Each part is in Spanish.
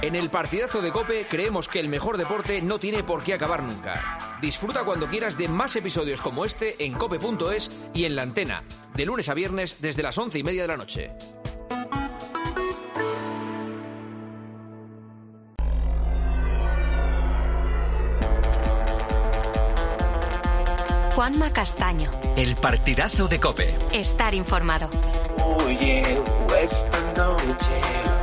En el partidazo de COPE creemos que el mejor deporte no tiene por qué acabar nunca. Disfruta cuando quieras de más episodios como este en cope.es y en La Antena, de lunes a viernes desde las 11:30 de la noche. Juanma Castaño. El partidazo de COPE. Estar informado. Oye, esta noche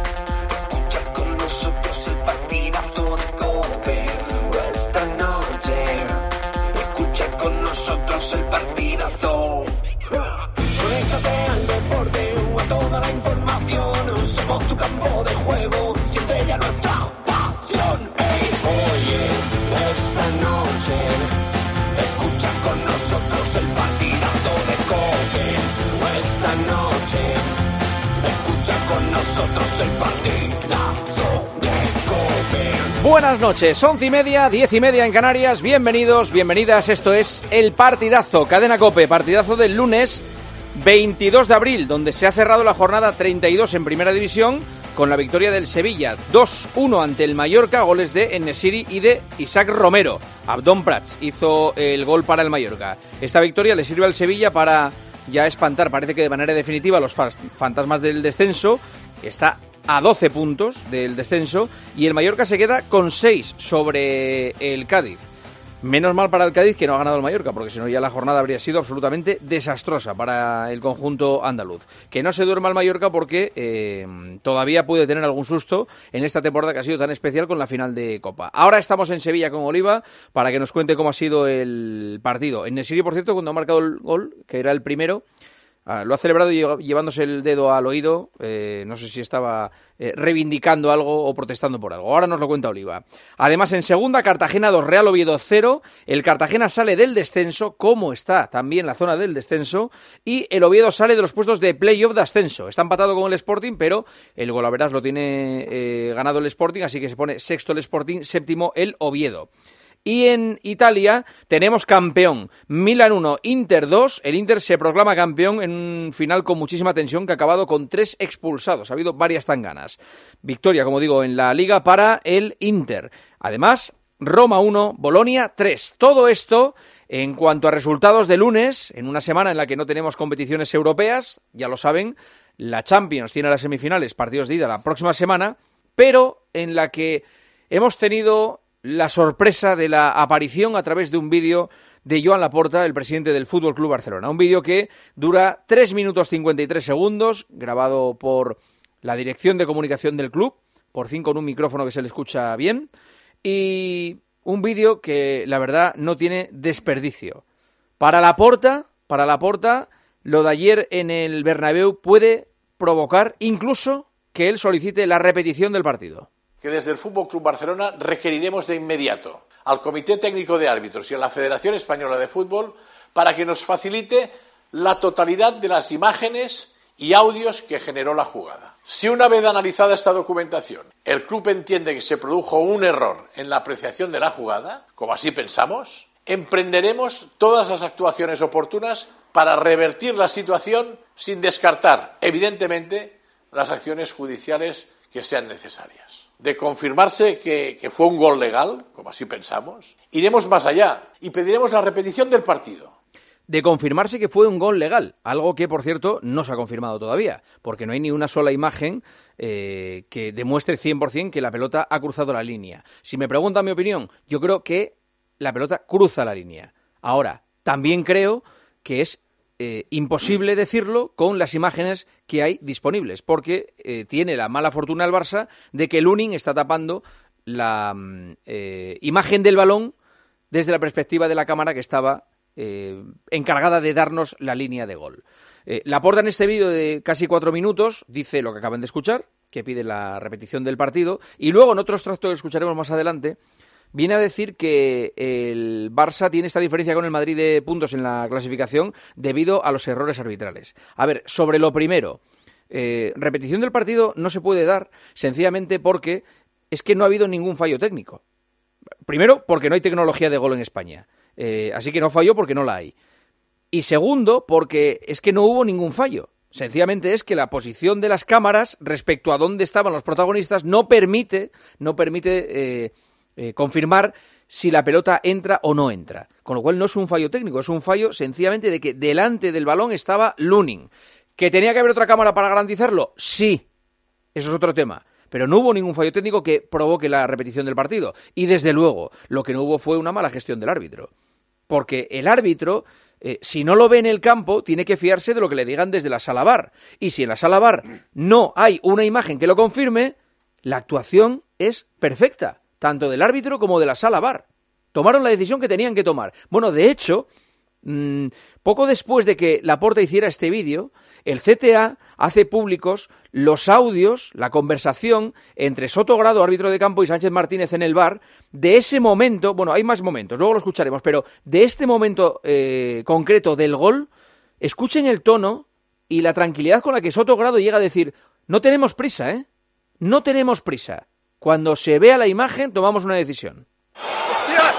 escucha con nosotros el partidazo de COPE. Esta noche escucha con nosotros el partidazo. Conéctate al deporte o a toda la información. Somos tu campo de juego, siente ya nuestra pasión. Hey, oye, esta noche escucha con nosotros el partidazo de COPE. Esta noche escucha con nosotros el partidazo de COPE. Buenas noches, 11:30, 10:30 en Canarias. Bienvenidos, bienvenidas. Esto es El Partidazo, Cadena COPE. Partidazo del lunes 22 de abril, donde se ha cerrado la jornada 32 en Primera División con la victoria del Sevilla, 2-1 ante el Mallorca, goles de En-Nesyri y de Isaac Romero. Abdón Prats hizo el gol para el Mallorca. Esta victoria le sirve al Sevilla para ya espantar, parece que de manera definitiva, los fantasmas del descenso. Está a 12 puntos del descenso y el Mallorca se queda con 6 sobre el Cádiz. Menos mal para el Cádiz que no ha ganado el Mallorca, porque si no ya la jornada habría sido absolutamente desastrosa para el conjunto andaluz. Que no se duerma el Mallorca porque todavía puede tener algún susto en esta temporada que ha sido tan especial con la final de Copa. Ahora estamos en Sevilla con Oliva para que nos cuente cómo ha sido el partido. En-Nesyri, por cierto, cuando ha marcado el gol, que era el primero, lo ha celebrado llevándose el dedo al oído. No sé si estaba reivindicando algo o protestando por algo. Ahora nos lo cuenta Oliva. Además, en segunda, Cartagena 2, Real Oviedo 0. El Cartagena sale del descenso, como está también la zona del descenso, y el Oviedo sale de los puestos de playoff de ascenso. Está empatado con el Sporting, pero el golaveras lo tiene ganado el Sporting, así que se pone sexto el Sporting, séptimo el Oviedo. Y en Italia tenemos campeón, Milan 1, Inter 2, el Inter se proclama campeón en un final con muchísima tensión que ha acabado con 3 expulsados, ha habido varias tanganas. Victoria, como digo, en la Liga para el Inter. Además, Roma 1, Bolonia 3. Todo esto en cuanto a resultados de lunes, en una semana en la que no tenemos competiciones europeas, ya lo saben, la Champions tiene las semifinales, partidos de ida la próxima semana, pero en la que hemos tenido la sorpresa de la aparición a través de un vídeo de Joan Laporta, el presidente del Fútbol Club Barcelona. Un vídeo que dura 3 minutos 53 segundos, grabado por la dirección de comunicación del club, por fin con un micrófono que se le escucha bien, y un vídeo que la verdad no tiene desperdicio. Para Laporta, lo de ayer en el Bernabéu puede provocar incluso que él solicite la repetición del partido. Que desde el Fútbol Club Barcelona requeriremos de inmediato al Comité Técnico de Árbitros y a la Federación Española de Fútbol para que nos facilite la totalidad de las imágenes y audios que generó la jugada. Si una vez analizada esta documentación, el club entiende que se produjo un error en la apreciación de la jugada, como así pensamos, emprenderemos todas las actuaciones oportunas para revertir la situación sin descartar, evidentemente, las acciones judiciales que sean necesarias. De confirmarse que fue un gol legal, como así pensamos, iremos más allá y pediremos la repetición del partido. De confirmarse que fue un gol legal, algo que, por cierto, no se ha confirmado todavía, porque no hay ni una sola imagen que demuestre 100% que la pelota ha cruzado la línea. Si me preguntan mi opinión, yo creo que la pelota cruza la línea. Ahora, también creo que es imposible decirlo con las imágenes que hay disponibles, porque tiene la mala fortuna el Barça de que Lunin está tapando la imagen del balón desde la perspectiva de la cámara que estaba encargada de darnos la línea de gol. Laporta en este vídeo de casi 4 minutos dice lo que acaban de escuchar, que pide la repetición del partido, y luego en otro extracto que escucharemos más adelante viene a decir que el Barça tiene esta diferencia con el Madrid de puntos en la clasificación debido a los errores arbitrales. A ver, sobre lo primero, repetición del partido no se puede dar sencillamente porque es que no ha habido ningún fallo técnico. Primero, porque no hay tecnología de gol en España, así que no falló porque no la hay. Y segundo, porque es que no hubo ningún fallo. Sencillamente es que la posición de las cámaras respecto a dónde estaban los protagonistas no permite confirmar si la pelota entra o no entra. Con lo cual no es un fallo técnico, es un fallo sencillamente de que delante del balón estaba Lunin. ¿Que tenía que haber otra cámara para garantizarlo? Sí, eso es otro tema. Pero no hubo ningún fallo técnico que provoque la repetición del partido. Y desde luego, lo que no hubo fue una mala gestión del árbitro. Porque el árbitro, si no lo ve en el campo, tiene que fiarse de lo que le digan desde la sala VAR. Y si en la sala VAR no hay una imagen que lo confirme, la actuación es perfecta, tanto del árbitro como de la sala VAR. Tomaron la decisión que tenían que tomar. Bueno, de hecho, poco después de que Laporta hiciera este vídeo, el CTA hace públicos los audios, la conversación entre Sotogrado, árbitro de campo, y Sánchez Martínez en el VAR, de ese momento, bueno, hay más momentos, luego lo escucharemos, pero de este momento concreto del gol, escuchen el tono y la tranquilidad con la que Sotogrado llega a decir, no tenemos prisa, no tenemos prisa. Cuando se vea la imagen, tomamos una decisión. ¡Hostias!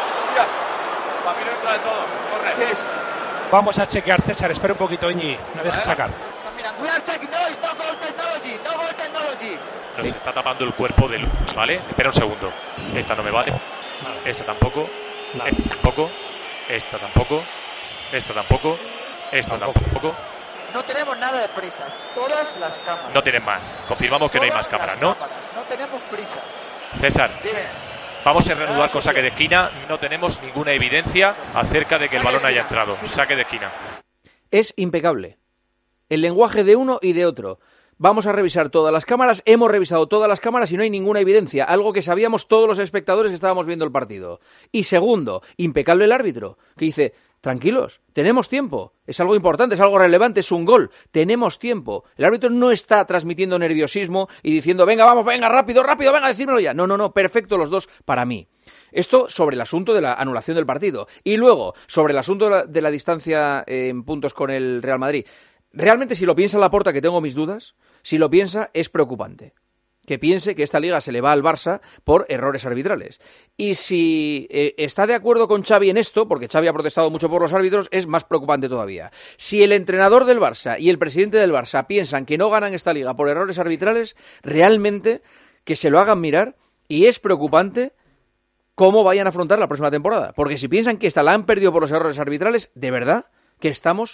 Para mí no entra de todo. Corre. ¿Qué es? Vamos a chequear, César. Espera un poquito, Iñi. No dejes sacar. We are checking. No, it's no goal technology. No goal technology. Nos está tapando el cuerpo de Lu, ¿vale? Espera un segundo. Esta no me vale. Esta tampoco. Tampoco. Esta tampoco. Esta tampoco. Esta tampoco. No tenemos nada de prisas. Todas las cámaras. No tienen más. Confirmamos que no hay más cámaras, ¿no? No tenemos prisa. César. Dime. Vamos a reanudar con saque de esquina. No tenemos ninguna evidencia acerca de que el balón haya entrado. Saque de esquina. Es impecable. El lenguaje de uno y de otro. Vamos a revisar todas las cámaras. Hemos revisado todas las cámaras y no hay ninguna evidencia. Algo que sabíamos todos los espectadores que estábamos viendo el partido. Y segundo, impecable el árbitro, que dice, tranquilos, tenemos tiempo. Es algo importante, es algo relevante, es un gol. Tenemos tiempo. El árbitro no está transmitiendo nerviosismo y diciendo, venga, vamos, venga, rápido, venga, decírmelo ya. No, perfecto los dos para mí. Esto sobre el asunto de la anulación del partido. Y luego, sobre el asunto de la distancia en puntos con el Real Madrid. Realmente, si lo piensa Laporta, que tengo mis dudas, si lo piensa, es preocupante. Que piense que esta liga se le va al Barça por errores arbitrales. Y si está de acuerdo con Xavi en esto, porque Xavi ha protestado mucho por los árbitros, es más preocupante todavía. Si el entrenador del Barça y el presidente del Barça piensan que no ganan esta liga por errores arbitrales, realmente que se lo hagan mirar, y es preocupante cómo vayan a afrontar la próxima temporada. Porque si piensan que esta la han perdido por los errores arbitrales, de verdad que estamos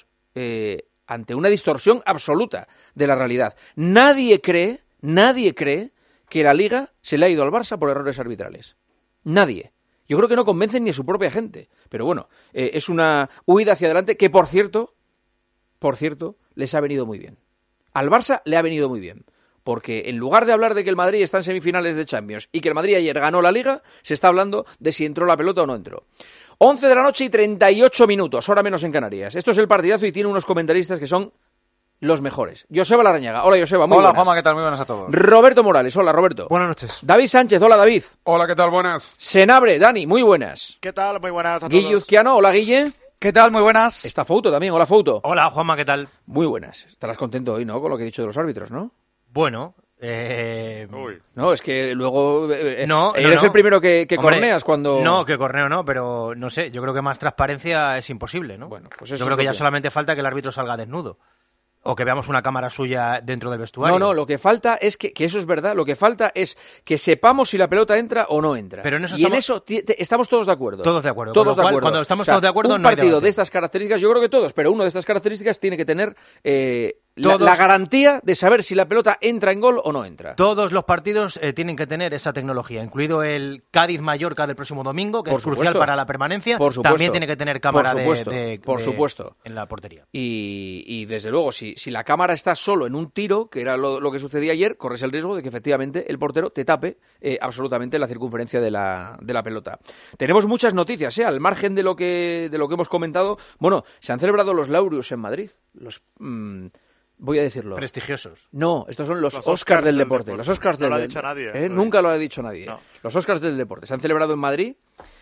ante una distorsión absoluta de la realidad. Nadie cree que la Liga se le ha ido al Barça por errores arbitrales. Nadie. Yo creo que no convencen ni a su propia gente. Pero bueno, es una huida hacia adelante que, por cierto, les ha venido muy bien. Al Barça le ha venido muy bien. Porque en lugar de hablar de que el Madrid está en semifinales de Champions y que el Madrid ayer ganó la Liga, se está hablando de si entró la pelota o no entró. 11 de la noche y 38 minutos, hora menos en Canarias. Esto es el partidazo y tiene unos comentaristas que son los mejores. Joseba Larrañaga. Hola, Joseba, muy buenas. Hola, Juanma, ¿qué tal? Muy buenas a todos. Roberto Morales. Hola, Roberto. Buenas noches. David Sánchez. Hola, David. Hola, ¿qué tal? Buenas. Senabre. Dani, muy buenas. ¿Qué tal? Muy buenas a todos. Guille Uzquiano. Hola, Guille. ¿Qué tal? Muy buenas. Está Fouto también. Hola, Fouto. Hola, Juanma, ¿qué tal? Muy buenas. Estarás contento hoy, ¿no? Con lo que he dicho de los árbitros, ¿no? Bueno, No, es que luego eres el primero que corneas cuando... No, que corneo no, pero no sé, yo creo que más transparencia es imposible, ¿no? Bueno, pues eso yo creo que ya solamente falta que el árbitro salga desnudo. O que veamos una cámara suya dentro del vestuario. No, lo que falta es que eso es verdad, lo que falta es que sepamos si la pelota entra o no entra. Pero en eso en eso estamos todos de acuerdo. Todos de acuerdo. Todos de acuerdo. Cuando estamos todos de acuerdo, un no hay partido debate. de estas características, yo creo que todos, pero uno de estas características tiene que tener la garantía de saber si la pelota entra en gol o no entra. Todos los partidos tienen que tener esa tecnología, incluido el Cádiz-Mallorca del próximo domingo, que es crucial para la permanencia. Por supuesto. También tiene que tener cámara por supuesto. en la portería. Y desde luego, si la cámara está solo en un tiro, que era lo que sucedía ayer, corres el riesgo de que efectivamente el portero te tape absolutamente la circunferencia de la pelota. Tenemos muchas noticias, al margen de lo que hemos comentado. Bueno, se han celebrado los Laureus en Madrid. Voy a decirlo. Prestigiosos. No, estos son los Oscars del deporte. Los Oscars no lo ha dicho nadie. Nunca lo ha dicho nadie. No. Los Oscars del deporte. Se han celebrado en Madrid.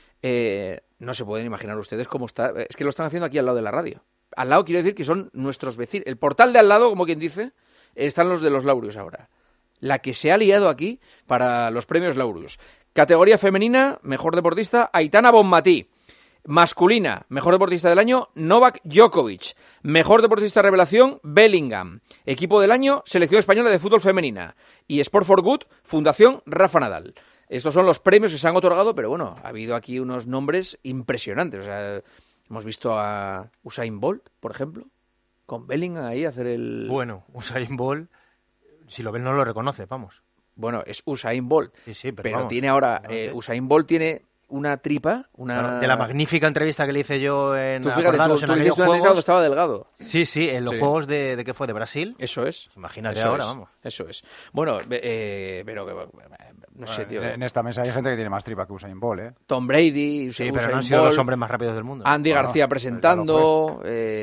No se pueden imaginar ustedes cómo está. Es que lo están haciendo aquí al lado de la radio. Al lado quiero decir que son nuestros vecinos. El portal de al lado, como quien dice, están los de los Laureus ahora. La que se ha liado aquí para los premios Laureus. Categoría femenina, mejor deportista, Aitana Bonmatí. Masculina, mejor deportista del año, Novak Djokovic. Mejor deportista revelación, Bellingham. Equipo del año, Selección Española de Fútbol Femenina. Y Sport for Good, Fundación Rafa Nadal. Estos son los premios que se han otorgado, pero bueno, ha habido aquí unos nombres impresionantes. O sea, hemos visto a Usain Bolt, por ejemplo, con Bellingham ahí hacer el... Bueno, Usain Bolt, si lo ves no lo reconoce, vamos. Bueno, es Usain Bolt, sí, pero vamos, tiene ahora... Usain Bolt tiene una tripa, Bueno, de la magnífica entrevista que le hice yo en tú fíjate, tú aquellos hiciste una entrevista cuando estaba delgado. Sí, en los juegos de ¿qué fue? ¿De Brasil? Eso es. Imagínate eso ahora, es. vamos. Eso es. Bueno, pero no sé, tío. En esta mesa hay gente que tiene más tripa que Usain Bolt, ¿eh? Tom Brady, sí, pero no han sido los hombres más rápidos del mundo. Andy García presentando,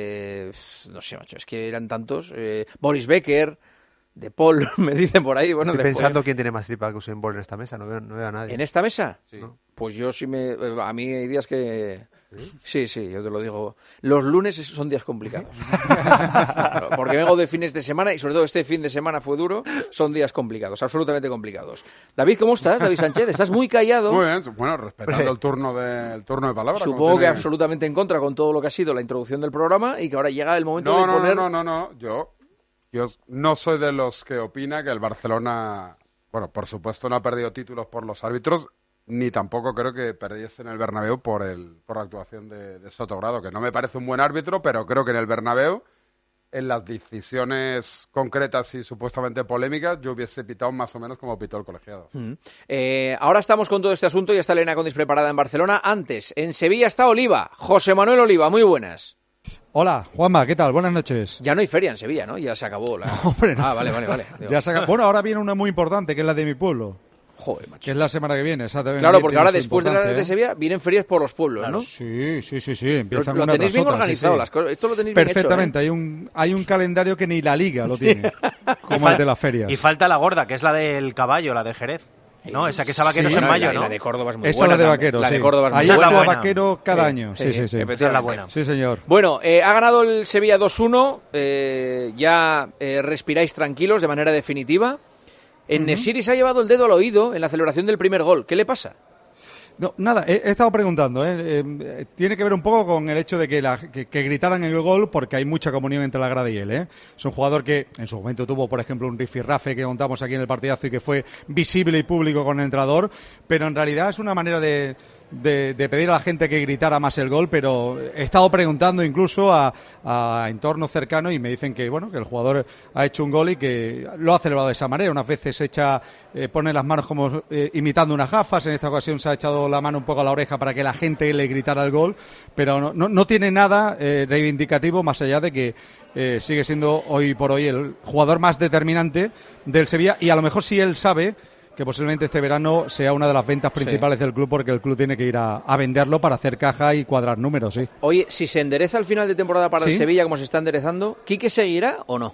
no sé, macho, es que eran tantos. Boris Becker, De Paul, me dicen por ahí. Bueno, estoy pensando quién tiene más tripa que Usain Bolt en esta mesa, no veo a nadie. ¿En esta mesa? Sí. ¿No? Pues yo sí a mí hay días que... Sí, yo te lo digo. Los lunes son días complicados. Porque vengo de fines de semana y sobre todo este fin de semana fue duro. Son días complicados, absolutamente complicados. David, ¿cómo estás? David Sánchez, estás muy callado. Muy bien, bueno, respetando el turno de palabra. Supongo que absolutamente en contra con todo lo que ha sido la introducción del programa y que ahora llega el momento de poner... No. Yo no soy de los que opina que el Barcelona, bueno, por supuesto no ha perdido títulos por los árbitros, ni tampoco creo que perdiese en el Bernabéu por la actuación de Sotogrado, que no me parece un buen árbitro, pero creo que en el Bernabéu, en las decisiones concretas y supuestamente polémicas, yo hubiese pitado más o menos como pitó el colegiado. Ahora estamos con todo este asunto y está Elena Condis preparada en Barcelona. Antes, en Sevilla está Oliva, José Manuel Oliva, muy buenas. Hola, Juanma, ¿qué tal? Buenas noches. Ya no hay feria en Sevilla, ¿no? Ya se acabó la... Hombre, no. Ah, vale. Ya se acabó. Bueno, ahora viene una muy importante, que es la de mi pueblo. Joder, macho. Que es la semana que viene. Claro, porque ahora después de la de Sevilla vienen ferias por los pueblos, ¿no? Sí. Empiezan lo una tenéis tras bien otra, organizado, sí. Las cosas. Esto lo tenéis bien hecho, perfectamente. Hay un calendario que ni la Liga lo tiene, como el de las ferias. Y falta la gorda, que es la del caballo, la de Jerez. No, esa que es a Vaqueros en mayo, ¿no? La de Córdoba es muy esa buena. Esa la de Vaqueros, La de Córdoba es muy buena. buena. Ahí va Vaquero cada año. Sí. Efectivamente. La buena. Sí, señor. Bueno, ha ganado el Sevilla 2-1. Ya respiráis tranquilos de manera definitiva. Nesiri se ha llevado el dedo al oído en la celebración del primer gol. ¿Qué le pasa? No, nada, he estado preguntando. Tiene que ver un poco con el hecho de que gritaran el gol porque hay mucha comunión entre la grada y él. Es un jugador que en su momento tuvo, por ejemplo, un rifirrafe que contamos aquí en el partidazo y que fue visible y público con el entrenador, pero en realidad es una manera de pedir a la gente que gritara más el gol, pero he estado preguntando incluso a entornos cercanos y me dicen que bueno, que el jugador ha hecho un gol y que lo ha celebrado de esa manera. Unas veces pone las manos como imitando unas gafas, en esta ocasión se ha echado la mano un poco a la oreja para que la gente le gritara el gol, pero no tiene nada reivindicativo más allá de que sigue siendo hoy por hoy el jugador más determinante del Sevilla y a lo mejor sí él sabe que posiblemente este verano sea una de las ventas principales del club porque el club tiene que ir a venderlo para hacer caja y cuadrar números, sí. Oye, si se endereza al final de temporada para el Sevilla como se está enderezando, ¿Quique seguirá o no?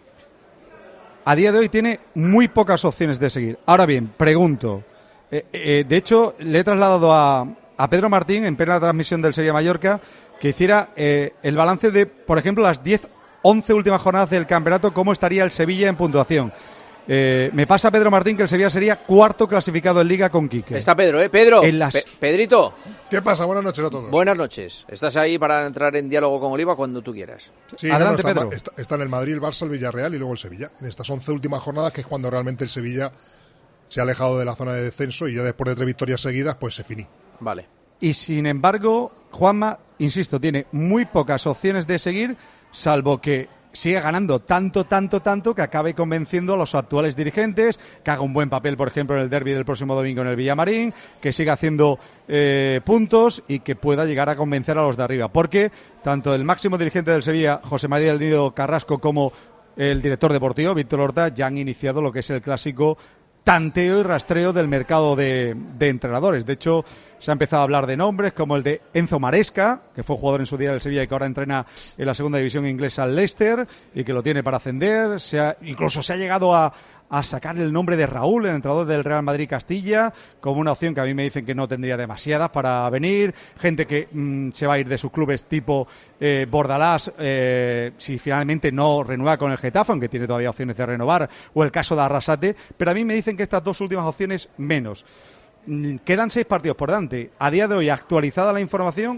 A día de hoy tiene muy pocas opciones de seguir. Ahora bien, pregunto, de hecho le he trasladado a Pedro Martín en plena transmisión del Sevilla-Mallorca que hiciera el balance de, por ejemplo, las 10-11 últimas jornadas del campeonato, cómo estaría el Sevilla en puntuación. Me pasa Pedro Martín que el Sevilla sería cuarto clasificado en Liga con Quique. Está Pedro, Pedro. Pedrito. ¿Qué pasa? Buenas noches a todos. Buenas noches. Estás ahí para entrar en diálogo con Oliva cuando tú quieras. Sí, adelante, Pedro. Está en el Madrid, el Barça, el Villarreal y luego el Sevilla. En estas 11 últimas jornadas, que es cuando realmente el Sevilla se ha alejado de la zona de descenso y ya después de 3 victorias seguidas, pues se finí. Vale. Y sin embargo, Juanma, insisto, tiene muy pocas opciones de seguir, salvo que sigue ganando tanto que acabe convenciendo a los actuales dirigentes, que haga un buen papel, por ejemplo, en el derbi del próximo domingo en el Villamarín, que siga haciendo puntos y que pueda llegar a convencer a los de arriba. Porque tanto el máximo dirigente del Sevilla, José María del Nido Carrasco, como el director deportivo, Víctor Horta, ya han iniciado lo que es el clásico tanteo y rastreo del mercado de entrenadores. De hecho, se ha empezado a hablar de nombres como el de Enzo Maresca, que fue jugador en su día del Sevilla y que ahora entrena en la segunda división inglesa al Leicester y que lo tiene para ascender. Incluso se ha llegado a sacar el nombre de Raúl, el entrenador del Real Madrid Castilla, como una opción que a mí me dicen que no tendría demasiadas para venir. Gente que se va a ir de sus clubes tipo Bordalás, si finalmente no renueva con el Getafe, aunque tiene todavía opciones de renovar, o el caso de Arrasate. Pero a mí me dicen que estas dos últimas opciones menos. Quedan 6 partidos por delante. A día de hoy, actualizada la información,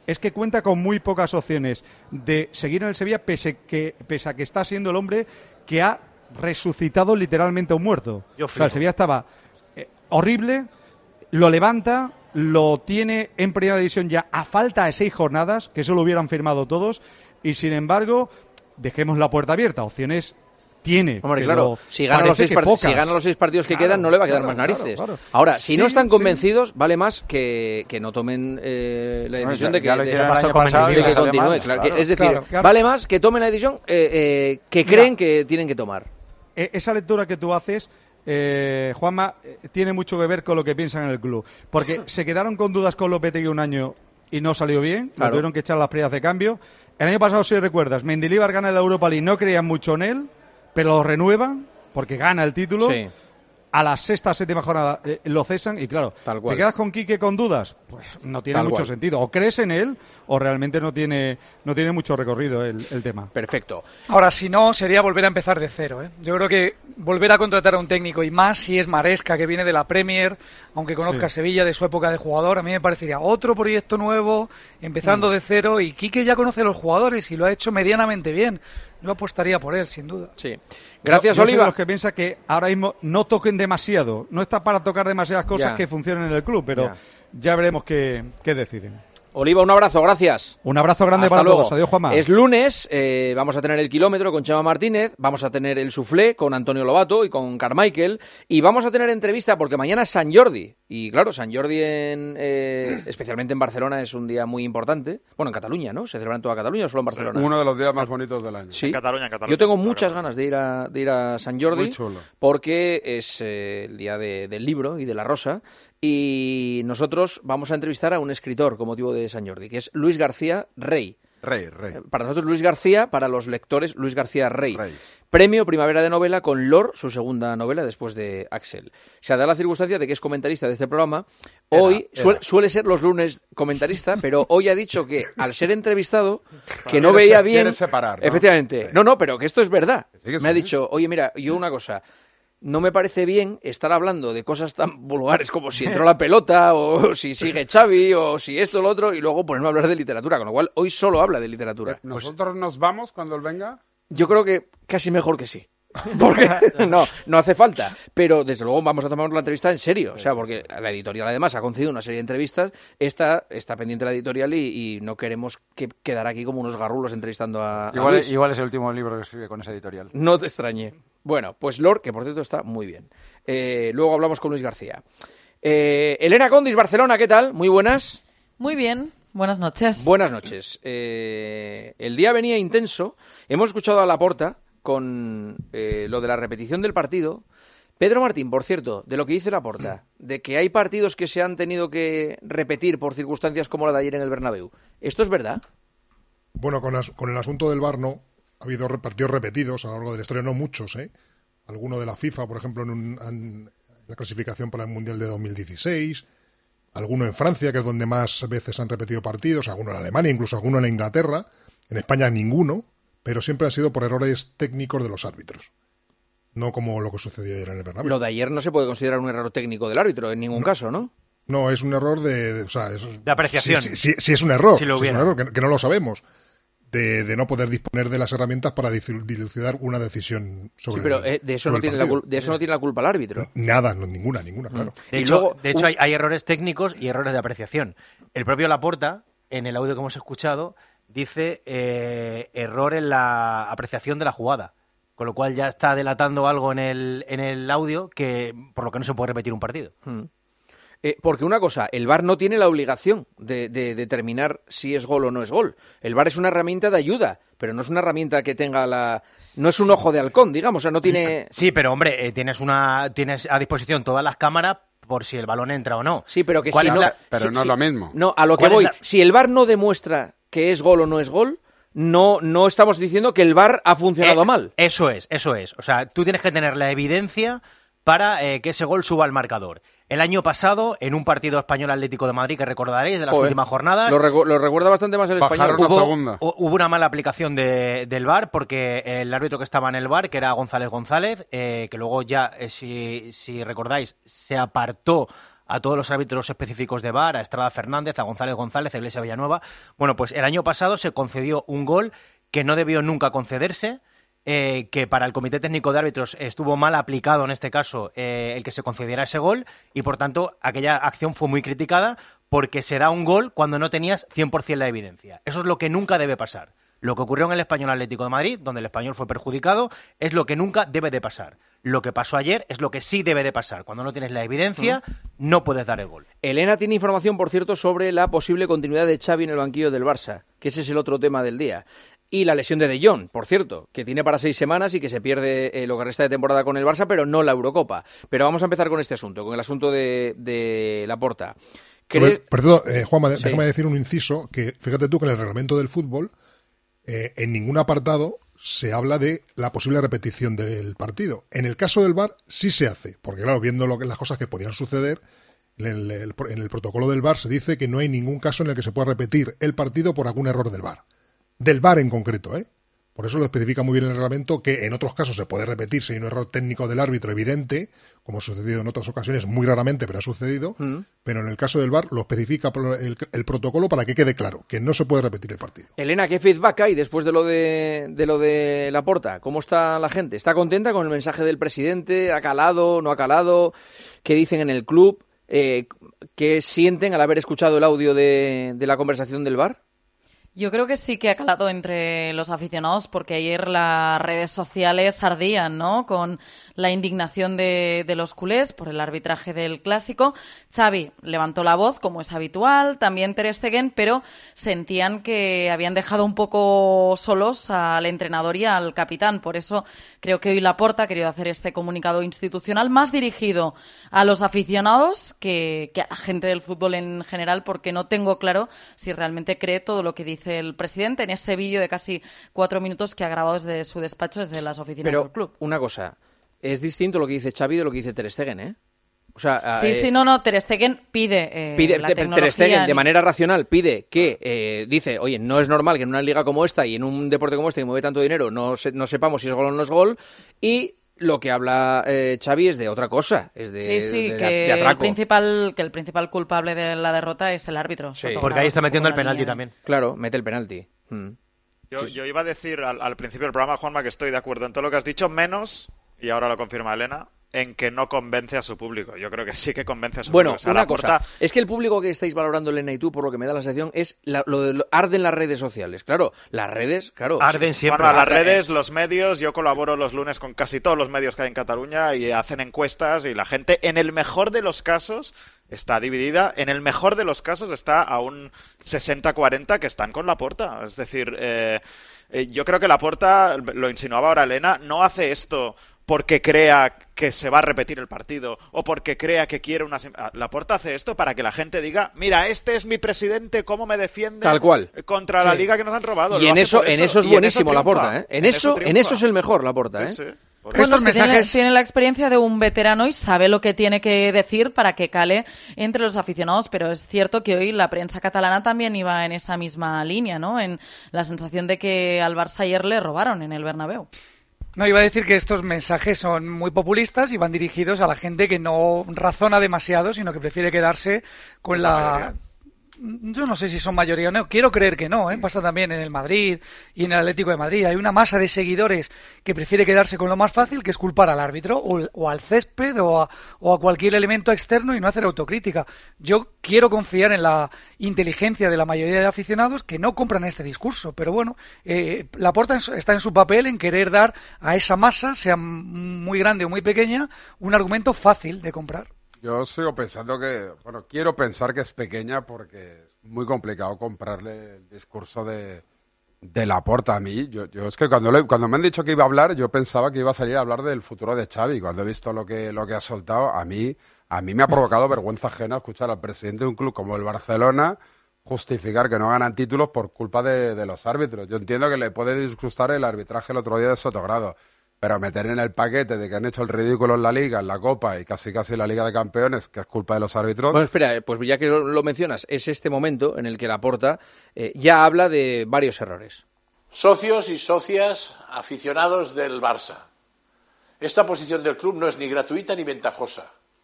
es que cuenta con muy pocas opciones de seguir en el Sevilla, pese a que está siendo el hombre que ha resucitado literalmente a un muerto. O sea, el Sevilla estaba horrible, lo levanta, lo tiene en primera división ya a falta de 6 jornadas, que eso lo hubieran firmado todos, y sin embargo, dejemos la puerta abierta. Opciones tiene. Hombre, claro, si gana los 6 partidos que quedan, no le va a quedar más narices. Ahora, si no están convencidos, vale más que no tomen la decisión de que continúe. Es decir, vale más que tomen la decisión que creen que tienen que tomar. Esa lectura que tú haces, Juanma, tiene mucho que ver con lo que piensan en el club. Porque se quedaron con dudas con Lopetegui un año y no salió bien, lo tuvieron que echar las primeras de cambio. El año pasado, si recuerdas, Mendilibar gana la Europa League, no creían mucho en él, pero lo renuevan porque gana el título. Sí. A la 6ª, 7ª jornada lo cesan y claro, ¿te quedas con Quique con dudas? Pues no tiene mucho sentido. O crees en él o realmente no tiene mucho recorrido el tema. Perfecto. Ahora, si no, sería volver a empezar de cero, ¿eh? Yo creo que volver a contratar a un técnico, y más si es Maresca, que viene de la Premier, aunque conozca a Sevilla de su época de jugador, a mí me parecería otro proyecto nuevo, empezando de cero, y Quique ya conoce a los jugadores y lo ha hecho medianamente bien. Yo apostaría por él, sin duda. Sí. Gracias, yo Oliva. soy de los que piensa que ahora mismo no toquen demasiado. No está para tocar demasiadas cosas que funcionen en el club, pero ya veremos qué deciden. Oliva, un abrazo, gracias. Un abrazo grande para todos. Adiós, Juanma. Es lunes, vamos a tener el kilómetro con Chema Martínez, vamos a tener el suflé con Antonio Lobato y con Carmichael, y vamos a tener entrevista porque mañana es San Jordi. Y claro, San Jordi, especialmente en Barcelona, es un día muy importante. Bueno, en Cataluña, ¿no? ¿Se celebra en toda Cataluña o solo en Barcelona? Uno de los días más bonitos del año. Sí. En Cataluña. Yo tengo muchas ganas de ir a San Jordi. Muy chulo. Porque es el día del libro y de la rosa. Y nosotros vamos a entrevistar a un escritor con motivo de San Jordi, que es Luis García Rey. Rey. Para nosotros Luis García, para los lectores Luis García Rey. Premio Primavera de Novela con Lor, su segunda novela después de Axel. Se da la circunstancia de que es comentarista de este programa. Hoy suele ser los lunes comentarista, pero hoy ha dicho que al ser entrevistado que no veía bien. Quiere separar, ¿no? Efectivamente. No, pero que esto es verdad. Me ha dicho, oye, mira, yo una cosa. No me parece bien estar hablando de cosas tan vulgares como si entró la pelota, o si sigue Xavi, o si esto o lo otro, y luego ponerme a hablar de literatura, con lo cual hoy solo habla de literatura. ¿Nosotros nos vamos cuando él venga? Yo creo que casi mejor que sí. Porque no hace falta, pero desde luego vamos a tomar la entrevista en serio, o sea, porque la editorial además ha concedido una serie de entrevistas, está pendiente la editorial y no queremos quedar aquí como unos garrulos entrevistando a Luis. Igual es el último libro que escribe con esa editorial. No te extrañe. Bueno, pues Lord, que por cierto está muy bien. Luego hablamos con Luis García. Elena Condis, Barcelona, ¿qué tal? Muy buenas. Muy bien. Buenas noches. Buenas noches. El día venía intenso. Hemos escuchado a Laporta con lo de la repetición del partido. Pedro Martín, por cierto, de lo que dice Laporta, de que hay partidos que se han tenido que repetir por circunstancias como la de ayer en el Bernabéu. ¿Esto es verdad? Bueno, con el asunto del VAR no. Ha habido partidos repetidos a lo largo de la historia, no muchos, ¿eh? Alguno de la FIFA, por ejemplo, en la clasificación para el Mundial de 2016. Alguno en Francia, que es donde más veces han repetido partidos. Alguno en Alemania, incluso alguno en Inglaterra. En España ninguno. Pero siempre han sido por errores técnicos de los árbitros. No como lo que sucedió ayer en el Bernabéu. Lo de ayer no se puede considerar un error técnico del árbitro en ningún caso, ¿no? No, es un error de apreciación. Sí, es un error. Si lo es un error que no lo sabemos. De no poder disponer de las herramientas para dilucidar una decisión sobre. Sí, pero de eso no tiene la culpa el árbitro. Nada, ninguna, claro. De hecho hay errores técnicos y errores de apreciación. El propio Laporta, en el audio que hemos escuchado, dice error en la apreciación de la jugada, con lo cual ya está delatando algo en el audio que por lo que no se puede repetir un partido. Porque una cosa, el VAR no tiene la obligación de determinar si es gol o no es gol. El VAR es una herramienta de ayuda, pero no es una herramienta que tenga no es un ojo de halcón, digamos, o sea, no tiene. Sí, pero hombre, tienes a disposición todas las cámaras por si el balón entra o no. Sí, pero que no es lo mismo. No, a lo que voy. Si el VAR no demuestra que es gol o no es gol, no estamos diciendo que el VAR ha funcionado mal. Eso es. O sea, tú tienes que tener la evidencia para que ese gol suba al marcador. El año pasado, en un partido español Atlético de Madrid, que recordaréis de las últimas jornadas... Lo recuerda bastante más el español. Hubo una mala aplicación del VAR, porque el árbitro que estaba en el VAR, que era González, que luego ya, si recordáis, se apartó a todos los árbitros específicos de VAR, a Estrada Fernández, a González González, a Iglesia Villanueva. Bueno, pues el año pasado se concedió un gol que no debió nunca concederse, que para el Comité Técnico de Árbitros estuvo mal aplicado en este caso el que se concediera ese gol, y por tanto aquella acción fue muy criticada porque se da un gol cuando no tenías 100% la evidencia. Eso es lo que nunca debe pasar. Lo que ocurrió en el Español Atlético de Madrid, donde el Español fue perjudicado, es lo que nunca debe de pasar. Lo que pasó ayer es lo que sí debe de pasar. Cuando no tienes la evidencia, no puedes dar el gol. Elena tiene información, por cierto, sobre la posible continuidad de Xavi en el banquillo del Barça, que ese es el otro tema del día. Y la lesión de Jong, por cierto, que tiene para 6 semanas y que se pierde lo que resta de temporada con el Barça, pero no la Eurocopa. Pero vamos a empezar con este asunto, con el asunto de Laporta. Perdón, Juanma, déjame decir un inciso, que fíjate tú que en el reglamento del fútbol, en ningún apartado se habla de la posible repetición del partido. En el caso del VAR sí se hace, porque claro, viendo las cosas que podían suceder, en el protocolo del VAR se dice que no hay ningún caso en el que se pueda repetir el partido por algún error del VAR. Del VAR en concreto, ¿eh? Por eso lo especifica muy bien el reglamento, que en otros casos se puede repetir si hay un error técnico del árbitro evidente, como ha sucedido en otras ocasiones, muy raramente, pero ha sucedido. Pero en el caso del VAR lo especifica el protocolo para que quede claro, que no se puede repetir el partido. Elena, ¿qué feedback hay después de lo de Laporta? ¿Cómo está la gente? ¿Está contenta con el mensaje del presidente? ¿Ha calado? ¿No ha calado? ¿Qué dicen en el club? ¿Qué sienten al haber escuchado el audio de la conversación del VAR? Yo creo que sí que ha calado entre los aficionados, porque ayer las redes sociales ardían, ¿no?, con la indignación de los culés por el arbitraje del Clásico. Xavi levantó la voz, como es habitual, también Ter Stegen, pero sentían que habían dejado un poco solos al entrenador y al capitán. Por eso creo que hoy Laporta ha querido hacer este comunicado institucional más dirigido a los aficionados que a la gente del fútbol en general, porque no tengo claro si realmente cree todo lo que dice el presidente en ese vídeo de casi 4 minutos que ha grabado desde su despacho, desde las oficinas del club. Una cosa, es distinto lo que dice Xavi de lo que dice Ter Stegen, ¿eh? O sea, no, Ter Stegen pide la tecnología. Ter Stegen, de manera racional, pide que, dice, oye, no es normal que en una liga como esta y en un deporte como este que mueve tanto dinero no sepamos si es gol o no es gol, y lo que habla Xavi es de otra cosa, es de atraco. El principal culpable de la derrota es el árbitro. Sí. Porque ahí está metiendo el penalti también. Claro, mete el penalti. Yo iba a decir al principio del programa, Juanma, que estoy de acuerdo en todo lo que has dicho, menos, y ahora lo confirma Elena, en que no convence a su público. Yo creo que sí que convence a su público. Bueno, una cosa, es que el público que estáis valorando, Elena y tú, por lo que me da la sensación, es arden las redes sociales. Claro, las redes, arden siempre. Bueno, las redes, los medios, yo colaboro los lunes con casi todos los medios que hay en Cataluña y hacen encuestas, y la gente, en el mejor de los casos, está dividida. En el mejor de los casos está a un 60-40 que están con Laporta. Es decir, yo creo que Laporta, lo insinuaba ahora Elena, no hace esto porque crea que se va a repetir el partido o porque crea que quiere una... Laporta hace esto para que la gente diga, mira, este es mi presidente, cómo me defiende tal cual contra la liga que nos han robado. Y en eso es buenísimo Laporta, ¿eh? En eso es el mejor Laporta, ¿eh? Sí. Bueno, tiene la experiencia de un veterano y sabe lo que tiene que decir para que cale entre los aficionados, pero es cierto que hoy la prensa catalana también iba en esa misma línea, ¿no? En la sensación de que al Barça ayer le robaron en el Bernabéu. No, iba a decir que estos mensajes son muy populistas y van dirigidos a la gente que no razona demasiado, sino que prefiere quedarse con la... Yo no sé si son mayoría o no, quiero creer que no, ¿eh? Pasa también en el Madrid y en el Atlético de Madrid. Hay una masa de seguidores que prefiere quedarse con lo más fácil, que es culpar al árbitro o al césped o a cualquier elemento externo y no hacer autocrítica. Yo quiero confiar en la inteligencia de la mayoría de aficionados que no compran este discurso, pero bueno, Laporta está en su papel en querer dar a esa masa, sea muy grande o muy pequeña, un argumento fácil de comprar. Yo sigo pensando quiero pensar que es pequeña porque es muy complicado comprarle el discurso de Laporta a mí. Yo es que cuando me han dicho que iba a hablar, yo pensaba que iba a salir a hablar del futuro de Xavi. Cuando he visto lo que ha soltado, a mí me ha provocado vergüenza ajena escuchar al presidente de un club como el Barcelona justificar que no ganan títulos por culpa de los árbitros. Yo entiendo que le puede disgustar el arbitraje el otro día de Sotogrado, pero meter en el paquete de que han hecho el ridículo en la Liga, en la Copa y casi en la Liga de Campeones, que es culpa de los árbitros... Bueno, espera, pues ya que lo mencionas, es este momento en el que Laporta ya habla de varios errores. Socios y socias aficionados del Barça. Esta posición del club no es ni gratuita ni ventajosa.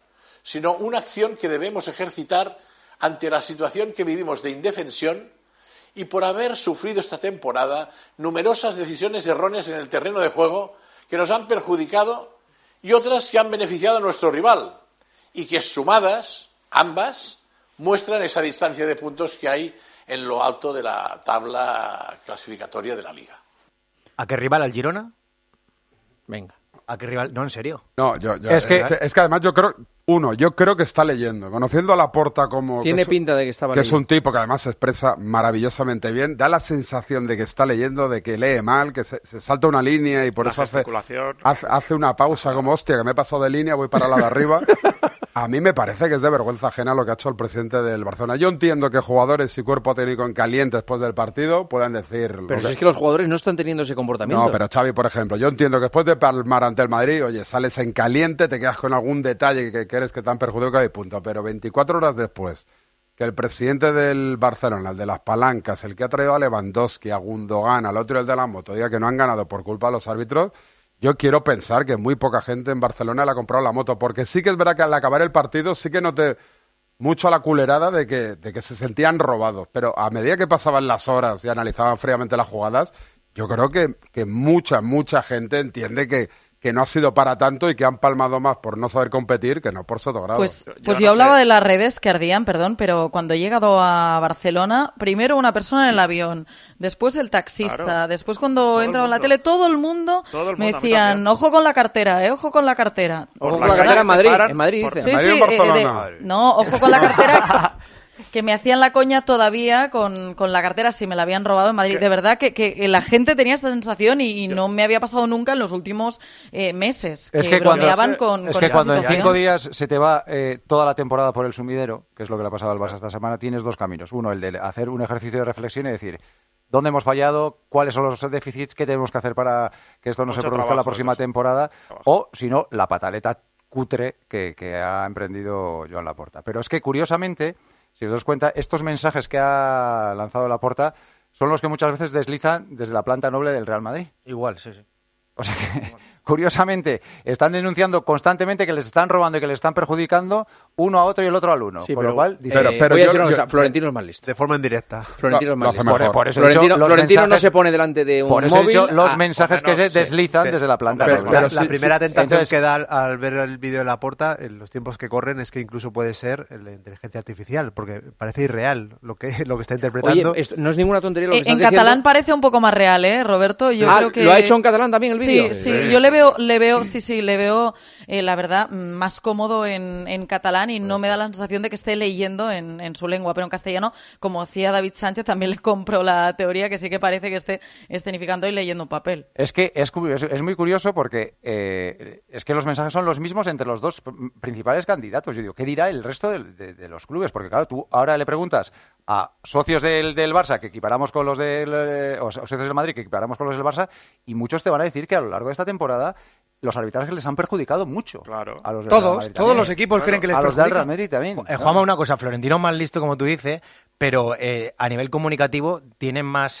sino una acción que debemos ejercitar ante la situación que vivimos de indefensión y por haber sufrido esta temporada numerosas decisiones erróneas en el terreno de juego que nos han perjudicado y otras que han beneficiado a nuestro rival y que sumadas, ambas, muestran esa distancia de puntos que hay en lo alto de la tabla clasificatoria de la Liga. ¿A qué rival? ¿Al Girona? Venga. ¿A qué rival? No, en serio. No, es que además yo creo que está leyendo. Conociendo a Laporta como... Tiene pinta de que estaba que leyendo. es un tipo que además se expresa maravillosamente bien. Da la sensación de que está leyendo, de que lee mal, que se salta una línea y por eso hace una pausa como, hostia, que me he pasado de línea, voy para la de arriba. A mí me parece que es de vergüenza ajena lo que ha hecho el presidente del Barcelona. Yo entiendo que jugadores y cuerpo técnico en caliente después del partido puedan decir... Pero si es que los jugadores no están teniendo ese comportamiento. No, pero Xavi, por ejemplo, yo entiendo que después de palmar ante el Madrid, oye, sales en caliente, te quedas con algún detalle que crees que te han perjudicado y punto. Pero 24 horas después, que el presidente del Barcelona, el de las palancas, el que ha traído a Lewandowski, a Gundogan, al otro y el de la moto, diga que no han ganado por culpa de los árbitros... Yo quiero pensar que muy poca gente en Barcelona le ha comprado la moto, porque sí que es verdad que al acabar el partido sí que noté mucho la culerada de que se sentían robados, pero a medida que pasaban las horas y analizaban fríamente las jugadas, yo creo que mucha gente entiende que no ha sido para tanto y que han palmado más por no saber competir que no por sotogrado. Pues yo hablaba de las redes que ardían, pero cuando he llegado a Barcelona, primero una persona en el avión, después el taxista, Claro. después cuando entraba en la tele, todo el mundo me decían, ojo con la cartera, ojo con la cartera. Ojo con la cartera en Madrid, en Madrid dicen. Sí, Madrid, sí, Barcelona. no, ojo con la cartera. Que me hacían la coña todavía con la cartera si me la habían robado en Madrid. De verdad que la gente tenía esta sensación y no me había pasado nunca en los últimos meses. Es que bromeaban con es que esta cuando en situación. 5 días se te va toda la temporada por el sumidero, que es lo que le ha pasado al Barça esta semana, tienes dos caminos. Uno, el de hacer un ejercicio de reflexión y decir dónde hemos fallado, cuáles son los déficits, qué tenemos que hacer para que esto no se produzca la próxima temporada, o si no, la pataleta cutre que ha emprendido Joan Laporta. Pero es que, curiosamente, si os das cuenta, estos mensajes que ha lanzado Laporta son los que muchas veces deslizan desde la planta noble del Real Madrid. Igual, sí. O sea que, curiosamente, están denunciando constantemente que les están robando y que les están perjudicando uno a otro y el otro al uno. Sí, con pero, lo cual, voy a decir una cosa, Florentino es más listo. De forma indirecta. Florentino es más listo. Por eso he dicho, los Florentino no mensajes- se pone delante de un por eso he móvil. dicho los mensajes que se deslizan desde la planta noble. La primera tentación Entonces, que da al ver el vídeo de Laporta, en los tiempos que corren, es que incluso puede ser la inteligencia artificial, porque parece irreal lo que está interpretando. Oye, esto no es ninguna tontería lo que En estás diciendo. catalán parece un poco más real, Roberto. Yo creo que ¿lo ha hecho en catalán también el vídeo? Sí, yo le veo, la verdad, más cómodo en catalán y no me da la sensación de que esté leyendo en su lengua, pero en castellano, como decía David Sánchez, también le compro la teoría que sí que parece que esté escenificando y leyendo un papel. es que es muy curioso porque es que los mensajes son los mismos entre los dos principales candidatos. Yo digo, ¿qué dirá el resto de los clubes? Porque claro, tú ahora le preguntas a socios del Barça que equiparamos con los o socios del Madrid que equiparamos con los del Barça y muchos te van a decir que a lo largo de esta temporada los arbitrajes les han perjudicado mucho. Claro. A los del Real Madrid Todos también. los equipos creen que les a los del perjudica. Real Madrid también. Juanma, una cosa, Florentino es más listo, como tú dices, pero a nivel comunicativo tiene más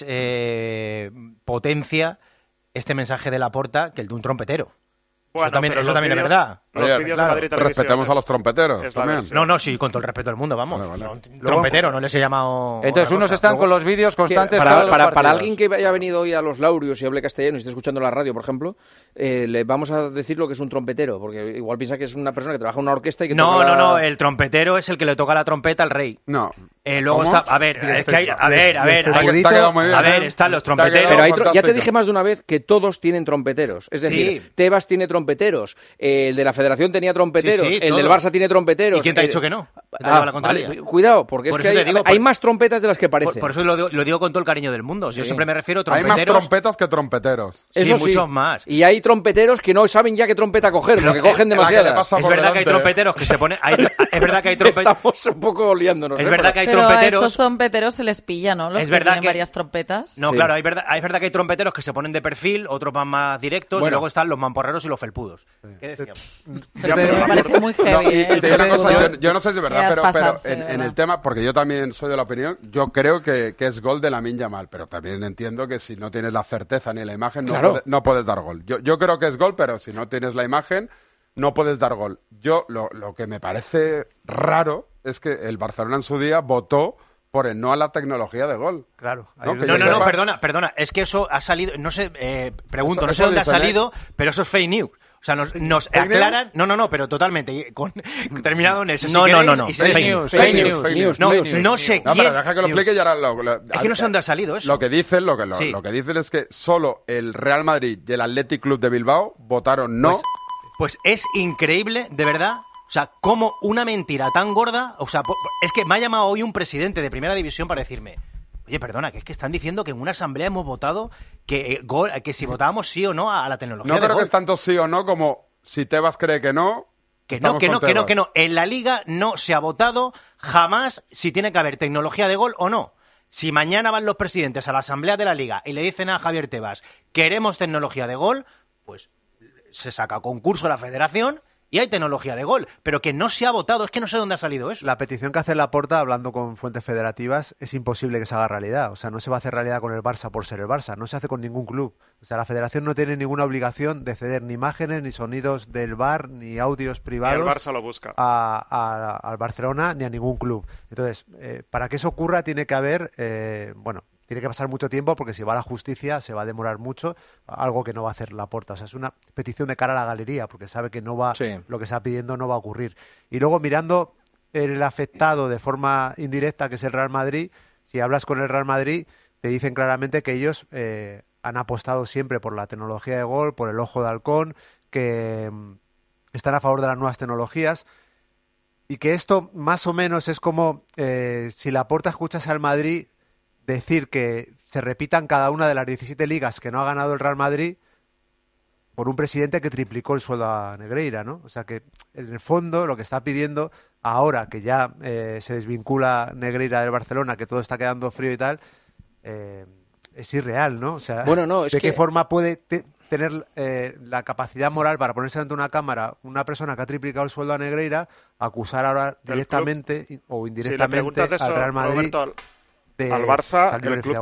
potencia este mensaje de Laporta que el de un trompetero. Bueno, eso pero también los es verdad. Los vídeos de Madrid Televisión respetemos a los trompeteros es la también. versión. No, sí, con todo el respeto del mundo, vamos. Vale. Son trompetero, no les he llamado. Entonces otra unos cosa. están Luego- con los vídeos constantes Para, todos los para partidos. alguien que haya venido hoy a los Laureos y hable castellano y esté escuchando la radio, por ejemplo, le vamos a decir lo que es un trompetero, porque igual piensa que es una persona que trabaja en una orquesta y que No, toca la- no, el trompetero es el que le toca la trompeta al rey. No. Luego ¿Cómo? está, a ver, es que hay, a ver, Te ha quedado muy bien, a ver, ¿eh? están los Te ha quedado trompeteros. Pero ya te fantástico. dije más de una vez que todos tienen trompeteros. Es decir, Sí. Tebas tiene trompeteros, el de la Federación tenía trompeteros, Sí, sí, el del todos. Barça tiene trompeteros. ¿Y quién te ha dicho que no? Que te lleva la contraria. vale, cuidado, porque Por es que eso hay, te digo, hay por- más trompetas de las que parecen. Por eso lo digo con todo el cariño del mundo. Yo Sí. siempre me refiero a Hay más trompeteros. trompetas que trompeteros. Sí, Eso muchos más. Y hay trompeteros que no saben ya qué trompeta coger, porque cogen la que le demasiadas. pasa Es por verdad que hay delante. trompeteros que se ponen. Es verdad que hay trompeteros. Estamos un poco liándonos. Es ¿eh? verdad que hay Pero a trompeteros. estos trompeteros se les pilla, ¿no? Los Es que verdad tienen que- varias trompetas. No, Sí. claro, es verdad que hay trompeteros que se ponen de perfil, otros van más directos, Bueno. y luego están los mamporreros y los felpudos. ¿Qué decíamos? Pero me parece muy heavy. No, y ¿eh? te digo una El cosa, fútbol. yo no sé si es verdad, Ya es pero pasarse, en de el verdad. tema, porque yo también soy de la opinión, yo creo que es gol de Lamine Yamal, pero también entiendo que si no tienes la certeza ni la imagen, Claro. no puedes dar gol. Yo creo que es gol, pero si no tienes la imagen, no puedes dar gol. Yo lo que me parece raro es que el Barcelona en su día votó por el no a la tecnología de gol. Claro. No, perdona. Es que eso ha salido, no sé, pregunto, Eso no sé dónde ha dicen, salido, pero eso es fake news. O sea, nos aclaran... No, pero totalmente. Terminado en eso. No. Fake news. No sé quién... pero deja que lo explique y ahora... Es que no sé dónde ha salido eso. Lo que dicen es que solo el Real Madrid y el Athletic Club de Bilbao votaron no. Pues es increíble, de verdad... O sea, como una mentira tan gorda... O sea, es que me ha llamado hoy un presidente de Primera División para decirme... Oye, perdona, que es que están diciendo que en una asamblea hemos votado que si votábamos sí o no a la tecnología de No creo gol. que es tanto sí o no como si Tebas cree que no... Que no. En la Liga no se ha votado jamás si tiene que haber tecnología de gol o no. Si mañana van los presidentes a la asamblea de la Liga y le dicen a Javier Tebas queremos tecnología de gol, pues se saca concurso a la federación... Y hay tecnología de gol, pero que no se ha votado, es que no sé dónde ha salido eso. La petición que hace Laporta, hablando con fuentes federativas, es imposible que se haga realidad. O sea, no se va a hacer realidad con el Barça por ser el Barça, no se hace con ningún club. O sea, la federación no tiene ninguna obligación de ceder ni imágenes, ni sonidos del VAR, ni audios privados. Y el Barça lo busca. Al Barcelona ni a ningún club. Entonces, para que eso ocurra tiene que haber, tiene que pasar mucho tiempo porque si va a la justicia se va a demorar mucho, algo que no va a hacer Laporta. O sea, es una petición de cara a la galería porque sabe que no va, lo que está pidiendo no va a ocurrir. Y luego mirando el afectado de forma indirecta, que es el Real Madrid, si hablas con el Real Madrid te dicen claramente que ellos han apostado siempre por la tecnología de gol, por el ojo de halcón, que están a favor de las nuevas tecnologías y que esto más o menos es como si Laporta escuchase al Madrid decir que se repitan cada una de las 17 ligas que no ha ganado el Real Madrid por un presidente que triplicó el sueldo a Negreira, ¿no? O sea que, en el fondo, lo que está pidiendo, ahora que ya se desvincula Negreira del Barcelona, que todo está quedando frío y tal, es irreal, ¿no? O sea, ¿de qué forma puede tener la capacidad moral para ponerse ante una cámara una persona que ha triplicado el sueldo a Negreira, acusar ahora directamente o indirectamente al Real Madrid... Roberto, al Barça,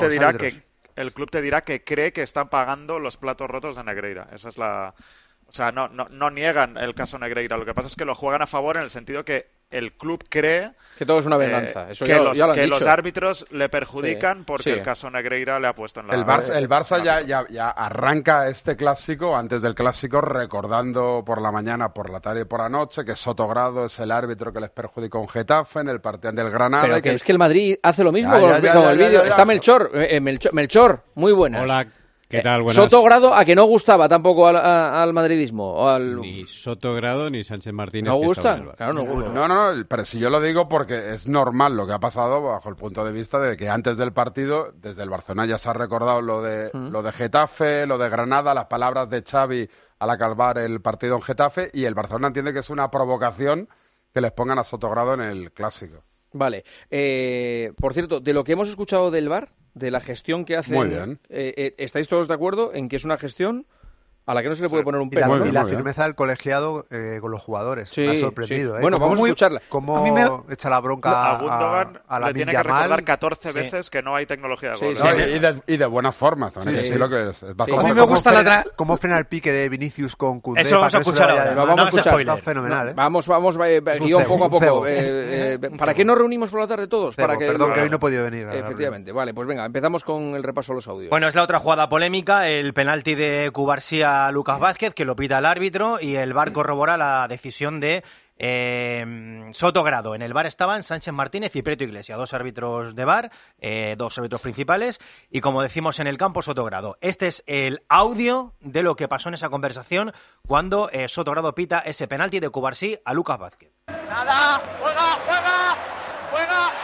el club te dirá que cree que están pagando los platos rotos de Negreira. Esa es la... O sea, no niegan el caso Negreira. Lo que pasa es que lo juegan a favor en el sentido que el club cree que todo es una venganza. Eso que, ya lo han que dicho. los árbitros le perjudican porque el caso Negreira le ha puesto en la... El Barça ya arranca este clásico, antes del clásico, recordando por la mañana, por la tarde y por la noche que Sotogrado es el árbitro que les perjudicó en Getafe, en el partido del Granada. Pero que es que el Madrid hace lo mismo con el vídeo. Está Melchor, muy buenas. Hola. ¿Qué tal? Buenas. Sotogrado a que no gustaba tampoco al madridismo. Ni Sotogrado ni Sánchez Martínez. ¿No gustan? Claro, no gustan. No, pero si yo lo digo porque es normal lo que ha pasado bajo el punto de vista de que antes del partido, desde el Barcelona ya se ha recordado lo de Getafe, lo de Granada, las palabras de Xavi al acabar el partido en Getafe, y el Barcelona entiende que es una provocación que les pongan a Sotogrado en el clásico. Vale. Por cierto, de lo que hemos escuchado del VAR, de la gestión que hacen... Muy bien. ¿Estáis todos de acuerdo en que es una gestión a la que no se le puede poner un pero? Y la firmeza del colegiado con los jugadores. Me ha sorprendido. Bueno, vamos a escucharla. Cómo echa la bronca a Gundogan a la le tiene que recordar 14 veces que no hay tecnología de gol. Y de buenas formas también. Sí, lo que es a mí me gusta cómo frena el pique de Vinicius con Koundé. Eso vamos a escuchar ahora. Vamos a escuchar. Está fenomenal. Vamos guión poco a poco. ¿Para qué nos reunimos por la tarde todos? Perdón que hoy no he podido venir. Efectivamente. Vale, pues venga, empezamos con el repaso de los audios. Bueno, es la otra jugada polémica, el penalti de Cubarsí a Lucas Vázquez, que lo pita el árbitro, y el VAR corrobora la decisión de Sotogrado. En el VAR estaban Sánchez Martínez y Prieto Iglesias, dos árbitros de VAR, dos árbitros principales, y como decimos en el campo, Sotogrado. Este es el audio de lo que pasó en esa conversación cuando Sotogrado pita ese penalti de Cubarsí a Lucas Vázquez. Nada, juega.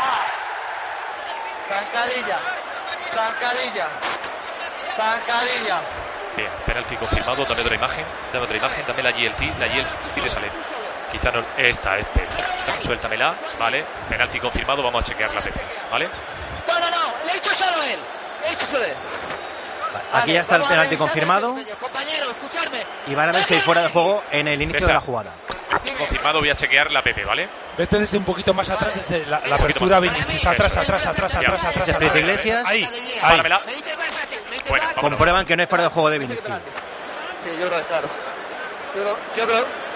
Zancadilla. Bien, penalti confirmado, dame otra imagen, dame la GLT le sale. Quizá no, esta es perfecta, suéltamela, vale, penalti confirmado, vamos a chequear la PC, ¿vale? No, le he hecho solo él, Vale, aquí ya está el penalti confirmado. Compañero, escuchadme. Y van a ver si hay fuera de juego en el inicio de la jugada. Confirmado, voy a chequear la PP, ¿vale? Vete desde un poquito más atrás, desde la apertura Vinicius, atrás. Prieto Iglesias. Ahí. Páramela. Bueno, comprueban que no hay fuera de juego de Vinicius. Sí, yo creo que claro. Yo creo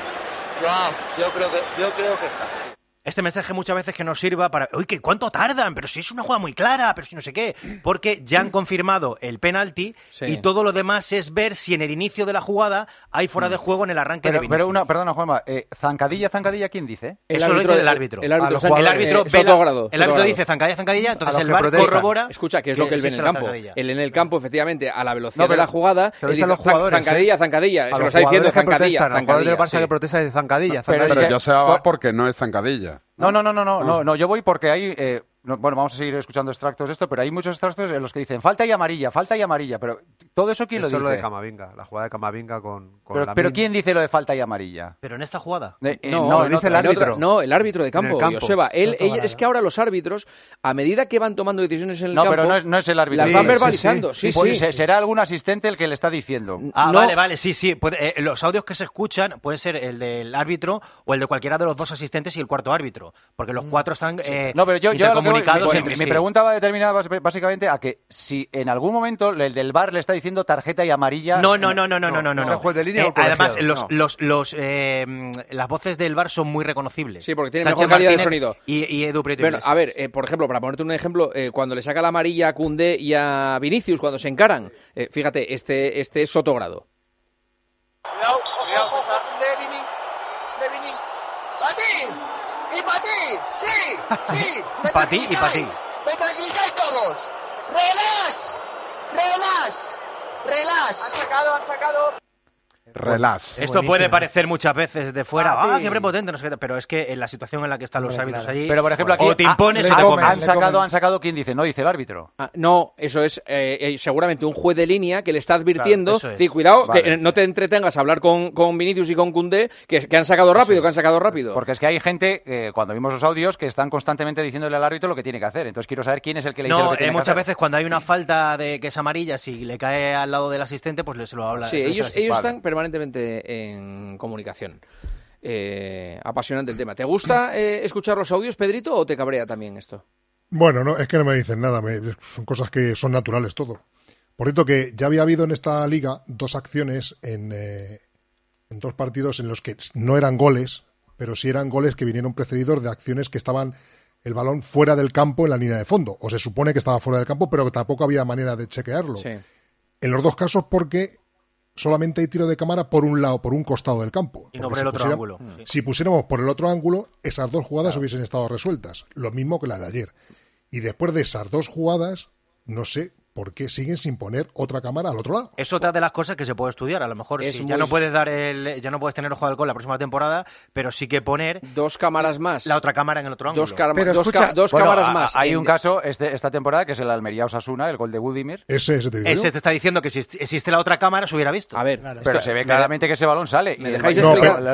Joao, yo creo que está. Este mensaje muchas veces que nos sirva para... ¡Uy, que cuánto tardan! Pero si es una jugada muy clara, pero si no sé qué. Porque ya han confirmado el penalti y todo lo demás es ver si en el inicio de la jugada hay fuera de juego en el arranque de Vinicius. Pero perdona, Juanma, zancadilla, ¿quién dice? Eso lo dice el árbitro. El árbitro, el árbitro Soto dice zancadilla, entonces el VAR corrobora... Escucha, que es lo que él ve en el campo. Él en el campo, efectivamente, a la velocidad de la jugada, él dice zancadilla. Se lo los está diciendo jugadores que protestan, zancadilla. a los jugadores del Barça que protestan de zancadilla. Pero yo sé porque no es zancadilla. No, yo voy porque hay... bueno, vamos a seguir escuchando extractos de esto, pero hay muchos extractos en los que dicen falta y amarilla, pero todo eso ¿quién lo dice? Eso es lo de Camavinga, la jugada de Camavinga con pero ¿quién dice lo de falta y amarilla? ¿Pero en esta jugada? No, dice el árbitro. No, el árbitro de campo, Joseba. Es que ahora los árbitros, a medida que van tomando decisiones en el campo... No, pero no es el árbitro. Las van verbalizando, sí. Será algún asistente el que le está diciendo. Vale, sí. Los audios que se escuchan pueden ser el del árbitro o el de cualquiera de los dos asistentes y el cuarto árbitro, porque los cuatro están intercomunicados entre sí. Mi pregunta va determinada básicamente a que si en algún momento el del VAR le está diciendo tarjeta y amarilla... No. juez de línea o además, las voces del VAR son muy reconocibles. Sí, porque tienen mejor calidad de Martínez sonido. Y Edu Prieto. Bueno, a ver, por ejemplo, para ponerte un ejemplo, cuando le saca la amarilla a Koundé y a Vinicius, cuando se encaran, fíjate, este es Sotogrado. Cuidado, de Vini. ¡Patí! ¡Y patí! ¡Sí! ¡Me tranquilizáis! ¡Me tranquilizáis todos! ¡Relax! Han sacado. Relax. Esto puede parecer muchas veces de fuera, qué prepotente, no sé qué, pero es que en la situación en la que están los árbitros allí, pero por ejemplo aquí o te impones o te comen. Han sacado, ¿quién dice? No dice el árbitro. No, eso es seguramente un juez de línea que le está advirtiendo, cuidado, que no te entretengas a hablar con Vinicius y con Koundé, que han sacado rápido, Porque es que hay gente, cuando vimos los audios, que están constantemente diciéndole al árbitro lo que tiene que hacer. Entonces quiero saber quién es el que le dice lo que tiene que hacer. Muchas veces cuando hay una falta de que es amarilla, si le cae al lado del asistente, pues se lo habla. Sí, ellos están permanentemente en comunicación. Apasionante el tema. ¿Te gusta escuchar los audios, Pedrito, o te cabrea también esto? Bueno, no, es que no me dicen nada, son cosas que son naturales todo. Por cierto, que ya había habido en esta liga 2 acciones en 2 partidos en los que no eran goles, pero sí eran goles que vinieron precedidos de acciones que estaban el balón fuera del campo en la línea de fondo, o se supone que estaba fuera del campo, pero que tampoco había manera de chequearlo. Sí. En los 2 casos porque solamente hay tiro de cámara por un lado, por un costado del campo. Y no por el otro ángulo. Si pusiéramos por el otro ángulo, esas 2 jugadas hubiesen estado resueltas. Lo mismo que la de ayer. Y después de esas 2 jugadas, no sé por qué siguen sin poner otra cámara al otro lado. Es otra de las cosas que se puede estudiar. A lo mejor ya no puedes tener ojo de gol la próxima temporada, pero sí que poner 2 cámaras más. La otra cámara en el otro ángulo. Dos cámaras más. Hay un caso esta temporada que es el Almería-Osasuna, el gol de Budimir. Ese te está diciendo que si existe la otra cámara se hubiera visto. A ver, pero se ve claramente que ese balón sale. ¿Me dejáis explicar?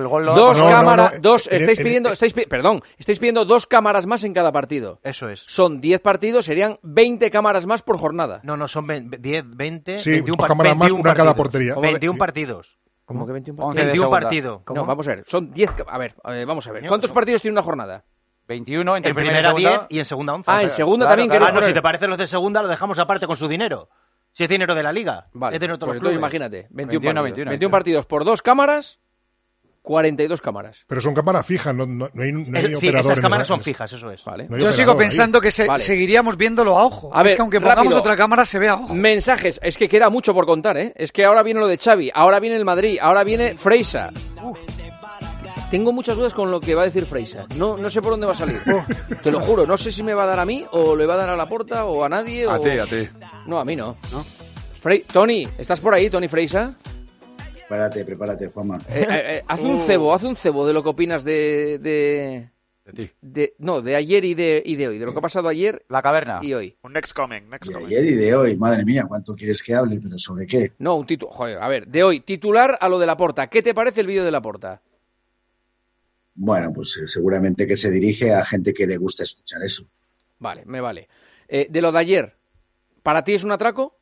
Estáis pidiendo 2 cámaras más en cada partido. Eso es. Son 10 partidos, serían 20 cámaras más por jornada. No, son 10, 20, sí, 21 cámaras más, una cada portería. 21 partidos. ¿Cómo que 21 partidos? 21 partidos. No, vamos a ver, son 10... A ver, vamos a ver. ¿Cuántos partidos tiene una jornada? 21 entre en primera 10 y en segunda 11. En segunda también. No, si te parecen los de segunda, lo dejamos aparte con su dinero. Si es dinero de la liga. Vale, es dinero de todos pues los clubes. Imagínate, 21 partidos por 2 cámaras, 42 cámaras. Pero son cámaras fijas, no hay operadores. Sí, esas cámaras son fijas, eso es. Vale. Yo sigo pensando que seguiríamos viéndolo a ojo. A ver, es que aunque pongamos otra cámara se ve a ojo. Mensajes, es que queda mucho por contar, ¿eh? Es que ahora viene lo de Xavi, ahora viene el Madrid, ahora viene Freisa. Tengo muchas dudas con lo que va a decir Freisa. No sé por dónde va a salir. Te lo juro, no sé si me va a dar a mí, o le va a dar a Laporta, o a nadie. A ti. No, a mí no. Tony, ¿estás por ahí, Tony Freisa? Prepárate, Juanma. Haz un cebo de lo que opinas de ayer y de hoy, de lo que ha pasado ayer, la caverna y hoy. Un next coming. De ayer y de hoy, madre mía, ¿cuánto quieres que hable? ¿Pero sobre qué? No, un título. Joder, a ver, de hoy, titular a lo de Laporta. ¿Qué te parece el vídeo de Laporta? Bueno, pues seguramente que se dirige a gente que le gusta escuchar eso. Vale, me vale. De lo de ayer, ¿para ti es un atraco?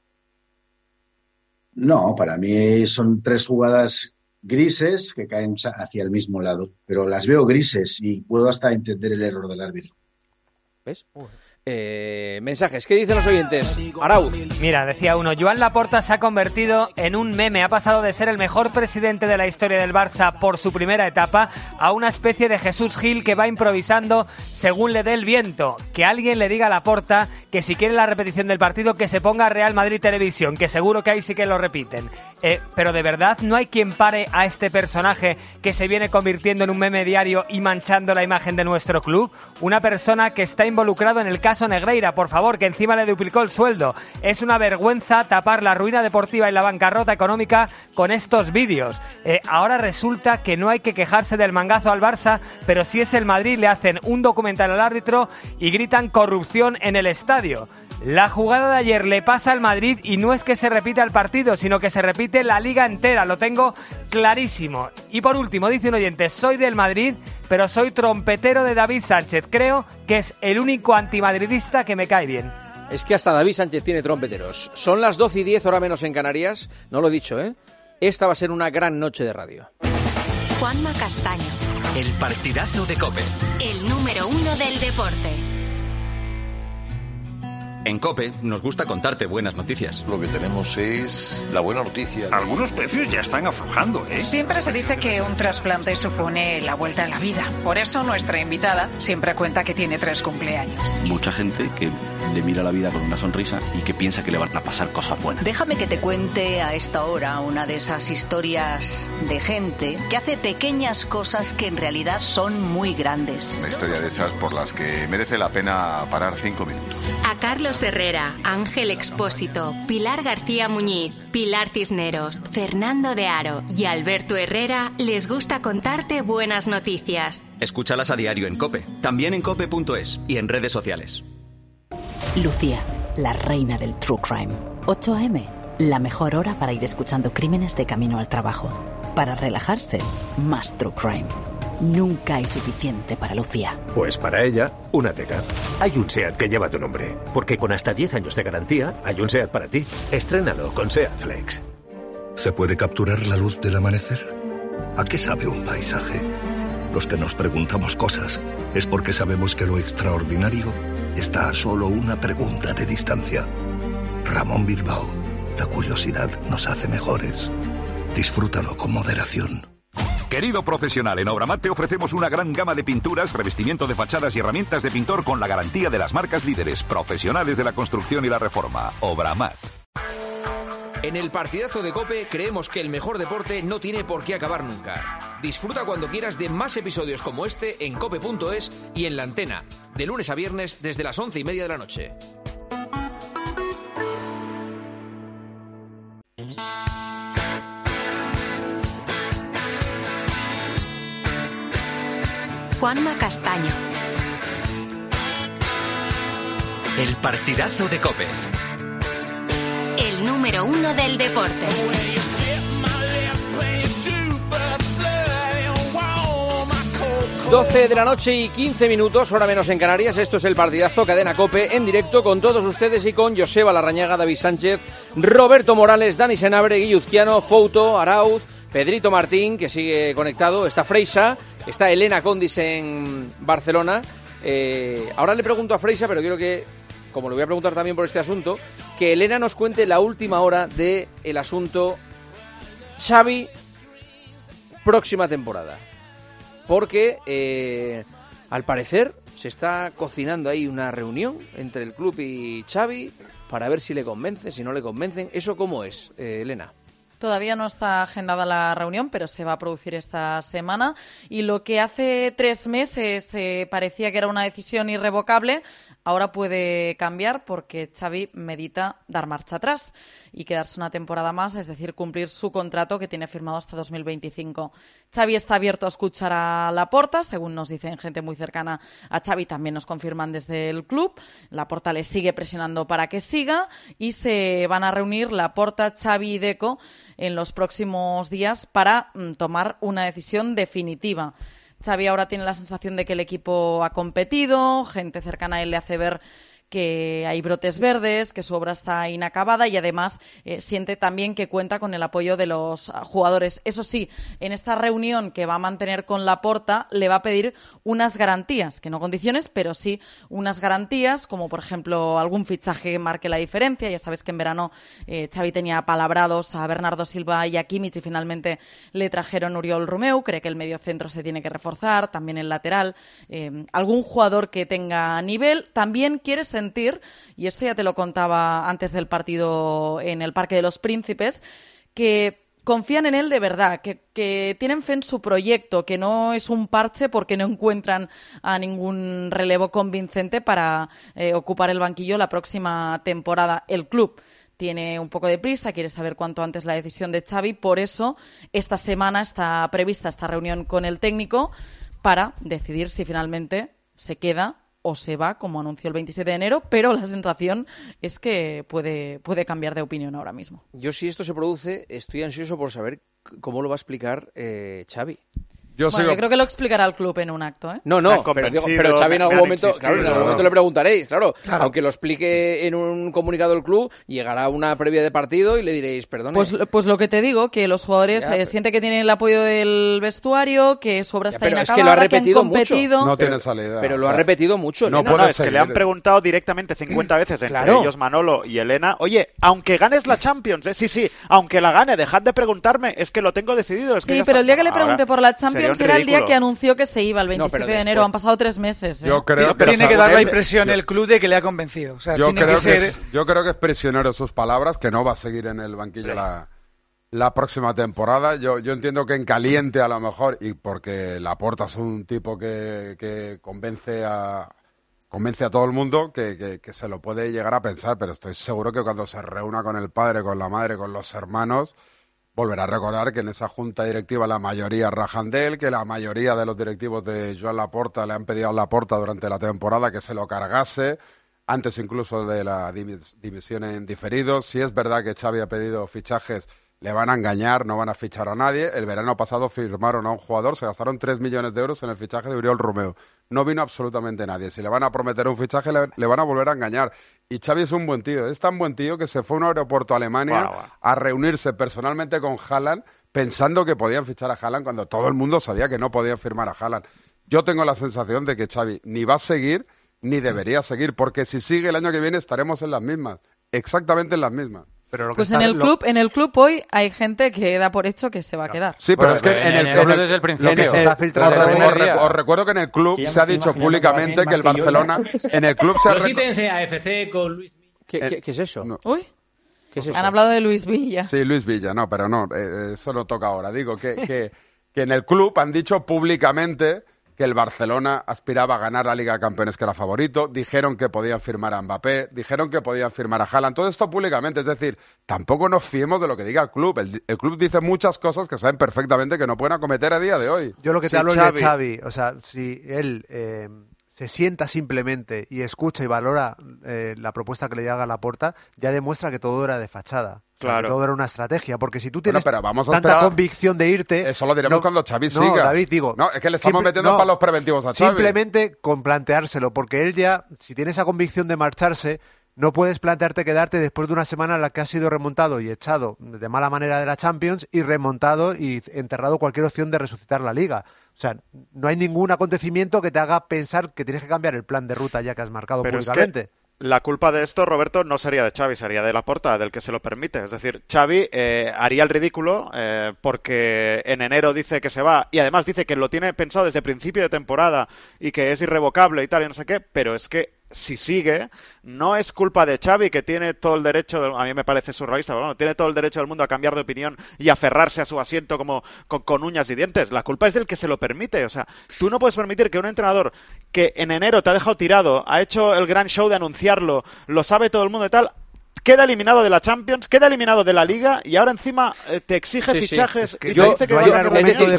No, para mí son 3 jugadas grises que caen hacia el mismo lado, pero las veo grises y puedo hasta entender el error del árbitro. ¿Ves? Mensajes, ¿qué dicen los oyentes? Arauz. Mira, decía uno, Joan Laporta se ha convertido en un meme, ha pasado de ser el mejor presidente de la historia del Barça por su primera etapa a una especie de Jesús Gil que va improvisando según le dé el viento. Que alguien le diga a Laporta que si quiere la repetición del partido que se ponga Real Madrid Televisión, que seguro que ahí sí que lo repiten. Pero de verdad no hay quien pare a este personaje que se viene convirtiendo en un meme diario y manchando la imagen de nuestro club. Una persona que está involucrado en el caso Negreira, por favor, que encima le duplicó el sueldo. Es una vergüenza tapar la ruina deportiva y la bancarrota económica con estos vídeos. Ahora resulta que no hay que quejarse del mangazo al Barça, pero si es el Madrid le hacen un documental al árbitro y gritan corrupción en el estadio. La jugada de ayer le pasa al Madrid y no es que se repita el partido, sino que se repite la liga entera, lo tengo clarísimo. Y por último, dice un oyente, soy del Madrid, pero soy trompetero de David Sánchez. Creo que es el único antimadridista que me cae bien. Es que hasta David Sánchez tiene trompeteros. Son las 12:10, hora menos en Canarias. No lo he dicho, ¿eh? Esta va a ser una gran noche de radio. Juanma Castaño. El partidazo de COPE. El número 1 del deporte. En COPE nos gusta contarte buenas noticias. Lo que tenemos es la buena noticia. Algunos precios ya están aflojando, ¿eh? Siempre se dice que un trasplante supone la vuelta a la vida. Por eso nuestra invitada siempre cuenta que tiene 3 cumpleaños. Mucha gente que le mira la vida con una sonrisa y que piensa que le van a pasar cosas buenas. Déjame que te cuente a esta hora una de esas historias de gente que hace pequeñas cosas que en realidad son muy grandes. Una historia de esas por las que merece la pena parar 5 minutos. A Carlos Herrera, Ángel Expósito, Pilar García Muñiz, Pilar Cisneros, Fernando de Aro y Alberto Herrera les gusta contarte buenas noticias. Escúchalas a diario en COPE, también en cope.es y en redes sociales. Lucía, la reina del True Crime. 8 a.m., la mejor hora para ir escuchando crímenes de camino al trabajo. Para relajarse, más True Crime. Nunca hay suficiente para Lucía. Pues para ella, una Teca. Hay un SEAT que lleva tu nombre, porque con hasta 10 años de garantía, hay un SEAT para ti. Estrénalo con SEAT Flex. ¿Se puede capturar la luz del amanecer? ¿A qué sabe un paisaje? Los que nos preguntamos cosas es porque sabemos que lo extraordinario está a solo una pregunta de distancia. Ramón Bilbao, la curiosidad nos hace mejores. Disfrútalo con moderación. Querido profesional, en Obramat te ofrecemos una gran gama de pinturas, revestimiento de fachadas y herramientas de pintor con la garantía de las marcas líderes, profesionales de la construcción y la reforma. Obramat. En el partidazo de COPE creemos que el mejor deporte no tiene por qué acabar nunca. Disfruta cuando quieras de más episodios como este en cope.es y en la antena, de lunes a viernes desde las 11:30 de la noche. Juanma Castaño. El partidazo de COPE. El número 1 del deporte. 12 de la noche y 15 minutos, hora menos en Canarias. Esto es el partidazo Cadena COPE en directo con todos ustedes y con Joseba Larrañaga, David Sánchez, Roberto Morales, Dani Senabre, Guilluzquiano, Fouto, Arauz, Pedrito Martín, que sigue conectado, está Freisa, está Elena Condis en Barcelona. Ahora le pregunto a Freisa, pero quiero que, como le voy a preguntar también por este asunto, que Elena nos cuente la última hora del asunto Xavi próxima temporada. Porque, al parecer, se está cocinando ahí una reunión entre el club y Xavi para ver si le convence, si no le convencen. ¿Eso cómo es, Elena? Todavía no está agendada la reunión, pero se va a producir esta semana. Y lo que hace 3 meses parecía que era una decisión irrevocable, ahora puede cambiar porque Xavi medita dar marcha atrás y quedarse una temporada más, es decir, cumplir su contrato que tiene firmado hasta 2025. Xavi está abierto a escuchar a Laporta, según nos dicen gente muy cercana a Xavi, también nos confirman desde el club. Laporta le sigue presionando para que siga y se van a reunir Laporta, Xavi y Deco en los próximos días para tomar una decisión definitiva. Xavi ahora tiene la sensación de que el equipo ha competido, gente cercana a él le hace ver que hay brotes verdes, que su obra está inacabada y además siente también que cuenta con el apoyo de los jugadores. Eso sí, en esta reunión que va a mantener con Laporta le va a pedir unas garantías, que no condiciones, pero sí unas garantías, como por ejemplo algún fichaje que marque la diferencia. Ya sabes que en verano Xavi tenía palabrados a Bernardo Silva y a Kimmich y finalmente le trajeron Oriol Romeu. Cree que el mediocentro se tiene que reforzar, también el lateral, algún jugador que tenga nivel. También quiere sentir, y esto ya te lo contaba antes del partido en el Parque de los Príncipes, que confían en él de verdad, que tienen fe en su proyecto, que no es un parche porque no encuentran a ningún relevo convincente para ocupar el banquillo la próxima temporada. El club tiene un poco de prisa, quiere saber cuanto antes la decisión de Xavi, por eso esta semana está prevista esta reunión con el técnico para decidir si finalmente se queda o se va, como anunció el 27 de enero, pero la sensación es que puede cambiar de opinión ahora mismo. Yo, si esto se produce, estoy ansioso por saber cómo lo va a explicar Xavi. Yo creo que lo explicará el club en un acto, ¿eh? No, pero Xavi en algún momento, claro, en algún momento le preguntaréis, claro, aunque lo explique en un comunicado del club, llegará una previa de partido y le diréis, perdone. Pues lo que te digo, que los jugadores sienten que tienen el apoyo del vestuario, que su obra está inacabada, es que lo ha repetido que han competido. Mucho. No tiene salida. Pero lo ha repetido mucho. No, es que le han preguntado directamente 50 veces, entre ellos Manolo y Elena, oye, aunque ganes la Champions, sí, aunque la gane, dejad de preguntarme, es que lo tengo decidido. Es que sí, pero el día que le pregunte por la Champions era el día que anunció que se iba el 27 de enero. Han pasado 3 meses. Yo creo que tiene que dar la impresión el club de que le ha convencido. O sea, yo creo que es prisionero de sus palabras, que no va a seguir en el banquillo la próxima temporada. Yo entiendo que en caliente a lo mejor, y porque Laporta es un tipo que convence a todo el mundo, que se lo puede llegar a pensar, pero estoy seguro que cuando se reúna con el padre, con la madre, con los hermanos, volverá a recordar que en esa junta directiva la mayoría rajan de él, que la mayoría de los directivos de Joan Laporta le han pedido a Laporta durante la temporada que se lo cargase, antes incluso de la dimisión en diferido. Si es verdad que Xavi ha pedido fichajes, le van a engañar, no van a fichar a nadie. El verano pasado firmaron a un jugador, se gastaron 3 millones de euros en el fichaje de Oriol Romeu. No vino absolutamente nadie. Si le van a prometer un fichaje, le van a volver a engañar. Y Xavi es un buen tío, es tan buen tío que se fue a un aeropuerto a Alemania a reunirse personalmente con Haaland, pensando que podían fichar a Haaland cuando todo el mundo sabía que no podían firmar a Haaland. Yo tengo la sensación de que Xavi ni va a seguir ni debería seguir, porque si sigue el año que viene estaremos en las mismas, exactamente en las mismas. Pero pues en el club hoy hay gente que da por hecho que se va a quedar. Sí, pero es que en el club desde el principio se está filtrando. Os recuerdo que en el club se ha dicho públicamente que el Barcelona en el club se ha Prosítense a FC con Luis Villa. ¿Qué es eso? No. Uy. ¿Qué es eso? Han hablado de Luis Villa. Sí, Luis Villa, no, pero no, eso no toca ahora. Digo que en el club han dicho públicamente que el Barcelona aspiraba a ganar la Liga de Campeones, que era favorito, dijeron que podían firmar a Mbappé, dijeron que podían firmar a Haaland, todo esto públicamente, es decir, tampoco nos fiemos de lo que diga el club. El club dice muchas cosas que saben perfectamente que no pueden acometer a día de hoy. Yo lo que te hablo es de Xavi, o sea, si él se sienta simplemente y escucha y valora la propuesta que le llega a Laporta, ya demuestra que todo era de fachada. Claro. Todo era una estrategia, porque si tú tienes vamos a tanta esperar, convicción de irte... Eso lo diremos cuando Xavi siga. David, digo... No, es que le estamos metiendo palos preventivos a Xavi. Simplemente con planteárselo, porque él ya, si tiene esa convicción de marcharse, no puedes plantearte quedarte después de una semana en la que has sido remontado y echado de mala manera de la Champions y remontado y enterrado cualquier opción de resucitar la Liga. O sea, no hay ningún acontecimiento que te haga pensar que tienes que cambiar el plan de ruta ya que has marcado públicamente. Es que la culpa de esto, Roberto, no sería de Xavi, sería de Laporta, del que se lo permite. Es decir, Xavi haría el ridículo porque en enero dice que se va y además dice que lo tiene pensado desde principio de temporada y que es irrevocable y tal y no sé qué, pero es que si sigue, no es culpa de Xavi, que tiene todo el derecho, a mí me parece surrealista, pero bueno, tiene todo el derecho del mundo a cambiar de opinión y aferrarse a su asiento como con uñas y dientes. La culpa es del que se lo permite. O sea, tú no puedes permitir que un entrenador que en enero te ha dejado tirado, ha hecho el gran show de anunciarlo, lo sabe todo el mundo y tal, queda eliminado de la Champions, queda eliminado de la Liga y ahora encima te exige fichajes y te dice que va a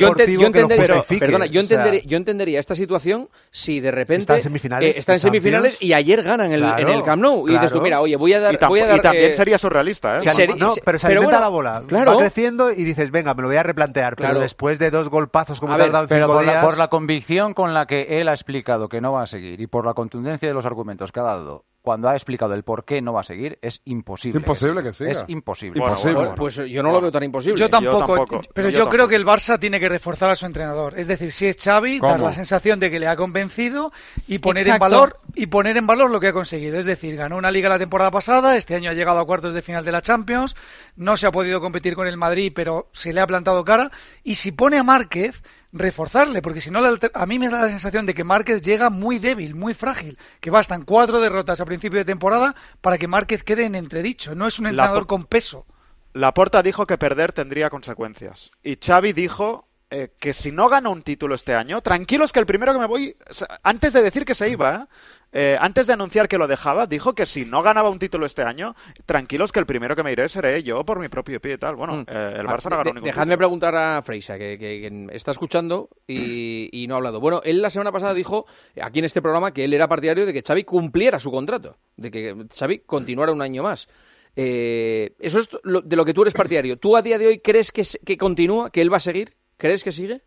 yo entendería esta situación si de repente está en semifinales y ayer ganan en el Camp Nou y dices tú, mira, oye, voy a dar y también sería surrealista, ¿eh? Pero se alimenta la bola, va creciendo y dices, venga, me lo voy a replantear, pero después de 2 golpazos como te has dado en 5 días... por la convicción con la que él ha explicado que no va a seguir y por la contundencia de los argumentos que ha dado cuando ha explicado el por qué no va a seguir, es imposible. Es imposible que siga. Es imposible. Bueno, pues yo no lo veo tan imposible. Yo tampoco. Pero yo creo que el Barça tiene que reforzar a su entrenador. Es decir, si es Xavi, dar la sensación de que le ha convencido y poner en valor lo que ha conseguido. Es decir, ganó una Liga la temporada pasada, este año ha llegado a cuartos de final de la Champions, no se ha podido competir con el Madrid, pero se le ha plantado cara. Y si pone a Márquez, reforzarle, porque si no, a mí me da la sensación de que Márquez llega muy débil, muy frágil, que bastan 4 derrotas a principio de temporada para que Márquez quede en entredicho. No es un entrenador con peso. Laporta dijo que perder tendría consecuencias. Y Xavi dijo que si no gana un título este año, tranquilos que el primero que me voy... O sea, antes de decir que se iba, antes de anunciar que lo dejaba, dijo que si no ganaba un título este año, tranquilos que el primero que me iré seré yo por mi propio pie y tal. Bueno, el Barça no ganó ningún Dejadme título. preguntar a Freisa, que está escuchando y no ha hablado. Bueno, él la semana pasada dijo, aquí en este programa, que él era partidario de que Xavi cumpliera su contrato, de que Xavi continuara un año más. Eso es de lo que tú eres partidario. ¿Tú a día de hoy crees que continúa, que él va a seguir? ¿Crees que sigue?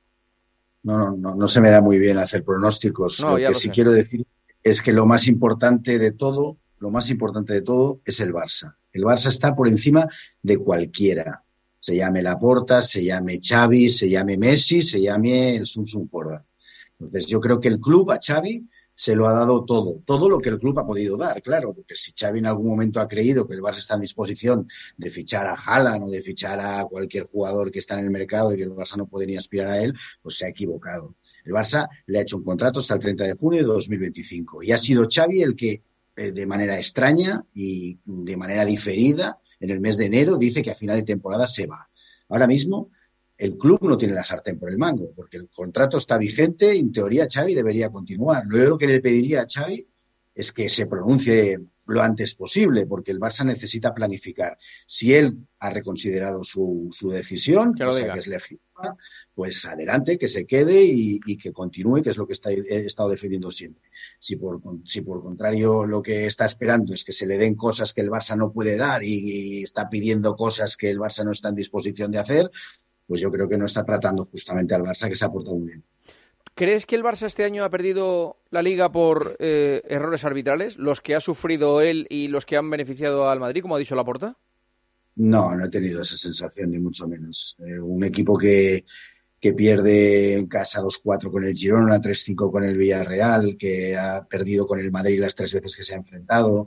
No se me da muy bien hacer pronósticos. Lo que sí quiero decir es que lo más importante de todo es el Barça. El Barça está por encima de cualquiera. Se llame Laporta, se llame Xavi, se llame Messi, se llame el Sun Corda. Entonces yo creo que el club a Xavi se lo ha dado todo lo que el club ha podido dar, claro, porque si Xavi en algún momento ha creído que el Barça está en disposición de fichar a Haaland o de fichar a cualquier jugador que está en el mercado y que el Barça no puede ni aspirar a él, pues se ha equivocado. El Barça le ha hecho un contrato hasta el 30 de junio de 2025 y ha sido Xavi el que, de manera extraña y de manera diferida, en el mes de enero dice que a final de temporada se va. Ahora mismo el club no tiene la sartén por el mango, porque el contrato está vigente y en teoría Xavi debería continuar. Lo que le pediría a Xavi es que se pronuncie lo antes posible, porque el Barça necesita planificar. Si él ha reconsiderado su decisión, que es legítima, pues adelante, que se quede y que continúe, que es lo que he estado defendiendo siempre. Si por contrario lo que está esperando es que se le den cosas que el Barça no puede dar y está pidiendo cosas que el Barça no está en disposición de hacer, pues yo creo que no está tratando justamente al Barça, que se ha portado muy bien. ¿Crees que el Barça este año ha perdido la Liga por errores arbitrales? ¿Los que ha sufrido él y los que han beneficiado al Madrid, como ha dicho Laporta? No he tenido esa sensación, ni mucho menos. Un equipo que pierde en casa 2-4 con el Girona, 3-5 con el Villarreal, que ha perdido con el Madrid las 3 veces que se ha enfrentado.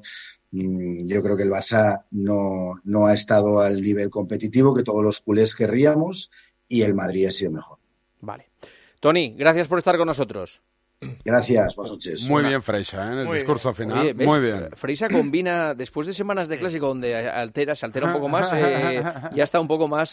Yo creo que el Barça no ha estado al nivel competitivo que todos los culés querríamos y el Madrid ha sido mejor. Vale. Toni, gracias por estar con nosotros. Gracias, buenas noches. Muy bien, Freisa, en el discurso final. Oye, ¿ves? Muy bien. Freisa combina, después de semanas de clásico donde se altera un poco más, ya está un poco más...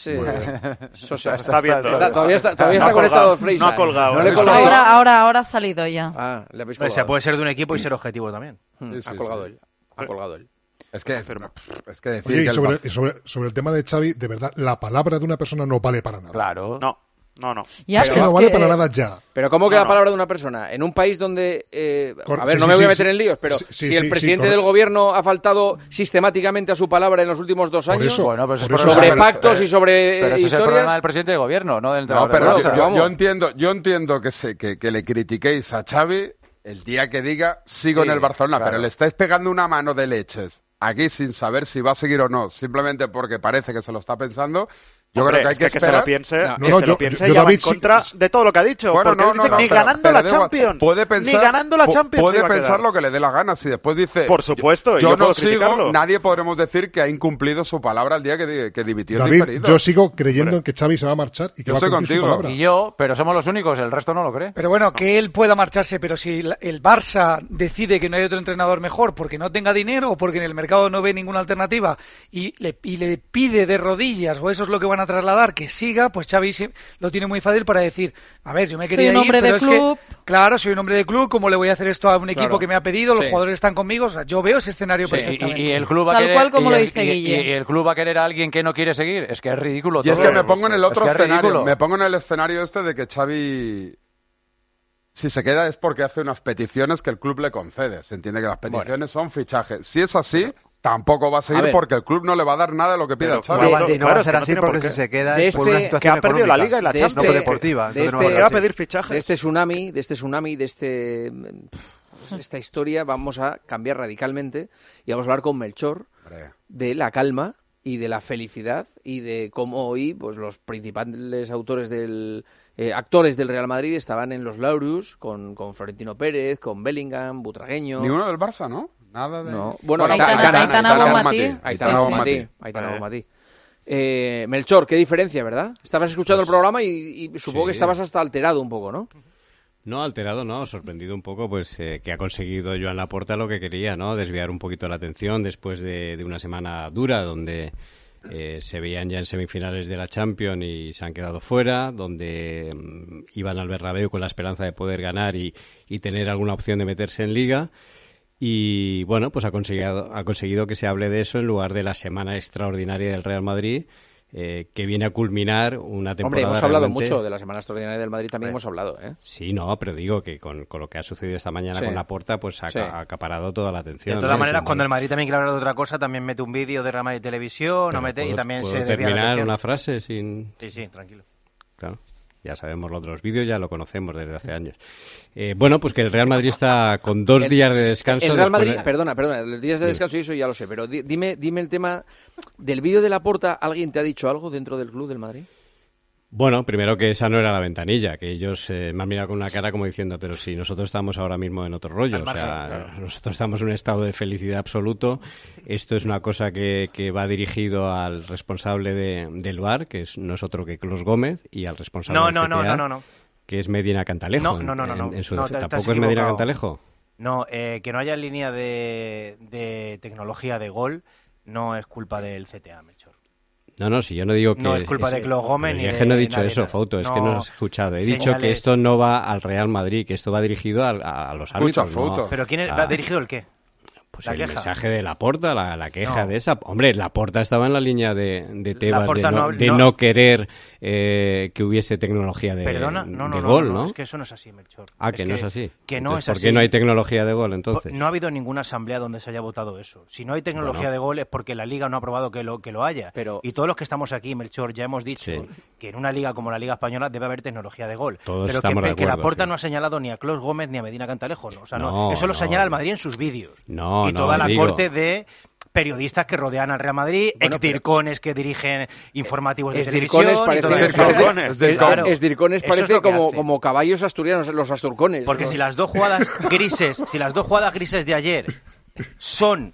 Se está viendo. Todavía está conectado Freisa. No ha colgado. No le colgáis. Ahora ha salido ya. Le habéis colgado. Se puede ser de un equipo y ser objetivo también. Ha colgado él. Es que decir Oye, que sobre el tema de Xavi, de verdad, la palabra de una persona no vale para nada. Claro. No. Es que no vale para nada ya. Pero ¿cómo que la palabra de una persona? En un país donde... no me voy a meter en líos, pero si el presidente del gobierno ha faltado sistemáticamente a su palabra en los últimos 2 años, sobre pactos y sobre pero ese historias... es el problema del presidente del gobierno, no del entrenador. Yo entiendo que le critiquéis a Xavi el día que diga sigo en el Barcelona, claro. Pero le estáis pegando una mano de leches aquí sin saber si va a seguir o no, simplemente porque parece que se lo está pensando. Yo creo que hay que esperar. Que se lo piense y va en contra de todo lo que ha dicho. Bueno, ni ganando la Champions. Puede pensar lo que le dé la gana. Si después dice, por supuesto, yo no sigo, nadie podremos decir que ha incumplido su palabra el día que dimitió. David, yo sigo creyendo en que Xavi se va a marchar y que va a cumplir su palabra. Y yo, pero somos los únicos, el resto no lo cree. Pero bueno, que él pueda marcharse, pero si el Barça decide que no hay otro entrenador mejor porque no tenga dinero o porque en el mercado no ve ninguna alternativa y le pide de rodillas, o eso es lo que van a trasladar, que siga, pues Xavi lo tiene muy fácil para decir, a ver, yo me quería ir, pero es que, claro, soy un hombre de club, ¿cómo le voy a hacer esto a un equipo que me ha pedido? Los jugadores están conmigo, o sea, yo veo ese escenario perfectamente. Y el club va a querer, cual como lo dice Guille. Y el club va a querer a alguien que no quiere seguir, es que es ridículo. Y es que me pongo en el otro escenario, me pongo en el escenario este de que Xavi, si se queda es porque hace unas peticiones que el club le concede, se entiende que las peticiones son fichajes. Si es así... Tampoco va a seguir porque el club no le va a dar nada de lo que pida el Xavi. No va a ser así porque si se queda es por una situación que ha perdido la Liga y la Champions deportiva. Va a pedir fichajes. De este tsunami, pues esta historia vamos a cambiar radicalmente y vamos a hablar con Melchor de la calma y de la felicidad y de cómo hoy pues los principales actores del Real Madrid estaban en los Laureus con Florentino Pérez, con Bellingham, Butragueño. Ninguno del Barça, ¿no? Nada de... No. Bueno, Aitana Bonmatí. Melchor, qué diferencia, ¿verdad? Estabas escuchando el programa y supongo que estabas hasta alterado un poco, ¿no? No, alterado no, sorprendido un poco, pues que ha conseguido Joan Laporta lo que quería, ¿no? Desviar un poquito la atención después de una semana dura donde se veían ya en semifinales de la Champions y se han quedado fuera, donde iban al Bernabéu con la esperanza de poder ganar y tener alguna opción de meterse en Liga. Y bueno, pues ha conseguido que se hable de eso en lugar de la semana extraordinaria del Real Madrid, que viene a culminar una temporada. Hombre, hemos hablado mucho de la semana extraordinaria del Madrid, también hemos hablado, ¿eh? Sí, no, pero digo que con lo que ha sucedido esta mañana con Laporta, pues ha acaparado toda la atención. De todas maneras, cuando el Madrid también quiere hablar de otra cosa, también mete un vídeo de Real Madrid Televisión, y también se desvía terminar la atención. Una frase sin... Sí, tranquilo. Claro. Ya sabemos lo de los vídeos, ya lo conocemos desde hace años. Bueno, pues que el Real Madrid está con 2 días de descanso. El Real Madrid, perdona, los días de descanso y eso ya lo sé, pero dime el tema del vídeo de Laporta. ¿Alguien te ha dicho algo dentro del club del Madrid? Bueno, primero que esa no era la ventanilla, que ellos me han mirado con una cara como diciendo, pero si nosotros estamos ahora mismo en otro rollo, nosotros estamos en un estado de felicidad absoluto. Esto es una cosa que va dirigido al responsable del VAR, que no es otro que Clos Gómez, y al responsable del CTA, no. que es Medina Cantalejo. No. ¿Tampoco es Medina Cantalejo? No, que no haya línea de tecnología de gol no es culpa del CTA, Melchor. No, si yo no digo que... No es culpa de Clos Gómez ni de... Es que no he dicho eso, Fauto, es que no lo has escuchado. He dicho que esto no va al Real Madrid, que esto va dirigido a los árbitros. No, ¿pero quién va dirigido el qué? Pues el mensaje de Laporta, la queja de esa... Hombre, Laporta estaba en la línea de Tebas de no querer que hubiese tecnología de gol, ¿no? Es que eso no es así, Melchor. Que no es así. Que no entonces, es así. ¿por qué no hay tecnología de gol, entonces? No ha habido ninguna asamblea donde se haya votado eso. Si no hay tecnología de gol es porque la Liga no ha aprobado que lo haya. Y todos los que estamos aquí, Melchor, ya hemos dicho que en una liga como la Liga Española debe haber tecnología de gol. Todos pero estamos de acuerdo, que Laporta no ha señalado ni a Clos Gómez ni a Medina Cantalejo. ¿no? O sea, eso lo señala el Madrid en sus vídeos. Y toda la corte de periodistas que rodean al Real Madrid, exdircones que dirigen informativos de televisión. Exdircones parece como caballos asturianos, los asturcones. Porque si las dos jugadas grises de ayer son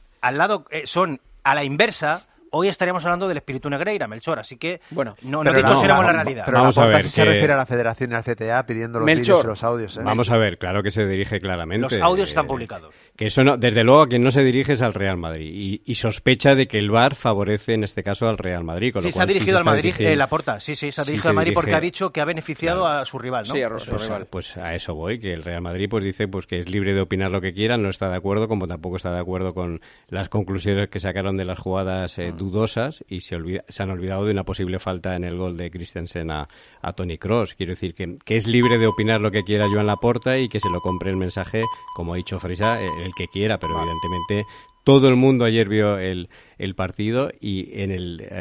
a la inversa, hoy estaríamos hablando del espíritu Negreira, Melchor, así que no distorsionemos la realidad. Pero vamos a ver, se refiere a la Federación y al CTA pidiendo los vídeos y los audios. Vamos a ver, claro que se dirige claramente. Los audios están publicados. Que eso no, desde luego a quien no se dirige es al Real Madrid y sospecha de que el VAR favorece en este caso al Real Madrid. Con lo cual, se ha dirigido al Madrid, Laporta, se ha dirigido al Madrid porque ha dicho que ha beneficiado a su rival, ¿no? Sí, a su rival. Pues a eso voy, que el Real Madrid pues dice pues que es libre de opinar lo que quiera, no está de acuerdo, como tampoco está de acuerdo con las conclusiones que sacaron de las jugadas dudosas y se han olvidado de una posible falta en el gol de Christensen a Toni Kroos. Quiero decir que es libre de opinar lo que quiera Joan Laporta y que se lo compre el mensaje, como ha dicho Frisa, el que quiera, pero evidentemente todo el mundo ayer vio el partido y en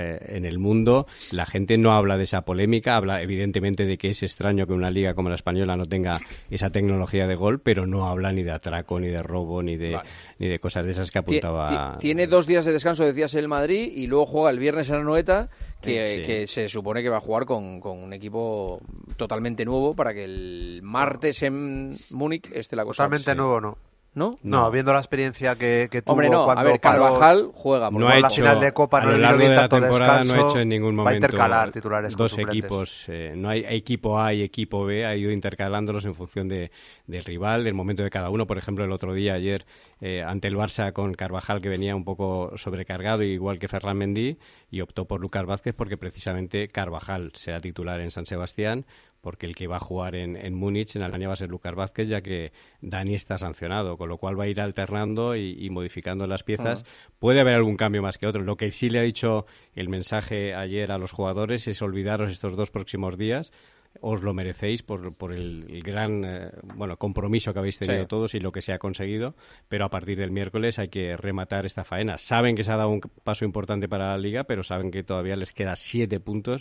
el mundo la gente no habla de esa polémica, habla evidentemente de que es extraño que una liga como la española no tenga esa tecnología de gol, pero no habla ni de atraco, ni de robo, ni de cosas de esas que apuntaba. Tiene 2 días de descanso, decías, el Madrid, y luego juega el viernes en Anoeta, que se supone que va a jugar con un equipo totalmente nuevo para que el martes en Múnich esté la cosa. Totalmente nuevo, ¿no? ¿No? Viendo la experiencia que tuvo. Hombre, no, cuando a ver, Carvajal juega. No ha la hecho, final de Copa, a lo largo de la temporada descanso, no ha hecho en ningún momento va a intercalar titulares dos con equipos. No hay equipo A y equipo B, ha ido intercalándolos en función del rival, del momento de cada uno. Por ejemplo, el otro día, ayer, ante el Barça con Carvajal, que venía un poco sobrecargado, igual que Ferland Mendy, y optó por Lucas Vázquez porque precisamente Carvajal será titular en San Sebastián, porque el que va a jugar en Múnich en Alemania va a ser Lucas Vázquez, ya que Dani está sancionado, con lo cual va a ir alternando y modificando las piezas. Puede haber algún cambio más que otro. Lo que sí le ha dicho el mensaje ayer a los jugadores es olvidaros estos 2 próximos días, os lo merecéis por el gran compromiso que habéis tenido todos y lo que se ha conseguido, pero a partir del miércoles hay que rematar esta faena. Saben que se ha dado un paso importante para la Liga, pero saben que todavía les queda 7 puntos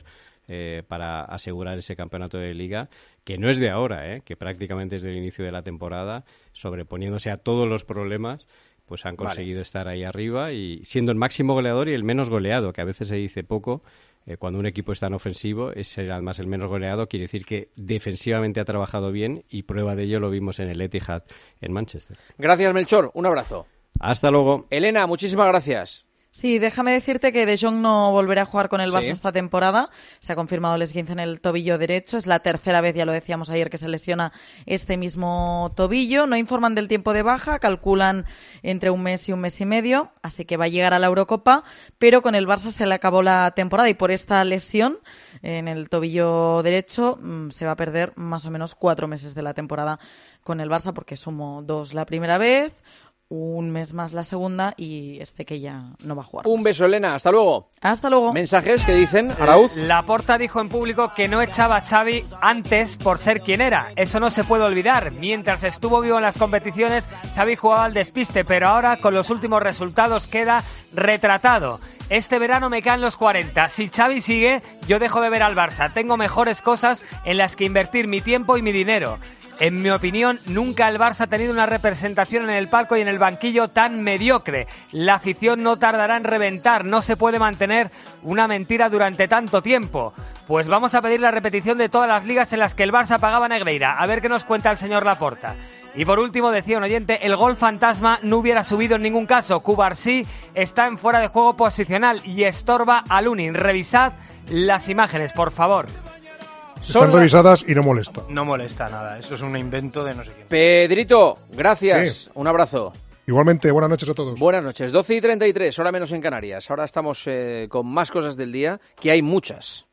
para asegurar ese campeonato de Liga, que no es de ahora, que prácticamente desde el inicio de la temporada, sobreponiéndose a todos los problemas, pues han conseguido estar ahí arriba y siendo el máximo goleador y el menos goleado, que a veces se dice poco. Cuando un equipo es tan ofensivo, es además el menos goleado, quiere decir que defensivamente ha trabajado bien y prueba de ello lo vimos en el Etihad en Manchester. Gracias, Melchor. Un abrazo. Hasta luego. Elena, muchísimas gracias. Sí, déjame decirte que De Jong no volverá a jugar con el Barça esta temporada. Se ha confirmado el esguince en el tobillo derecho. Es la tercera vez, ya lo decíamos ayer, que se lesiona este mismo tobillo. No informan del tiempo de baja, calculan entre 1 mes y 1 mes y medio, así que va a llegar a la Eurocopa, pero con el Barça se le acabó la temporada y por esta lesión en el tobillo derecho se va a perder más o menos 4 meses de la temporada con el Barça, porque sumo 2 la primera vez, 1 mes más la segunda y que ya no va a jugar. Un beso, Elena. Hasta luego. Hasta luego. Mensajes que dicen, Arauz. Laporta dijo en público que no echaba a Xavi antes por ser quien era. Eso no se puede olvidar. Mientras estuvo vivo en las competiciones, Xavi jugaba al despiste, pero ahora con los últimos resultados queda retratado. Este verano me caen los 40. Si Xavi sigue, yo dejo de ver al Barça. Tengo mejores cosas en las que invertir mi tiempo y mi dinero. En mi opinión, nunca el Barça ha tenido una representación en el palco y en el banquillo tan mediocre. La afición no tardará en reventar, no se puede mantener una mentira durante tanto tiempo. Pues vamos a pedir la repetición de todas las ligas en las que el Barça pagaba a Negreira. A ver qué nos cuenta el señor Laporta. Y por último, decía un oyente, el gol fantasma no hubiera subido en ningún caso. Cubarsí está en fuera de juego posicional y estorba a Lunin. Revisad las imágenes, por favor. Están revisadas y no molesta. No molesta nada, eso es un invento de no sé quién. Pedrito, gracias. Sí. Un abrazo. Igualmente, buenas noches a todos. Buenas noches, 12:33, hora menos en Canarias. Ahora estamos con más cosas del día, que hay muchas.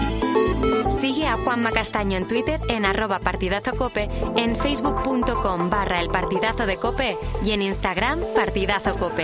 Sigue a Juanma Castaño en Twitter en @partidazocope, en facebook.com/El Partidazo de Cope y en Instagram Partidazo Cope.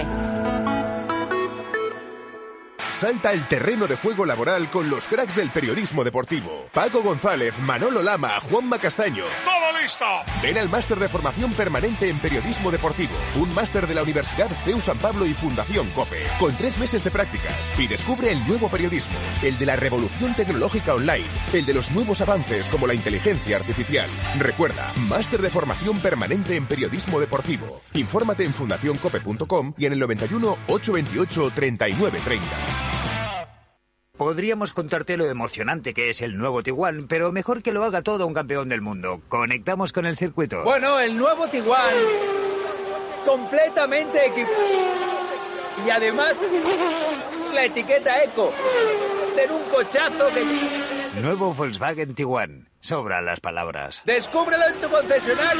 Salta al terreno de juego laboral con los cracks del periodismo deportivo. Paco González, Manolo Lama, Juanma Castaño. ¡Todo listo! Ven al máster de formación permanente en periodismo deportivo. Un máster de la Universidad CEU San Pablo y Fundación COPE. Con 3 meses de prácticas. Y descubre el nuevo periodismo. El de la revolución tecnológica online. El de los nuevos avances como la inteligencia artificial. Recuerda, máster de formación permanente en periodismo deportivo. Infórmate en fundacioncope.com y en el 91 828 3930. Podríamos contarte lo emocionante que es el nuevo Tiguan, pero mejor que lo haga todo un campeón del mundo. Conectamos con el circuito. Bueno, el nuevo Tiguan, completamente equipado. Y además, la etiqueta Eco. En un cochazo que... Nuevo Volkswagen Tiguan. Sobran las palabras. Descúbrelo en tu concesionario.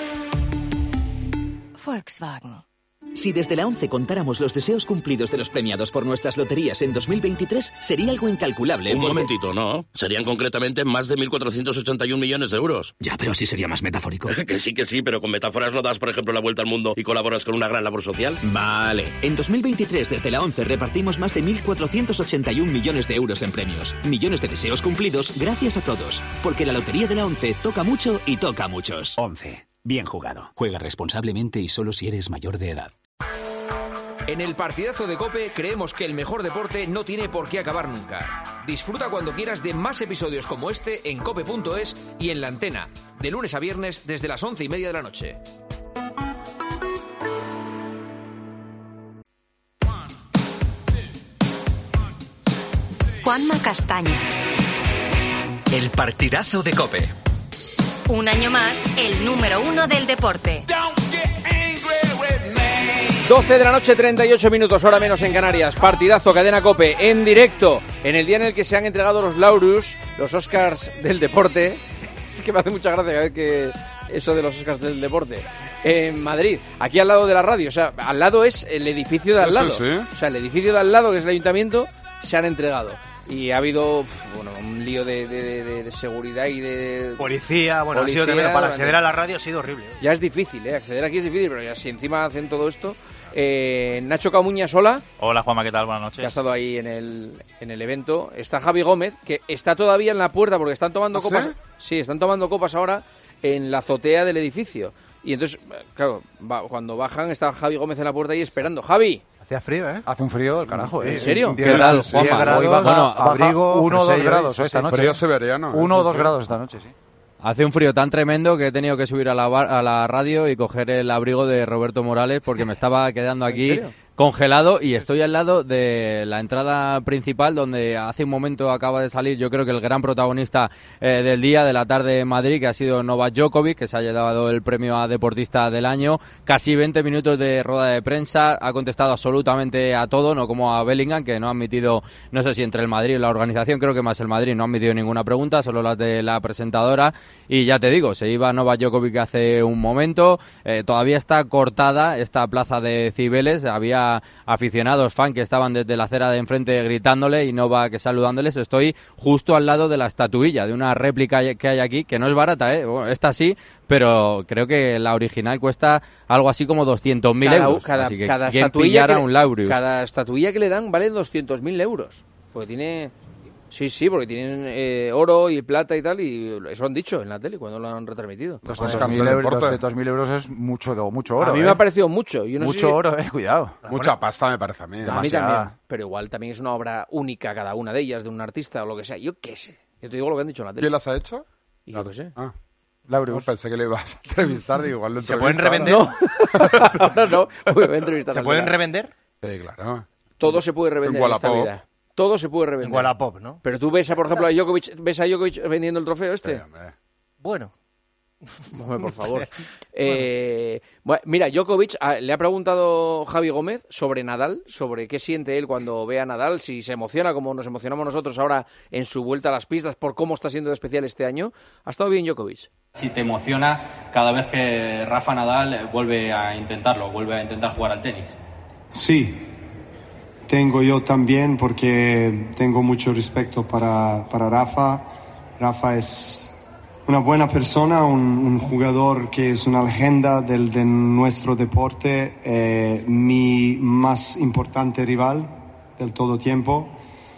Volkswagen. Si desde la ONCE contáramos los deseos cumplidos de los premiados por nuestras loterías en 2023, sería algo incalculable. Un momentito, no. Serían concretamente más de 1.481 millones de euros. Ya, pero así sería más metafórico. Que sí, pero con metáforas no das, por ejemplo, la vuelta al mundo y colaboras con una gran labor social. Vale. En 2023, desde la ONCE, repartimos más de 1.481 millones de euros en premios. Millones de deseos cumplidos gracias a todos. Porque la lotería de la ONCE toca mucho y toca a muchos. ONCE. Bien jugado. Juega responsablemente y solo si eres mayor de edad. En el Partidazo de COPE creemos que el mejor deporte no tiene por qué acabar nunca. Disfruta cuando quieras de más episodios como este en cope.es y en La Antena, de lunes a viernes desde las 11:30 de la noche. Juanma Castaño. El Partidazo de COPE. Un año más, el número 1 del deporte. 12 de la noche, 38 minutos, hora menos en Canarias. Partidazo, cadena COPE, en directo, en el día en el que se han entregado los Laureus, los Oscars del deporte. Es que me hace mucha gracia cada vez que eso de los Oscars del deporte. En Madrid, aquí al lado de la radio, o sea, al lado es el edificio de al lado. Sí. O sea, el edificio de al lado, que es el ayuntamiento, se han entregado. Y ha habido un lío de seguridad y de... Policía, ha sido tremendo. Para acceder a la radio ha sido horrible. Ya es difícil, acceder aquí es difícil, pero ya si encima hacen todo esto... Nacho Camuñas, hola. Hola Juanma, ¿qué tal? Buenas noches. Que ha estado ahí en el evento. Está Javi Gómez, que está todavía en la puerta porque están tomando copas. Sí, están tomando copas ahora en la azotea del edificio. Y entonces, claro, cuando bajan está Javi Gómez en la puerta ahí esperando. ¡Javi! Hacía frío, ¿eh? Hace un frío del carajo, ¿eh? ¿En serio? ¿Qué tal, Juanma? Hoy baja abrigo, 1 o 2 grados esta noche. Frío siberiano. 1 o 2 grados esta noche, sí. Hace un frío tan tremendo que he tenido que subir a la radio y coger el abrigo de Roberto Morales porque me estaba quedando aquí congelado, y estoy al lado de la entrada principal donde hace un momento acaba de salir, yo creo que el gran protagonista del día, de la tarde en Madrid, que ha sido Novak Djokovic, que se ha llevado el premio a deportista del año. Casi 20 minutos de rueda de prensa, ha contestado absolutamente a todo, no como a Bellingham, que no ha admitido, no sé si entre el Madrid y la organización, creo que más el Madrid, no ha admitido ninguna pregunta, solo las de la presentadora. Y ya te digo, se iba Novak Djokovic hace un momento, todavía está cortada esta plaza de Cibeles, había aficionados, fan, que estaban desde la acera de enfrente gritándole y Novak saludándoles. Estoy justo al lado de la estatuilla, de una réplica que hay aquí, que no es barata, Bueno, esta sí, pero creo que la original cuesta algo así como 200.000 euros. Así que cada quien estatuilla pillara un Laureus. Cada estatuilla que le dan vale 200.000 euros. Porque tiene... Sí, porque tienen oro y plata y tal, y eso han dicho en la tele cuando lo han retransmitido. 200.000 euros es mucho oro. A mí me ha parecido mucho. Yo no mucho sé si... oro, cuidado. Mucha pasta me parece a mí. A mí también, pero igual también es una obra única cada una de ellas, de un artista o lo que sea. Yo qué sé. Yo te digo lo que han dicho en la tele. ¿Quién las ha hecho? Y yo qué sé. Laureus. No, pensé que le ibas a entrevistar, digo, igual lo ¿Se pueden revender? No, voy a entrevistar. ¿Se pueden revender? Sí, claro. Todo se puede revender en esta vida. Todo se puede revender. En Wallapop, ¿no? Pero tú ves, por ejemplo, a Djokovic, ¿ves a Djokovic vendiendo el trofeo este? Sí, hombre. Bueno. Hombre, por favor. Mira, Djokovic le ha preguntado Javi Gómez sobre Nadal, sobre qué siente él cuando ve a Nadal, si se emociona como nos emocionamos nosotros ahora en su vuelta a las pistas, por cómo está siendo especial este año. ¿Ha estado bien Djokovic? Si te emociona cada vez que Rafa Nadal vuelve a intentarlo, vuelve a intentar jugar al tenis. Sí. Tengo yo también, porque tengo mucho respeto para Rafa. Rafa es una buena persona, un jugador que es una leyenda de nuestro deporte, mi más importante rival del todo tiempo.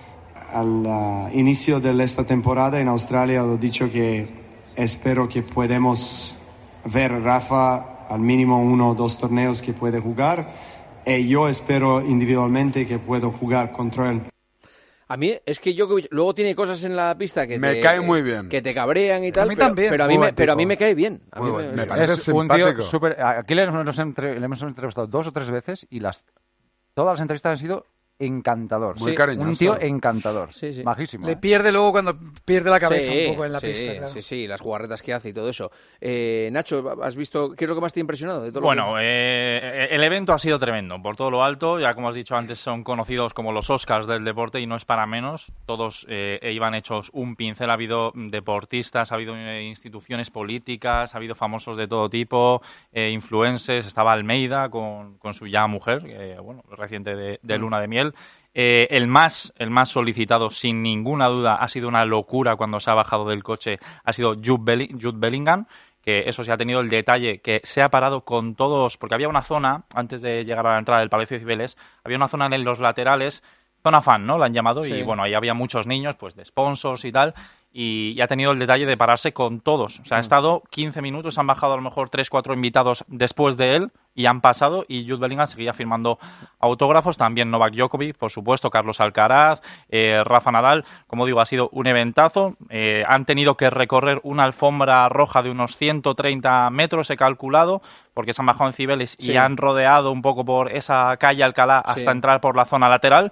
Al inicio de esta temporada en Australia he dicho que espero que podamos ver a Rafa al mínimo 1 o 2 torneos que puede jugar. Y yo espero individualmente que puedo jugar contra él. A mí es que Djokovic luego tiene cosas en la pista que me cae muy bien, que te cabrean y tal. A mí también. Pero a mí me cae bien. Me parece simpático. Un tío súper... Aquí le hemos entrevistado 2 o 3 veces y todas las entrevistas han sido encantador. Muy cariñoso. Un tío encantador. Sí. Majísimo. Le pierde luego cuando pierde la cabeza un poco en la pista. Claro. Sí, las jugarretas que hace y todo eso. Nacho, ¿has visto qué es lo que más te ha impresionado de todo? Bueno, el evento ha sido tremendo, por todo lo alto. Ya como has dicho antes, son conocidos como los Oscars del deporte y no es para menos. Todos iban hechos un pincel. Ha habido deportistas, ha habido instituciones políticas, ha habido famosos de todo tipo, influencers. Estaba Almeida con su ya mujer, reciente de luna de miel. El más solicitado, sin ninguna duda, ha sido una locura cuando se ha bajado del coche, ha sido Jude Bellingham, que eso sí ha tenido el detalle que se ha parado con todos, porque había una zona, antes de llegar a la entrada del Palacio de Cibeles, había una zona en los laterales, zona fan, ¿no? La han llamado, sí. Y bueno, ahí había muchos niños, pues de sponsors y tal, y ha tenido el detalle de pararse con todos. O sea, ha estado 15 minutos, han bajado a lo mejor 3-4 invitados después de él y han pasado, y Jude Bellingham seguía firmando autógrafos, también Novak Djokovic, por supuesto, Carlos Alcaraz, Rafa Nadal. Como digo, ha sido un eventazo. Han tenido que recorrer una alfombra roja de unos 130 metros, he calculado, porque se han bajado en Cibeles y han rodeado un poco por esa calle Alcalá hasta entrar por la zona lateral.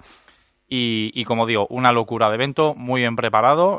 Y como digo, una locura de evento, muy bien preparado.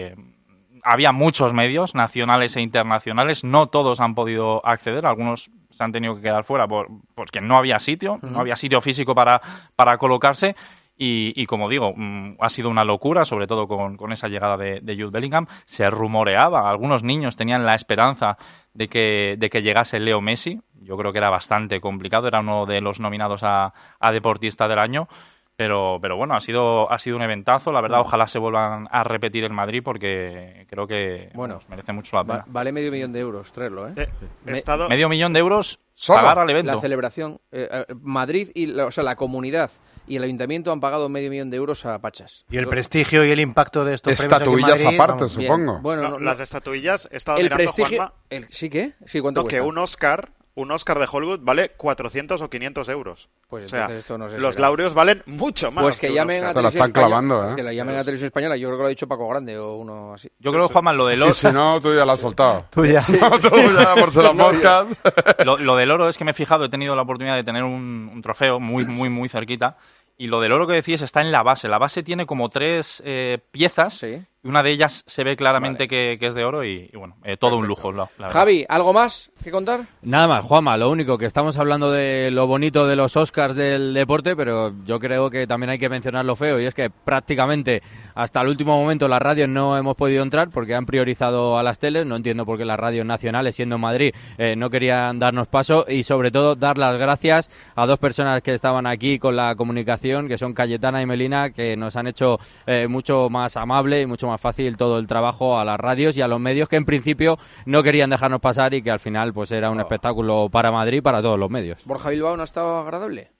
Había muchos medios, nacionales e internacionales. No todos han podido acceder, algunos se han tenido que quedar fuera porque no había sitio, no había sitio físico para colocarse. Y como digo, ha sido una locura, sobre todo con esa llegada de Jude Bellingham. Se rumoreaba, algunos niños tenían la esperanza de que llegase Leo Messi. Yo creo que era bastante complicado, era uno de los nominados a deportista del año. Pero bueno, ha sido un eventazo. La verdad, ojalá se vuelvan a repetir en Madrid porque creo que merece mucho la pena. Vale €500,000 traerlo, ¿eh? Medio millón de euros pagar al evento. La celebración. Madrid y la comunidad y el ayuntamiento han pagado €500,000 a Pachas. Y el prestigio y el impacto de estos premios estatuillas Madrid, aparte, supongo. Bueno, las estatuillas, he estado el mirando, prestigio, Juanma, ¿sí qué? Sí, ¿cuánto cuesta? Que un Oscar de Hollywood vale 400 o 500 euros. Pues o sea, esto no sé los laureos valen mucho más. Pues que llamen a Televisión Española. Que la llamen a Televisión Española. Yo creo que lo ha dicho Paco Grande o uno así. Yo creo, Juanma, lo del oro... Y si no, tú ya lo has soltado. Tú ya. Tú ya, por ser la podcast. Lo del oro es que me he fijado, he tenido la oportunidad de tener un trofeo muy cerquita. Y lo del oro que decís está en la base. La base tiene como 3 piezas. Sí. Y una de ellas se ve claramente que es de oro y bueno, todo un lujo. La Javi, ¿algo más que contar? Nada más, Juanma, lo único que estamos hablando de lo bonito de los Oscars del deporte, pero yo creo que también hay que mencionar lo feo, y es que prácticamente hasta el último momento las radios no hemos podido entrar porque han priorizado a las teles. No entiendo por qué las radios nacionales, siendo en Madrid, no querían darnos paso, y sobre todo dar las gracias a 2 personas que estaban aquí con la comunicación, que son Cayetana y Melina, que nos han hecho mucho más amable y mucho más fácil todo el trabajo a las radios y a los medios que en principio no querían dejarnos pasar, y que al final pues era un espectáculo para Madrid y para todos los medios. ¿Borja Bilbao no ha estado agradable?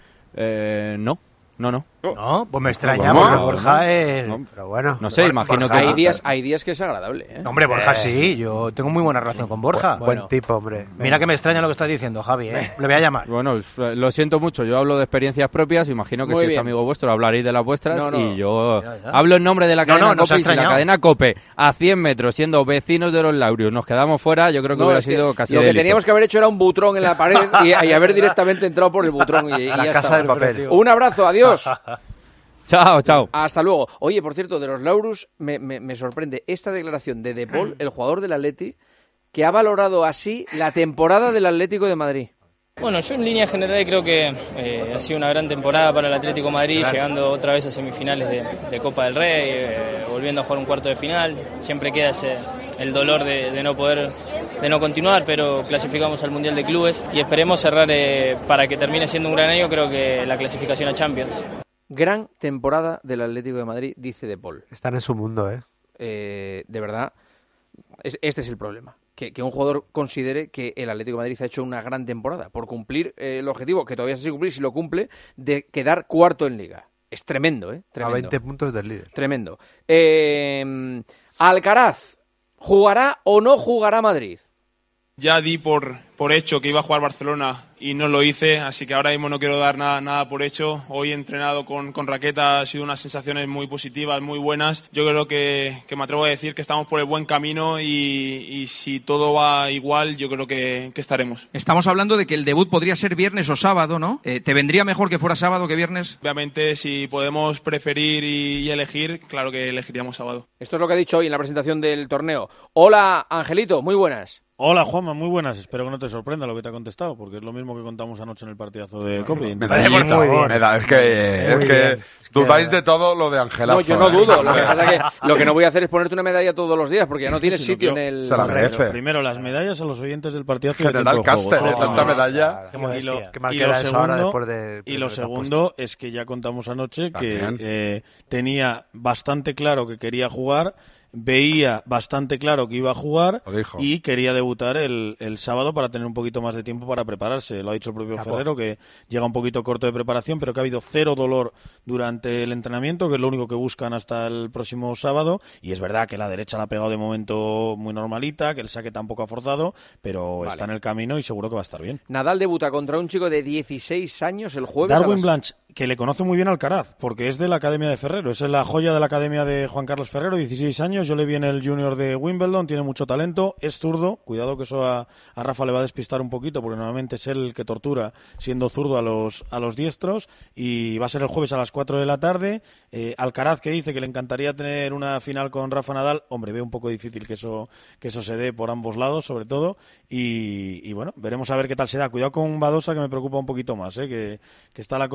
No. No, pues me extraña porque Borja es... Pero bueno. No sé, imagino Borja, que... Hay días que es agradable, ¿eh? Hombre, Borja sí, yo tengo muy buena relación con Borja. Buen tipo, hombre. Mira que me extraña lo que estás diciendo, Javi, ¿eh? Le voy a llamar. Bueno, lo siento mucho, yo hablo de experiencias propias, imagino que si es amigo vuestro hablaréis de las vuestras, y yo hablo en nombre de la cadena COPE, y si la cadena COPE a 100 metros, siendo vecinos de los Laureus, nos quedamos fuera, yo creo que hubiera sido casi lo delito. que teníamos que haber hecho era un butrón en la pared y haber directamente entrado por el butrón y a la ya casa está. de papel. Un abrazo, adiós. Chao. Hasta luego. Oye, por cierto, de los Laureus me sorprende esta declaración de De Paul, el jugador del Atleti, que ha valorado así la temporada del Atlético de Madrid. Bueno, yo en línea general creo que ha sido una gran temporada para el Atlético de Madrid, llegando otra vez a semifinales de Copa del Rey, volviendo a jugar un cuarto de final. Siempre queda el dolor de no continuar, pero clasificamos al Mundial de Clubes y esperemos cerrar para que termine siendo un gran año, creo que la clasificación a Champions. Gran temporada del Atlético de Madrid, dice De Paul. Están en su mundo, De verdad, este es el problema. Que un jugador considere que el Atlético de Madrid ha hecho una gran temporada por cumplir el objetivo, que todavía se sigue cumplir si lo cumple, de quedar cuarto en Liga. Es tremendo, Tremendo. A 20 puntos del líder. Tremendo. Alcaraz, ¿jugará o no jugará Madrid? Ya di por hecho que iba a jugar Barcelona y no lo hice, así que ahora mismo no quiero dar nada por hecho. Hoy he entrenado con Raqueta, ha sido unas sensaciones muy positivas, muy buenas. Yo creo que me atrevo a decir que estamos por el buen camino y si todo va igual, yo creo que estaremos. Estamos hablando de que el debut podría ser viernes o sábado, ¿no? ¿Te vendría mejor que fuera sábado que viernes? Obviamente, si podemos preferir y elegir, claro que elegiríamos sábado. Esto es lo que ha dicho hoy en la presentación del torneo. Hola, Angelito, muy buenas. Hola, Juanma, muy buenas. Espero que no te sorprenda lo que te ha contestado, porque es lo mismo que contamos anoche en el partidazo de COPE. Es que dudáis de todo lo de Angelazo. No, yo no dudo. Lo que pasa es que lo que no voy a hacer es ponerte una medalla todos los días, porque ya no tienes sitio en el... Se la merece. Primero, las medallas a los oyentes del partidazo. General Caster, tanta medalla. Y lo segundo es que ya contamos anoche que tenía bastante claro que quería jugar, veía bastante claro que iba a jugar y quería debutar el sábado para tener un poquito más de tiempo para prepararse. Lo ha dicho el propio Ferrero, que llega un poquito corto de preparación, pero que ha habido cero dolor durante el entrenamiento, que es lo único que buscan hasta el próximo sábado. Y es verdad que la derecha la ha pegado de momento muy normalita, que el saque tampoco ha forzado, pero está en el camino y seguro que va a estar bien. Nadal debuta contra un chico de 16 años el jueves. Darwin Blanche, que le conoce muy bien al Alcaraz, porque es de la academia de Ferrero, es la joya de la academia de Juan Carlos Ferrero, 16 años, yo le vi en el Junior de Wimbledon, tiene mucho talento, es zurdo, cuidado que eso a Rafa le va a despistar un poquito, porque normalmente es él el que tortura siendo zurdo a los diestros, y va a ser el jueves a las 4 de la tarde. Alcaraz, que dice que le encantaría tener una final con Rafa Nadal, hombre, veo un poco difícil que eso se dé por ambos lados, sobre todo, y bueno, veremos a ver qué tal se da. Cuidado con Badosa, que me preocupa un poquito más, que está la cosa más complicada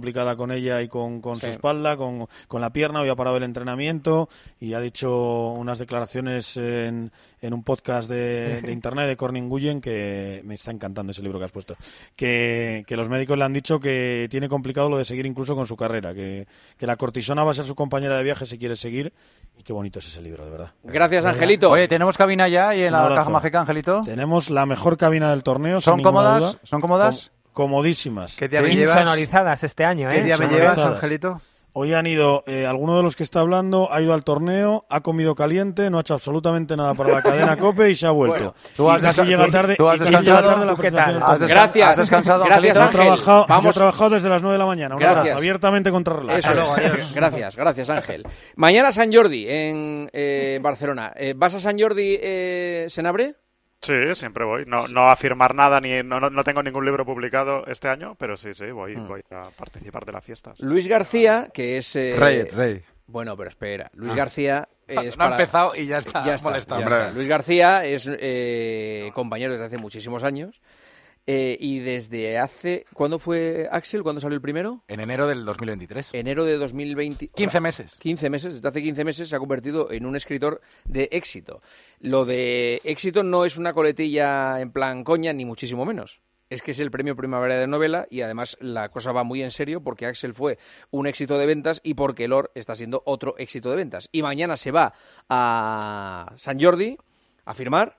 complicada con ella y con su espalda, con la pierna, había parado el entrenamiento y ha dicho unas declaraciones en un podcast de internet de Corning Guyen, que me está encantando ese libro que has puesto, que los médicos le han dicho que tiene complicado lo de seguir incluso con su carrera, que la cortisona va a ser su compañera de viaje si quiere seguir, y qué bonito es ese libro, de verdad. Gracias, Angelito. Oye, ¿tenemos cabina ya y en la caja mágica, Angelito? Tenemos la mejor cabina del torneo. ¿Son cómodas? ¿Son cómodas? Comodísimas. ¿Qué día me llevas? Insonorizadas este año, ¿eh? ¿Qué día me llevas, Angelito? Hoy han ido, alguno de los que está hablando ha ido al torneo, ha comido caliente, no ha hecho absolutamente nada para la cadena COPE y se ha vuelto. Bueno, y casi llega tarde. ¿Tú has descansado? La presentación. Gracias. ¿Has descansado? Gracias, Ángel. Yo he trabajado desde las 9 de la mañana. Un abrazo, abiertamente contra reloj. Gracias, Ángel. Mañana San Jordi en Barcelona. ¿Vas a San Jordi, Senabre? Sí, siempre voy. No a firmar nada, no tengo ningún libro publicado este año, pero sí, voy a participar de las fiestas. Luis García, que es... Rey. Bueno, pero espera. Luis García es ha empezado y ya está molestando. Luis García es compañero desde hace muchísimos años. Y desde hace... ¿Cuándo fue, Axel? ¿Cuándo salió el primero? En enero del 2023. Enero de 2020. 15 meses. 15 meses. Desde hace 15 meses se ha convertido en un escritor de éxito. Lo de éxito no es una coletilla en plan coña, ni muchísimo menos. Es que es el premio Primavera de novela y además la cosa va muy en serio porque Axel fue un éxito de ventas y porque Lor está siendo otro éxito de ventas. Y mañana se va a San Jordi a firmar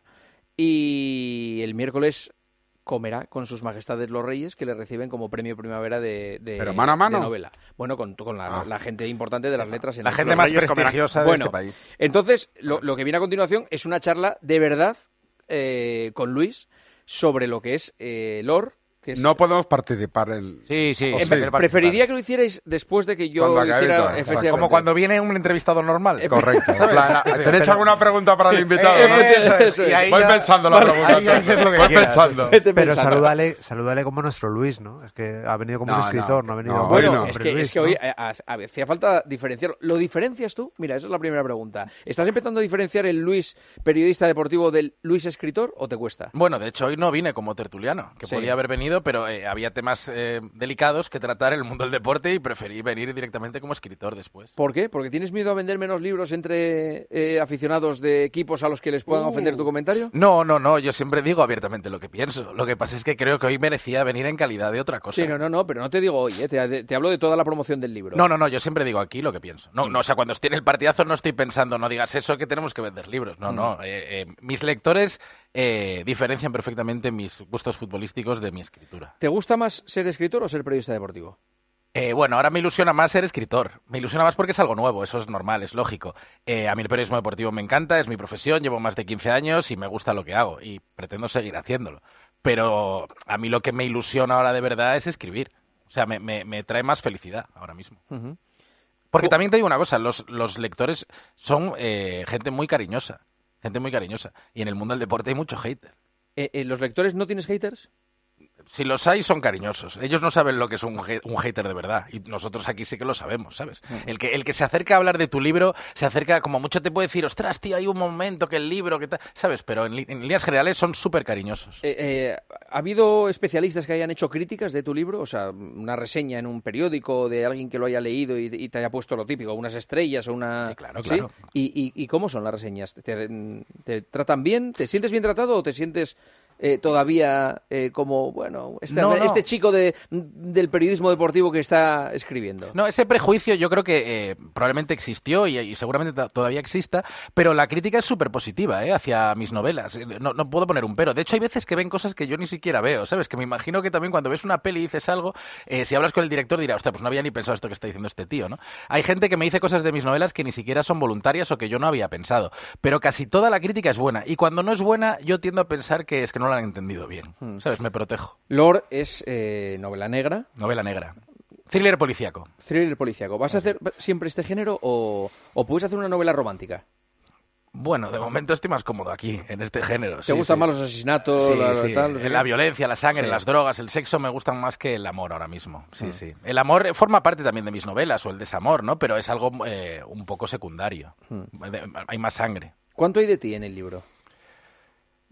y el miércoles comerá con sus majestades los reyes, que le reciben como premio Primavera de mano a mano. De novela. Bueno, con la gente importante de las letras. La gente más prestigiosa de este país. Entonces, lo que viene a continuación es una charla de verdad con Luis sobre lo que es Lor. No podemos participar en... Sí. Preferiría que lo hicierais después de que yo hiciera... Efectivamente. Como cuando viene un entrevistador normal. Correcto. ¿Tenéis alguna pregunta para el invitado? Voy pensando la pregunta. Voy pensando. Pero salúdale como nuestro Luis, ¿no? Es que ha venido como un escritor, no ha venido... Bueno, es que hoy hacía falta diferenciarlo. ¿Lo diferencias tú? Mira, esa es la primera pregunta. ¿Estás empezando a diferenciar el Luis periodista deportivo del Luis escritor o te cuesta? Bueno, de hecho hoy no vine como tertuliano, que podía haber venido, pero había temas delicados que tratar en el mundo del deporte y preferí venir directamente como escritor después. ¿Por qué? ¿Porque tienes miedo a vender menos libros entre aficionados de equipos a los que les puedan ofender tu comentario? No, yo siempre digo abiertamente lo que pienso. Lo que pasa es que creo que hoy merecía venir en calidad de otra cosa. Sí, no, pero no te digo hoy, te hablo de toda la promoción del libro. No, yo siempre digo aquí lo que pienso. No, o sea, cuando estoy en el partidazo no estoy pensando, no digas eso que tenemos que vender libros. No. Mis lectores diferencian perfectamente mis gustos futbolísticos de mi escritura. ¿Te gusta más ser escritor o ser periodista deportivo? Bueno, ahora me ilusiona más ser escritor. Me ilusiona más porque es algo nuevo, eso es normal, es lógico. A mí el periodismo deportivo me encanta, es mi profesión, llevo más de 15 años y me gusta lo que hago y pretendo seguir haciéndolo. Pero a mí lo que me ilusiona ahora de verdad es escribir. O sea, me trae más felicidad ahora mismo. Uh-huh. Porque también te digo una cosa, los lectores son gente muy cariñosa. Y en el mundo del deporte hay mucho hater. ¿Los lectores no tienes haters? Si los hay, son cariñosos. Ellos no saben lo que es un hater de verdad. Y nosotros aquí sí que lo sabemos, ¿sabes? El que se acerca a hablar de tu libro, se acerca, como mucho te puede decir, ostras, tío, hay un momento que el libro, que tal, ¿sabes? Pero en líneas generales son súper cariñosos. ¿Ha habido especialistas que hayan hecho críticas de tu libro? O sea, una reseña en un periódico de alguien que lo haya leído y te haya puesto lo típico, unas estrellas o una... Sí, claro. ¿Y cómo son las reseñas? ¿Te tratan bien? ¿Te sientes bien tratado o te sientes... todavía como, bueno, este chico del periodismo deportivo que está escribiendo? No, ese prejuicio yo creo que probablemente existió y seguramente todavía exista, pero la crítica es súper positiva hacia mis novelas. No puedo poner un pero. De hecho, hay veces que ven cosas que yo ni siquiera veo, ¿sabes? Que me imagino que también cuando ves una peli y dices algo, si hablas con el director dirá, hostia, pues no había ni pensado esto que está diciendo este tío, ¿no? Hay gente que me dice cosas de mis novelas que ni siquiera son voluntarias o que yo no había pensado, pero casi toda la crítica es buena. Y cuando no es buena, yo tiendo a pensar que es que no la han entendido bien, ¿sabes? Me protejo. Lor es novela negra. Novela negra. Thriller policíaco. Thriller policíaco. ¿Vas a hacer siempre este género o puedes hacer una novela romántica? Bueno, de momento estoy más cómodo aquí, en este género. ¿Te gustan más los asesinatos? Sí. La violencia, la sangre, las drogas, el sexo me gustan más que el amor ahora mismo. Sí. El amor forma parte también de mis novelas, o el desamor, ¿no? Pero es algo un poco secundario. Hay más sangre. ¿Cuánto hay de ti en el libro?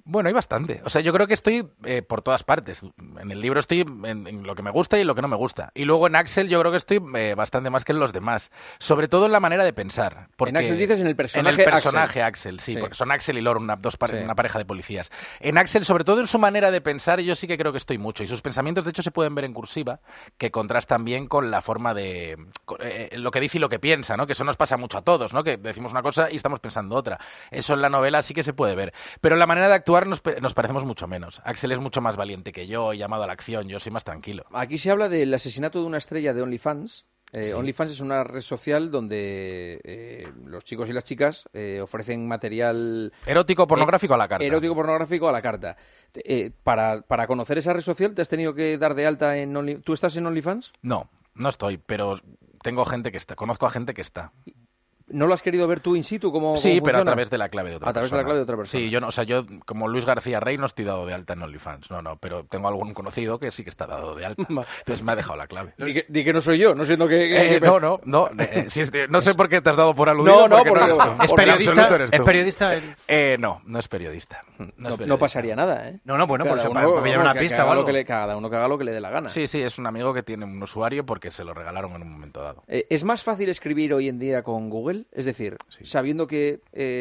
Bueno, hay bastante. O sea, yo creo que estoy por todas partes. En el libro estoy en lo que me gusta y en lo que no me gusta. Y luego en Axel yo creo que estoy bastante más que en los demás. Sobre todo en la manera de pensar. En Axel dices en el personaje En el personaje Axel, sí. Porque son Axel y Lore, una pareja de policías. En Axel, sobre todo en su manera de pensar, yo sí que creo que estoy mucho. Y sus pensamientos, de hecho, se pueden ver en cursiva, que contrastan bien con la forma de... lo que dice y lo que piensa, ¿no? Que eso nos pasa mucho a todos, ¿no? Que decimos una cosa y estamos pensando otra. Eso en la novela sí que se puede ver. Pero en la manera de actuar nos parecemos mucho menos. Axel es mucho más valiente que yo, llamado a la acción, yo soy más tranquilo. Aquí se habla del asesinato de una estrella de OnlyFans. Sí. OnlyFans es una red social donde los chicos y las chicas ofrecen material... Erótico pornográfico a la carta. Erótico pornográfico a la carta. Para conocer esa red social, ¿te has tenido que dar de alta en OnlyFans? ¿Tú estás en OnlyFans? No estoy, pero tengo gente que está. Conozco a gente que está. ¿No lo has querido ver tú in situ? ¿Cómo sí, pero funciona? A través de la clave de otra persona. A través de la clave de otra persona. Sí, yo como Luis García Rey no estoy dado de alta en OnlyFans. No, pero tengo algún conocido que sí que está dado de alta. Entonces me ha dejado la clave. Di que no soy yo, no siendo que... No. No sé por qué te has dado por aludido. ¿Es periodista? ¿Es periodista? No es periodista. No pasaría nada, ¿eh? No, bueno, pues para pillar una pista o algo. Cada uno que haga lo que le dé la gana. Sí, es un amigo que tiene un usuario porque se lo regalaron en un momento dado. ¿Es más fácil escribir hoy en día con Google? Es decir... Sí. Sabiendo que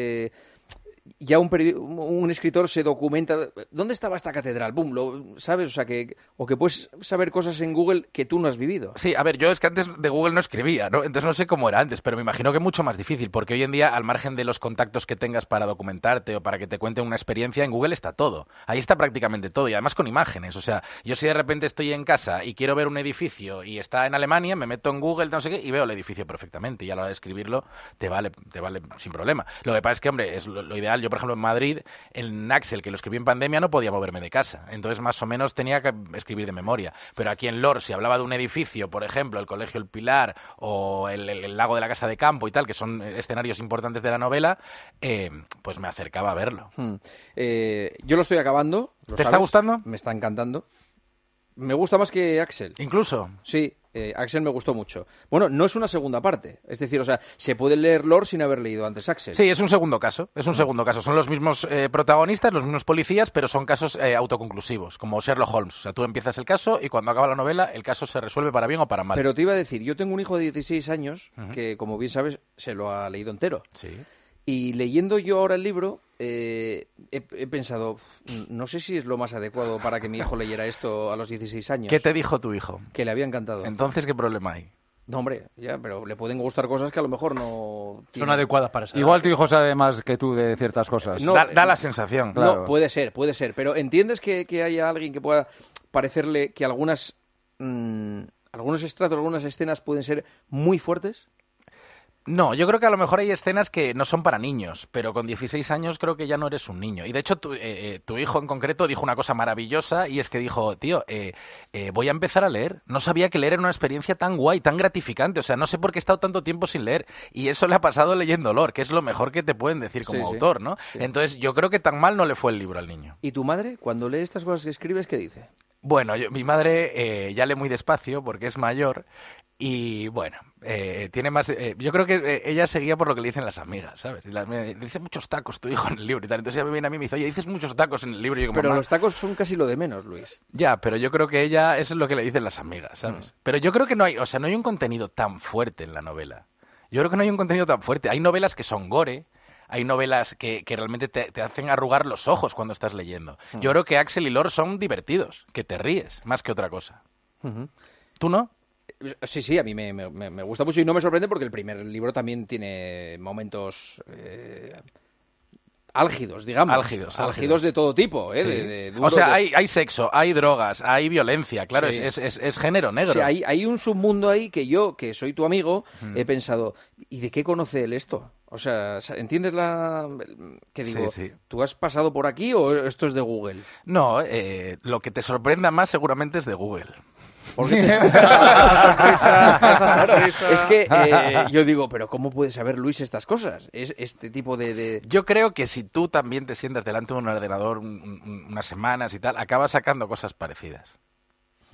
ya un escritor se documenta ¿dónde estaba esta catedral? ¡Bum! ¿Sabes? O sea, que puedes saber cosas en Google que tú no has vivido. Sí, a ver, yo es que antes de Google no escribía, ¿no? Entonces no sé cómo era antes, pero me imagino que es mucho más difícil, porque hoy en día, al margen de los contactos que tengas para documentarte o para que te cuenten una experiencia, en Google está todo. Ahí está prácticamente todo, y además con imágenes. O sea, yo si de repente estoy en casa y quiero ver un edificio y está en Alemania, me meto en Google, no sé qué, y veo el edificio perfectamente, y a la hora de escribirlo te vale sin problema. Lo que pasa es que, hombre, es lo ideal. Yo, por ejemplo, en Madrid, en Axel, que lo escribí en pandemia, no podía moverme de casa. Entonces, más o menos, tenía que escribir de memoria. Pero aquí en Lore, si hablaba de un edificio, por ejemplo, el Colegio El Pilar o el lago de la Casa de Campo y tal, que son escenarios importantes de la novela, pues me acercaba a verlo. Yo lo estoy acabando. ¿Te está gustando? Me está encantando. Me gusta más que Axel. ¿Incluso? Sí. Axel me gustó mucho. Bueno, no es una segunda parte. Es decir, o sea, se puede leer Lore sin haber leído antes Axel. Sí, es un segundo caso. Son los mismos protagonistas, los mismos policías, pero son casos autoconclusivos, como Sherlock Holmes. O sea, tú empiezas el caso y cuando acaba la novela, el caso se resuelve para bien o para mal. Pero te iba a decir, yo tengo un hijo de 16 años que, como bien sabes, se lo ha leído entero. Sí. Y leyendo yo ahora el libro, he pensado, no sé si es lo más adecuado para que mi hijo leyera esto a los 16 años. ¿Qué te dijo tu hijo? Que le había encantado. Entonces, ¿qué problema hay? No, hombre, ya, pero le pueden gustar cosas que a lo mejor no... Son adecuadas para esa edad. Igual tu hijo sabe más que tú de ciertas cosas. No, da la sensación. Claro. No, puede ser. Pero ¿entiendes que haya alguien que pueda parecerle que algunos estratos, algunas escenas pueden ser muy fuertes? No, yo creo que a lo mejor hay escenas que no son para niños, pero con 16 años creo que ya no eres un niño. Y de hecho tu hijo en concreto dijo una cosa maravillosa y es que dijo, tío, voy a empezar a leer. No sabía que leer era una experiencia tan guay, tan gratificante. O sea, no sé por qué he estado tanto tiempo sin leer. Y eso le ha pasado leyendo Lore, que es lo mejor que te pueden decir como autor, ¿no? Sí. Entonces yo creo que tan mal no le fue el libro al niño. ¿Y tu madre, cuando lee estas cosas que escribes, qué dice? Bueno, mi madre ya lee muy despacio porque es mayor. Y bueno, tiene más... yo creo que ella seguía por lo que le dicen las amigas, ¿sabes? Le dice muchos tacos tu hijo en el libro y tal. Entonces ella me viene a mí y me dice, oye, dices muchos tacos en el libro. Y yo como, pero los tacos son casi lo de menos, Luis. Ya, pero yo creo que ella... Eso es lo que le dicen las amigas, ¿sabes? Pero yo creo que no hay un contenido tan fuerte en la novela. Yo creo que no hay un contenido tan fuerte. Hay novelas que son gore... Hay novelas que realmente te hacen arrugar los ojos cuando estás leyendo. Yo creo que Axel y Lore son divertidos, que te ríes, más que otra cosa. ¿Tú no? Sí, a mí me gusta mucho y no me sorprende porque el primer libro también tiene momentos álgidos, digamos. Álgidos de todo tipo. Sí. O sea, hay sexo, hay drogas, hay violencia, claro, sí. es género negro. Sí, hay un submundo ahí que yo, que soy tu amigo, he pensado, ¿y de qué conoce él esto? O sea, ¿entiendes que digo? Sí. ¿Tú has pasado por aquí o esto es de Google? No, lo que te sorprenda más seguramente es de Google. Esa sonrisa. Es que yo digo, pero ¿cómo puede saber Luis estas cosas? Es este tipo de... Yo creo que si tú también te sientas delante de un ordenador unas semanas y tal, acabas sacando cosas parecidas.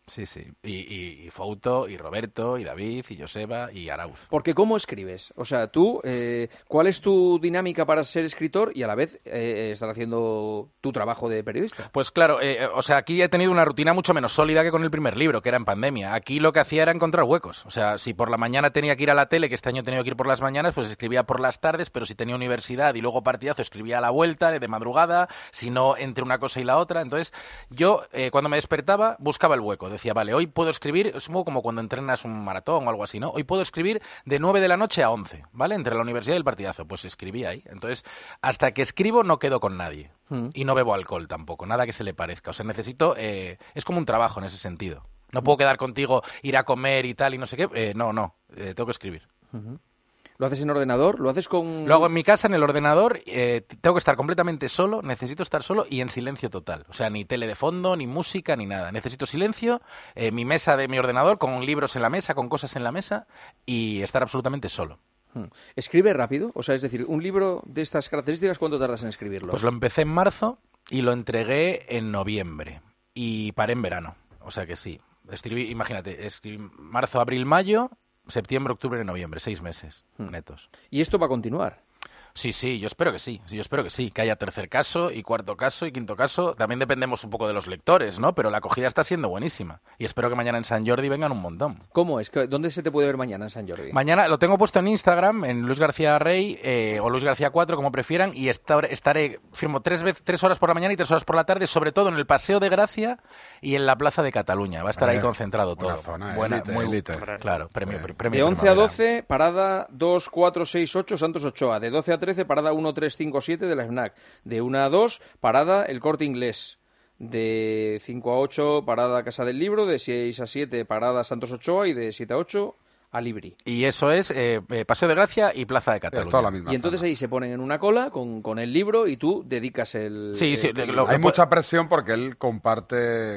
Sí, sí. Y Fouto, y Roberto, y David, y Joseba, y Arauz. Porque ¿cómo escribes? O sea, tú, ¿cuál es tu dinámica para ser escritor y a la vez estar haciendo tu trabajo de periodista? Pues claro, o sea, aquí he tenido una rutina mucho menos sólida que con el primer libro, que era en pandemia. Aquí lo que hacía era encontrar huecos. O sea, si por la mañana tenía que ir a la tele, que este año he tenido que ir por las mañanas, pues escribía por las tardes, pero si tenía universidad y luego partidazo, escribía a la vuelta, de madrugada, si no, entre una cosa y la otra. Entonces, yo, cuando me despertaba, buscaba el hueco. Decía, vale, hoy puedo escribir, es como cuando entrenas un maratón o algo así, ¿no? Hoy puedo escribir de 9 de la noche a 11, ¿vale? Entre la universidad y el partidazo. Pues escribía ahí. Entonces, hasta que escribo no quedo con nadie. Y no bebo alcohol tampoco, nada que se le parezca. O sea, necesito... es como un trabajo en ese sentido. No puedo quedar contigo, ir a comer y tal y no sé qué. No. Tengo que escribir. ¿Lo haces en ordenador? ¿Lo haces con...? Lo hago en mi casa, en el ordenador. Tengo que estar completamente solo, necesito estar solo y en silencio total. O sea, ni tele de fondo, ni música, ni nada. Necesito silencio, mi mesa de mi ordenador con libros en la mesa, con cosas en la mesa y estar absolutamente solo. ¿Escribe rápido? O sea, es decir, un libro de estas características, ¿cuánto tardas en escribirlo? Pues lo empecé en marzo y lo entregué en noviembre y paré en verano. O sea que sí. Imagínate, escribí marzo, abril, mayo, septiembre, octubre, noviembre, 6 meses netos. ¿Y esto va a continuar? Sí, yo espero que sí. Yo espero que sí, que haya tercer caso y cuarto caso y quinto caso. También dependemos un poco de los lectores, ¿no? Pero la acogida está siendo buenísima. Y espero que mañana en Sant Jordi vengan un montón. ¿Cómo es? ¿Dónde se te puede ver mañana en Sant Jordi? Mañana lo tengo puesto en Instagram, en Luis García Rey o Luis García 4, como prefieran, y firmo 3 horas por la mañana y 3 horas por la tarde, sobre todo en el Paseo de Gracia y en la Plaza de Cataluña. Va a estar ahí concentrado todo. Zona, buena, muy élite. Claro, premio. De 11 a 12, parada 2, 4, 6, 8, Santos Ochoa. De 12 a 13, parada 1, 3, 5, 7 de la FNAC. De 1 a 2, parada El Corte Inglés. De 5 a 8, parada Casa del Libro. De 6 a 7, parada Santos Ochoa. Y de 7 a 8, a Libri. Y eso es Paseo de Gracia y Plaza de Cataluña. Es toda la misma y entonces zona. ahí se ponen en una cola con el libro y tú dedicas el... Sí, hay mucha presión porque él comparte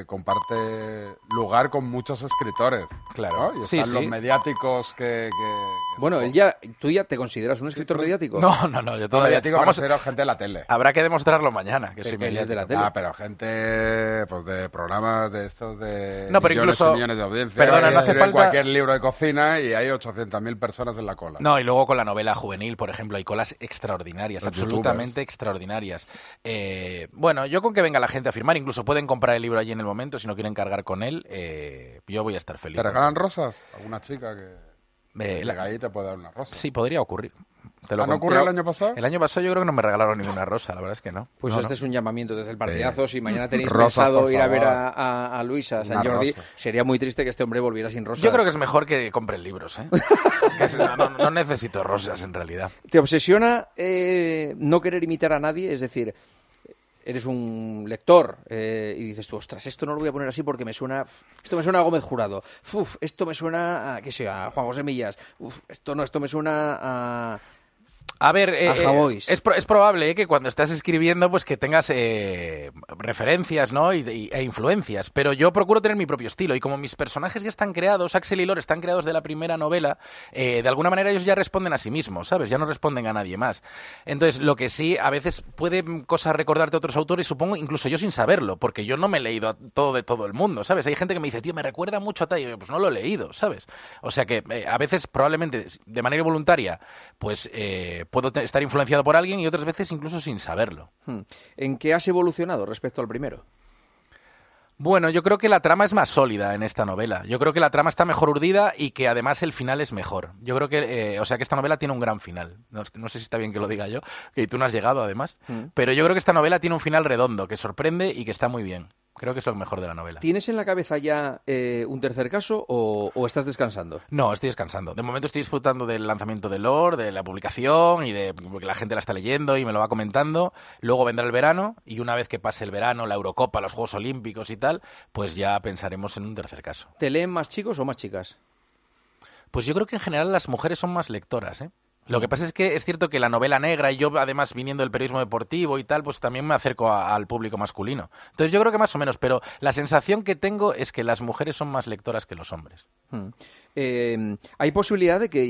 lugar con muchos escritores. Claro. ¿no? Y están los mediáticos que bueno, ¿tú ya te consideras un escritor mediático? No, yo todavía... Mediático me refiero a gente de la tele. Habrá que demostrarlo mañana, que soy mediático. De la tele. Pero gente pues de programas de estos de no, pero millones incluso, y millones de audiencia. Perdona, no hace falta... cualquier libro de cocina y hay 800.000 personas en la cola. No, y luego con la novela juvenil, por ejemplo, hay colas extraordinarias, los absolutamente extraordinarias. Bueno, yo con que venga la gente a firmar, incluso pueden comprar el libro allí en el momento, si no quieren cargar con él, yo voy a estar feliz. ¿Te regalan rosas? ¿Alguna chica que ahí te puede dar una rosa? Sí, podría ocurrir. ¿No ocurrió el año pasado? El año pasado yo creo que no me regalaron ninguna rosa, la verdad es que no. Pues no, este es un llamamiento desde el partidazo. Si mañana tenéis Rosas, pensado ir a ver favor. a Luis a Sant Jordi, sería muy triste que este hombre volviera sin rosas. Yo creo que es mejor que compren libros, ¿eh? no necesito rosas, en realidad. ¿Te obsesiona no querer imitar a nadie? Es decir, eres un lector y dices tú, ostras, esto no lo voy a poner así porque esto me suena a Gómez Jurado, esto me suena a, qué sé, a Juan José Millas, esto me suena a ver, es probable que cuando estás escribiendo pues que tengas referencias, ¿no? e influencias, pero yo procuro tener mi propio estilo y como mis personajes ya están creados, Axel y Lore están creados de la primera novela, de alguna manera ellos ya responden a sí mismos, ¿sabes? Ya no responden a nadie más. Entonces, lo que sí, a veces puede cosas recordarte a otros autores, supongo, incluso yo sin saberlo, porque yo no me he leído todo de todo el mundo, ¿sabes? Hay gente que me dice, tío, me recuerda mucho a tal, y yo, pues no lo he leído, ¿sabes? O sea que a veces, probablemente, de manera voluntaria, pues puedo estar influenciado por alguien y otras veces incluso sin saberlo. ¿En qué has evolucionado respecto al primero? Bueno, yo creo que la trama es más sólida en esta novela. Yo creo que la trama está mejor urdida y que además el final es mejor. Yo creo que, que esta novela tiene un gran final. No sé si está bien que lo diga yo, que tú no has llegado además, pero yo creo que esta novela tiene un final redondo, que sorprende y que está muy bien. Creo que es lo mejor de la novela. ¿Tienes en la cabeza ya un tercer caso o estás descansando? No, estoy descansando. De momento estoy disfrutando del lanzamiento de Lore, de la publicación y de que la gente la está leyendo y me lo va comentando. Luego vendrá el verano y una vez que pase el verano, la Eurocopa, los Juegos Olímpicos y tal, pues ya pensaremos en un tercer caso. ¿Te leen más chicos o más chicas? Pues yo creo que en general las mujeres son más lectoras, ¿eh? Lo que pasa es que es cierto que la novela negra y yo además viniendo del periodismo deportivo y tal, pues también me acerco al público masculino. Entonces yo creo que más o menos, pero la sensación que tengo es que las mujeres son más lectoras que los hombres. ¿Hay posibilidad de que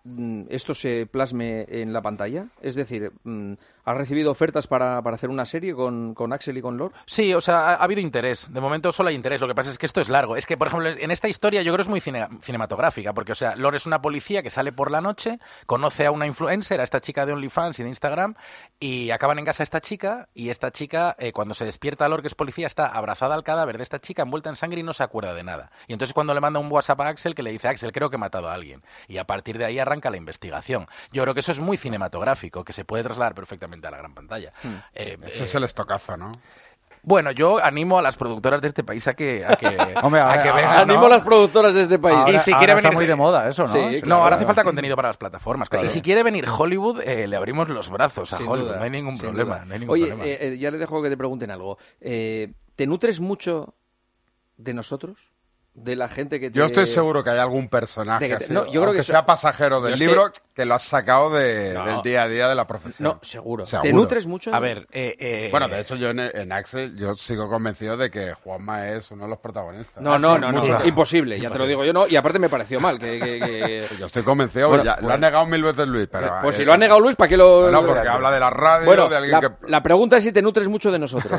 esto se plasme en la pantalla? Es decir, ¿has recibido ofertas para hacer una serie con Axel y con Lord? Sí, o sea, ha habido interés. De momento solo hay interés. Lo que pasa es que esto es largo. Es que, por ejemplo, en esta historia yo creo que es muy cinematográfica, porque, o sea, Lord es una policía que sale por la noche, conoce a una influencer, a esta chica de OnlyFans y de Instagram, y acaban en casa esta chica, y esta chica, cuando se despierta Lord, que es policía, está abrazada al cadáver de esta chica, envuelta en sangre y no se acuerda de nada. Y entonces cuando le manda un WhatsApp a Axel, que le dice, Axel, creo que he matado a alguien. Y a partir de ahí arranca la investigación. Yo creo que eso es muy cinematográfico, que se puede trasladar perfectamente a la gran pantalla. Ese es el estocazo, ¿no? Bueno, yo animo a las productoras de este país a que Hombre, vengan. Animo a las productoras de este país. Ahora, y si quiere venir, está muy de moda eso, ¿no? Sí, Sí, claro. No, ahora hace falta contenido para las plataformas. Claro. Y si quiere venir Hollywood, le abrimos los brazos a Sin Hollywood. duda, No hay ningún sin problema. duda. No hay ningún Oye, problema. ya les dejo que te pregunten algo. ¿Te nutres mucho de nosotros? De la gente que te... Yo estoy seguro que hay algún personaje De que te- así, no, yo creo que sea pasajero del libro, que lo has sacado No. del día a día de la profesión. No, seguro. ¿Te nutres mucho? A ver, bueno, de hecho yo en Axel yo sigo convencido de que Juanma es uno de los protagonistas. No, imposible, ya te lo digo yo, no, y aparte me pareció mal que... Yo estoy convencido, Bueno, ya, pues- lo ha negado 1000 veces Luis, pero... Pues si lo ha negado Luis, ¿para qué lo...? Bueno, porque habla de la radio, Bueno, de alguien que... la pregunta es si te nutres mucho de nosotros.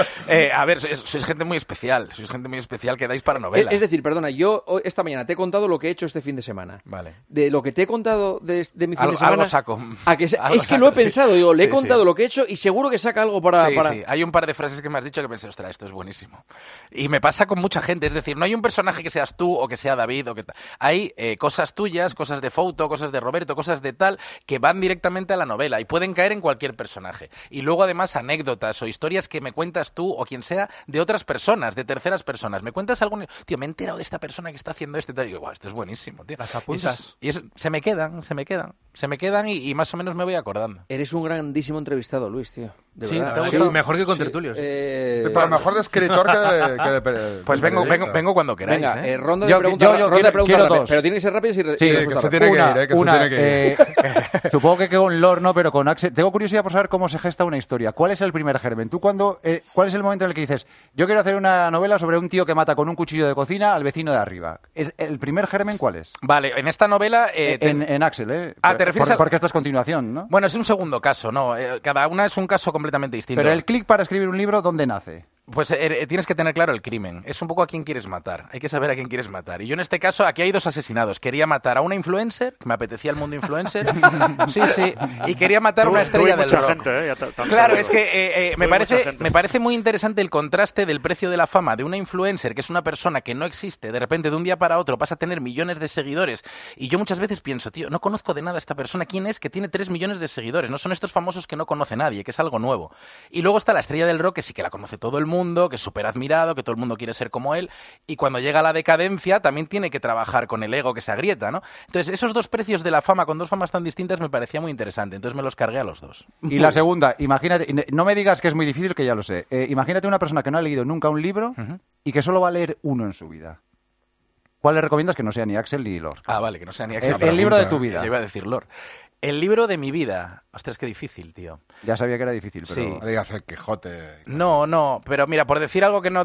a ver, sois gente muy especial. Sois gente muy especial que dais para novelas. Es decir, perdona, yo esta mañana te he contado lo que he hecho este fin de semana. Vale. De lo que te he contado de mi fin Algo- de semana... algo saco. A que Algo es que saco, lo he sí. pensado, digo, le he Sí, contado sí. lo que he hecho y seguro que saca algo para... Sí. Hay un par de frases que me has dicho que pensé, ostras, esto es buenísimo. Y me pasa con mucha gente, es decir, no hay un personaje que seas tú o que sea David o que tal. Hay cosas tuyas, cosas de Fouto, cosas de Roberto, cosas de tal, que van directamente a la novela y pueden caer en cualquier personaje. Y luego además anécdotas o historias que me cuentas tú o quien sea de otras personas, de terceras personas. Me cuentas algún... Tío, me he enterado de esta persona que está haciendo esto y tal. Y digo, guau, esto es buenísimo, tío. ¿Las apuntas? Se me quedan y más o menos me voy acordando. Eres un grandísimo entrevistado, Luis, tío. De Sí, verdad. ¿te ha gustado? Mejor que con tertulios. pero mejor de escritor que de Pues vengo cuando queráis. Venga, ronda de preguntas. yo ronda de preguntas quiero rápidas, dos. pero tiene que ser rápido y Sí, que se tiene que ir, Supongo que con Lord no, pero con Axel. Tengo curiosidad por saber cómo se gesta una historia. ¿Cuál es el primer germen? ¿Tú cuál es el momento en el que dices, yo quiero hacer una novela sobre un tío que mata con un cuchillo de cocina al vecino de arriba? ¿El primer germen cuál es? Vale, en esta novela... En Axel, ¿eh? ¿te refieres Porque esta es continuación, ¿no? Bueno, es un segundo caso, ¿no? Cada una es un caso completamente distinto. Pero el clic para escribir un libro, ¿dónde nace? Pues tienes que tener claro el crimen. Es un poco a quién quieres matar. Hay que saber a quién quieres matar. Y yo en este caso, aquí hay dos asesinados. Quería matar a una influencer, que me apetecía el mundo influencer. Sí. Y quería matar a una estrella del rock. Gente, Claro, es que me parece muy interesante el contraste del precio de la fama de una influencer, que es una persona que no existe, de repente de un día para otro pasa a tener millones de seguidores. Y yo muchas veces pienso, tío, no conozco de nada a esta persona. ¿Quién es que tiene 3 millones de seguidores? No son estos famosos que no conoce nadie, que es algo nuevo. Y luego está la estrella del rock, que sí que la conoce todo el mundo, que es súper admirado, que todo el mundo quiere ser como él, y cuando llega la decadencia también tiene que trabajar con el ego que se agrieta, ¿no? Entonces, esos dos precios de la fama con dos famas tan distintas me parecía muy interesante, entonces me los cargué a los dos. Y la segunda, imagínate, no me digas que es muy difícil, que ya lo sé. Imagínate una persona que no ha leído nunca un libro y que solo va a leer uno en su vida. ¿Cuál le recomiendas que no sea ni Axel ni Lord? Ah, vale, que no sea ni Axel. El libro de tu vida. Yo iba a decir Lord. El libro de mi vida. Ostras, qué difícil, tío. Ya sabía que era difícil, pero... Sí. No digas el Quijote. No, pero mira, por decir algo que no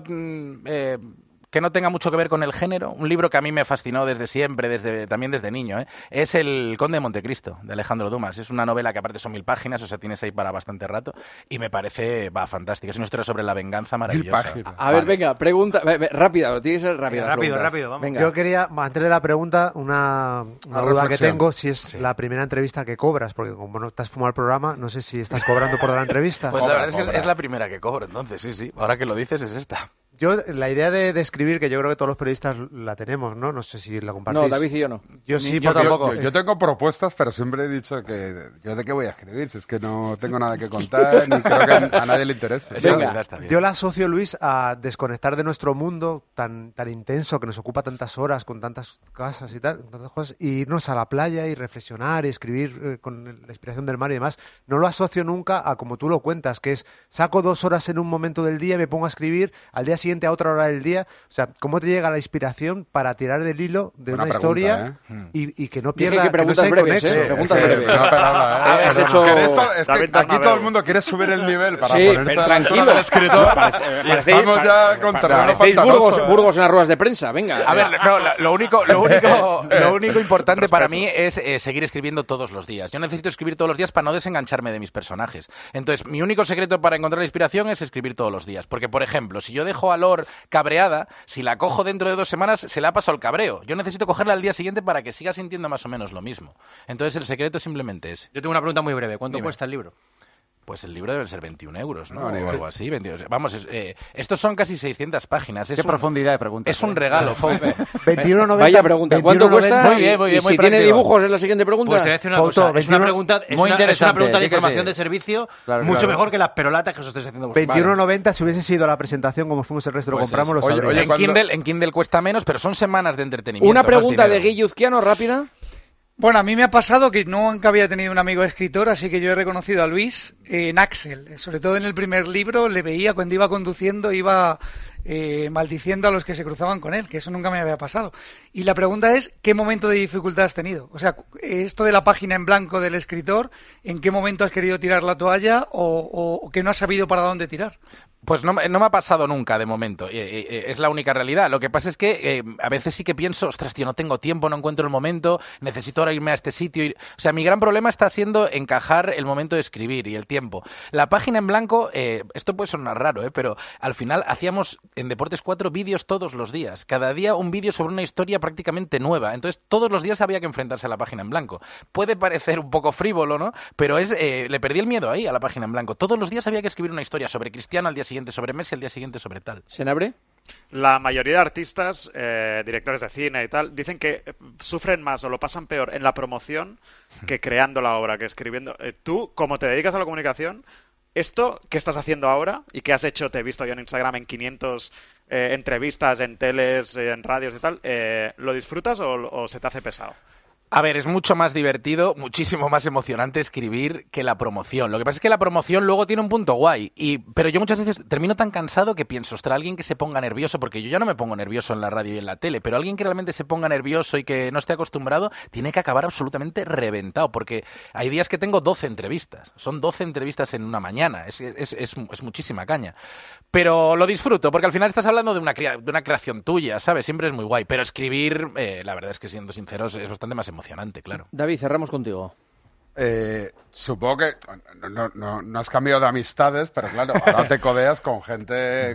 tenga mucho que ver con el género, un libro que a mí me fascinó desde siempre, también desde niño, es El Conde de Montecristo, de Alejandro Dumas. Es una novela que aparte son 1000 páginas, o sea, tienes ahí para bastante rato, y me parece, fantástica. Es una historia sobre la venganza maravillosa. A ver, venga, pregunta, rápida, tiene que ser rápida. Rápido, vamos. Venga. Yo quería, antes de la pregunta, una duda que reflexión. tengo, si es la primera entrevista que cobras, porque como no te has fumado el programa, no sé si estás cobrando por la entrevista. Pues la verdad es que es la primera que cobro, entonces, sí. Ahora que lo dices, es esta. Yo, la idea de escribir, que yo creo que todos los periodistas la tenemos, ¿no? No sé si la compartís. No, David y yo no. Yo sí, yo tampoco. Yo tengo propuestas, pero siempre he dicho que yo de qué voy a escribir, si es que no tengo nada que contar, ni creo que a nadie le interese. Yo la asocio, Luis, a desconectar de nuestro mundo tan intenso, que nos ocupa tantas horas, con tantas casas y tal, tantas cosas, y irnos a la playa y reflexionar y escribir con la inspiración del mar y demás. No lo asocio nunca a como tú lo cuentas, que es, saco 2 horas en un momento del día, me pongo a escribir, al día siguiente siguiente a otra hora del día. O sea, ¿cómo te llega la inspiración para tirar del hilo de una historia y que no pierda... Dije que preguntas breves, preguntas breves. Has hecho... Es que aquí todo el mundo quiere subir el nivel para ponerse a la altura del escritor. Y estamos ya con terreno pantanoso. Burgos en las ruedas de prensa, venga. A ver, lo único importante para mí es seguir escribiendo todos los días. Yo necesito escribir todos los días para no desengancharme de mis personajes. Entonces, mi único secreto para encontrar la inspiración es escribir todos los días. Porque, por ejemplo, si yo dejo a Lor cabreada, si la cojo dentro de 2 semanas, se le ha pasado el cabreo. Yo necesito cogerla al día siguiente para que siga sintiendo más o menos lo mismo. Entonces, el secreto simplemente es... Yo tengo una pregunta muy breve. ¿Cuánto cuesta el libro? Pues el libro debe ser 21 euros, ¿no? O algo así. 22. Vamos, estos son casi 600 páginas. ¿Qué profundidad de preguntas? Es un regalo, Fouto. 21,90. Vaya pregunta. ¿Cuánto cuesta? Muy bien, ¿Y si tiene dibujos es la siguiente pregunta? Pues te voy a decir una cosa. Es una pregunta, muy interesante. Es una pregunta de información de servicio mucho mejor que las perolatas que os estáis haciendo vosotros. 21,90. Si hubiese sido la presentación como fuimos el resto, lo compramos, lo sabríamos. En Kindle cuesta menos, pero son semanas de entretenimiento. Una pregunta de Guille Uzquiano, rápida. Bueno, a mí me ha pasado que nunca había tenido un amigo escritor, así que yo he reconocido a Luis en Axel. Sobre todo en el primer libro le veía cuando iba conduciendo, iba maldiciendo a los que se cruzaban con él, que eso nunca me había pasado. Y la pregunta es, ¿qué momento de dificultad has tenido? O sea, esto de la página en blanco del escritor, ¿en qué momento has querido tirar la toalla o que no has sabido para dónde tirar? Pues no me ha pasado nunca, de momento. Es la única realidad. Lo que pasa es que a veces sí que pienso, ostras, tío, no tengo tiempo, no encuentro el momento, necesito ahora irme a este sitio. O sea, mi gran problema está siendo encajar el momento de escribir y el tiempo. La página en blanco, esto puede sonar raro, pero al final hacíamos en Deportes 4 vídeos todos los días. Cada día un vídeo sobre una historia prácticamente nueva. Entonces, todos los días había que enfrentarse a la página en blanco. Puede parecer un poco frívolo, ¿no? Pero le perdí el miedo ahí a la página en blanco. Todos los días había que escribir una historia sobre Cristiano al día siguiente, sobre Messi al día siguiente, sobre tal. ¿Senabre? La mayoría de artistas, directores de cine y tal, dicen que sufren más o lo pasan peor en la promoción que creando la obra, que escribiendo. Tú, como te dedicas a la comunicación, esto que estás haciendo ahora y que has hecho, te he visto yo en Instagram en 500 entrevistas, en teles, en radios y tal, ¿lo disfrutas o se te hace pesado? A ver, es mucho más divertido, muchísimo más emocionante escribir que la promoción. Lo que pasa es que la promoción luego tiene un punto guay. Pero yo muchas veces termino tan cansado que pienso, ostras, alguien que se ponga nervioso, porque yo ya no me pongo nervioso en la radio y en la tele, pero alguien que realmente se ponga nervioso y que no esté acostumbrado, tiene que acabar absolutamente reventado, porque hay días que tengo 12 entrevistas. Son 12 entrevistas en una mañana. Es muchísima caña. Pero lo disfruto, porque al final estás hablando de una creación tuya, ¿sabes? Siempre es muy guay. Pero escribir, la verdad es que, siendo sinceros, es bastante más emocionante, claro. David, cerramos contigo. Supongo que no has cambiado de amistades, pero claro, ahora te codeas con gente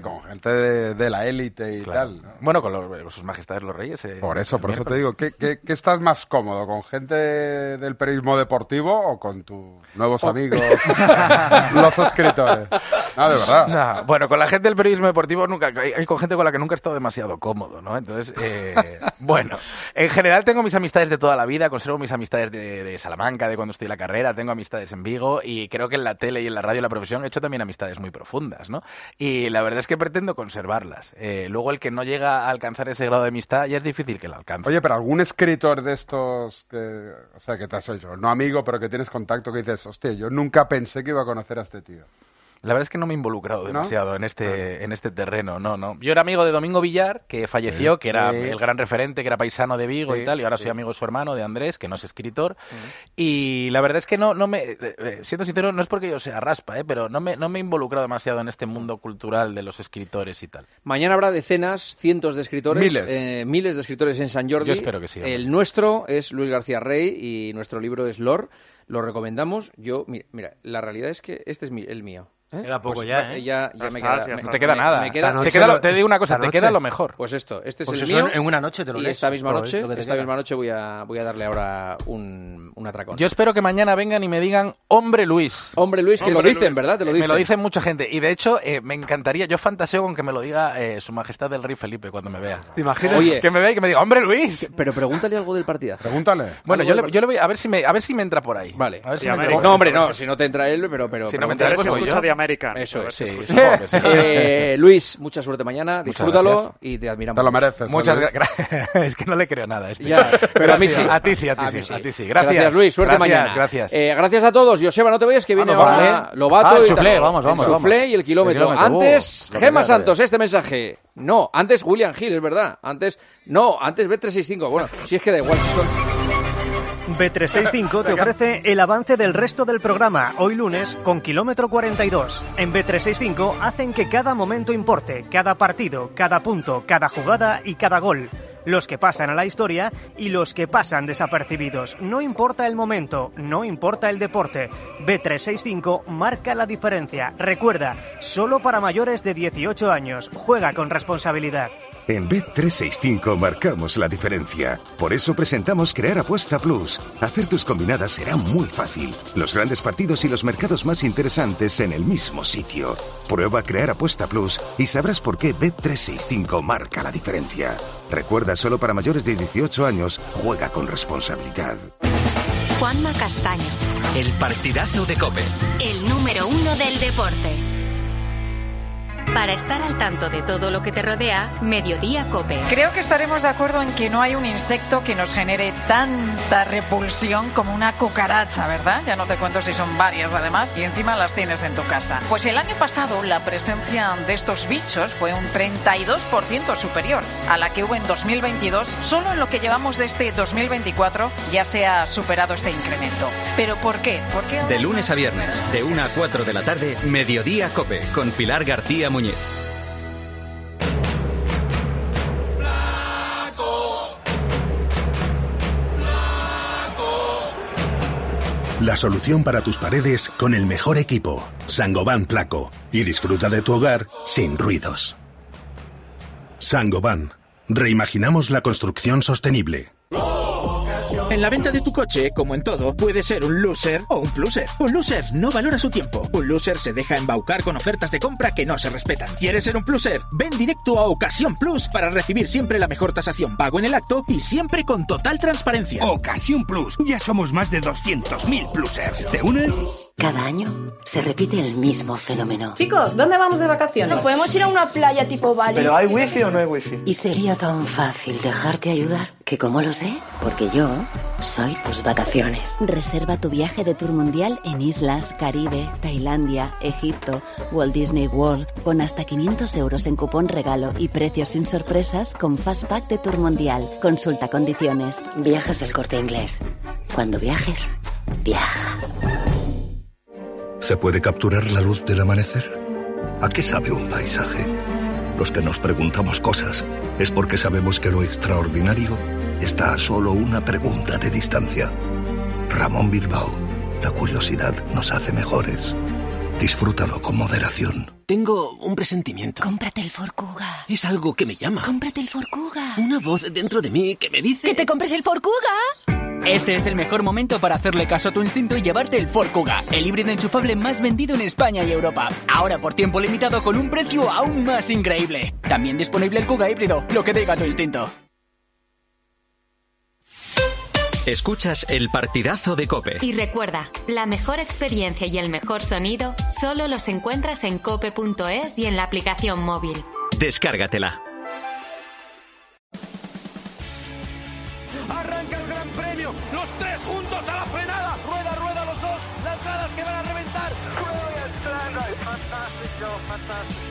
de la élite y tal, ¿no? Bueno, con sus majestades los reyes. Por eso te digo, ¿qué estás más cómodo? ¿Con gente del periodismo deportivo o con tus nuevos amigos, los escritores? No, de verdad. No, bueno, con la gente del periodismo deportivo nunca, hay con gente con la que nunca he estado demasiado cómodo, ¿no? Entonces, bueno, en general tengo mis amistades de toda la vida, conservo mis amistades de Salamanca, de cuando estoy en la carrera, tengo amistades en Vigo y creo que en la tele y en la radio y en la profesión he hecho también amistades muy profundas, ¿no? Y la verdad es que pretendo conservarlas. Luego el que no llega a alcanzar ese grado de amistad ya es difícil que lo alcance. Oye, pero algún escritor de estos que te has hecho, no amigo, pero que tienes contacto, que dices, hostia, yo nunca pensé que iba a conocer a este tío. La verdad es que no me he involucrado demasiado en este terreno, no. Yo era amigo de Domingo Villar, que falleció, que era el gran referente, que era paisano de Vigo y tal, y ahora soy amigo de su hermano, de Andrés, que no es escritor. Y la verdad es que siendo sincero, no es porque yo sea raspa, pero no me he involucrado demasiado en este mundo cultural de los escritores y tal. Mañana habrá decenas, cientos de escritores, miles de escritores en San Jordi. Yo espero que sí. El nuestro es Luis García Rey y nuestro libro es Lor. Lo recomendamos. Mira, la realidad es que este es el mío. Queda poco pues ya me queda. No te queda nada. Te digo una cosa, te queda lo mejor. Pues este es pues el mío. En una noche te lo lees. Y esta misma noche voy a darle ahora un atracón. Yo espero que mañana vengan y me digan Hombre Luis. Hombre Luis, que lo dicen, ¿verdad? Te lo dicen. Me lo dicen mucha gente. Y de hecho, me encantaría, yo fantaseo con que me lo diga Su Majestad el Rey Felipe cuando me vea. ¿Te imaginas? Oye, que me vea y que me diga Hombre Luis. Pero pregúntale algo del partidazo. Pregúntale. Bueno, yo le voy a ver si me entra por ahí. Vale. A ver si no, hombre, no, si no te entra él, pero si no me entra él, pues escucha American. Eso es, sí. Sí. Luis, mucha suerte mañana, disfrútalo y te admiramos. Te lo mereces. Muchas gracias. Es que no le creo nada. Ya, pero a mí sí. A ti sí. Gracias, Luis, suerte mañana. Gracias. Gracias a todos. Joseba, no te vayas, que viene ahora Lobato el y suflé, tal. vamos. El suflé y el kilómetro. Antes, Gemma Santos, este mensaje. No, antes William Hill, es verdad. Antes Bet365. Bueno, si es que da igual si son... Bet365 te ofrece el avance del resto del programa, hoy lunes, con kilómetro 42. En Bet365 hacen que cada momento importe, cada partido, cada punto, cada jugada y cada gol. Los que pasan a la historia y los que pasan desapercibidos. No importa el momento, no importa el deporte. Bet365 marca la diferencia. Recuerda, solo para mayores de 18 años. Juega con responsabilidad. En Bet365 marcamos la diferencia. Por eso presentamos Crear Apuesta Plus. Hacer tus combinadas será muy fácil. Los grandes partidos y los mercados más interesantes en el mismo sitio. Prueba Crear Apuesta Plus y sabrás por qué Bet365 marca la diferencia. Recuerda, solo para mayores de 18 años, juega con responsabilidad. Juanma Castaño. El partidazo de COPE. El número 1 del deporte. Para estar al tanto de todo lo que te rodea, Mediodía COPE. Creo que estaremos de acuerdo en que no hay un insecto que nos genere tanta repulsión como una cucaracha, ¿verdad? Ya no te cuento si son varias además y encima las tienes en tu casa. Pues el año pasado la presencia de estos bichos fue un 32% superior a la que hubo en 2022. Solo en lo que llevamos de este 2024 ya se ha superado este incremento. ¿Pero por qué? De lunes a viernes, de 1 a 4 de la tarde, Mediodía COPE, con Pilar García Muñiz. La solución para tus paredes con el mejor equipo, Saint-Gobain Placo, y disfruta de tu hogar sin ruidos. Saint-Gobain, reimaginamos la construcción sostenible. En la venta de tu coche, como en todo, puede ser un loser o un pluser. Un loser no valora su tiempo. Un loser se deja embaucar con ofertas de compra que no se respetan. ¿Quieres ser un pluser? Ven directo a Ocasión Plus para recibir siempre la mejor tasación pago en el acto y siempre con total transparencia. Ocasión Plus. Ya somos más de 200.000 plusers. ¿Te unes? Cada año se repite el mismo fenómeno. Chicos, ¿dónde vamos de vacaciones? No podemos ir a una playa tipo Bali. ¿Pero hay wifi o no hay wifi? Y sería tan fácil dejarte ayudar que, ¿cómo lo sé? Porque yo soy tus vacaciones. Reserva tu viaje de tour mundial en islas, Caribe, Tailandia, Egipto, Walt Disney World, con hasta 500 euros en cupón regalo y precios sin sorpresas con Fastpack de Tour Mundial. Consulta condiciones. Viajes El Corte Inglés. Cuando viajes, viaja. ¿Se puede capturar la luz del amanecer? ¿A qué sabe un paisaje? Los que nos preguntamos cosas es porque sabemos que lo extraordinario está a solo una pregunta de distancia. Ramón Bilbao, la curiosidad nos hace mejores. Disfrútalo con moderación. Tengo un presentimiento. Cómprate el Ford Kuga. Es algo que me llama. Cómprate el Ford Kuga. Una voz dentro de mí que me dice... ¡Que te compres el Ford Kuga! Este es el mejor momento para hacerle caso a tu instinto y llevarte el Ford Kuga, el híbrido enchufable más vendido en España y Europa. Ahora por tiempo limitado con un precio aún más increíble. También disponible el Kuga híbrido, lo que diga tu instinto. Escuchas el partidazo de COPE. Y recuerda, la mejor experiencia y el mejor sonido solo los encuentras en cope.es y en la aplicación móvil. Descárgatela. Arranca el Gran Premio, los tres juntos a la frenada. Rueda, rueda los dos, las gradas que van a reventar. Fantástico.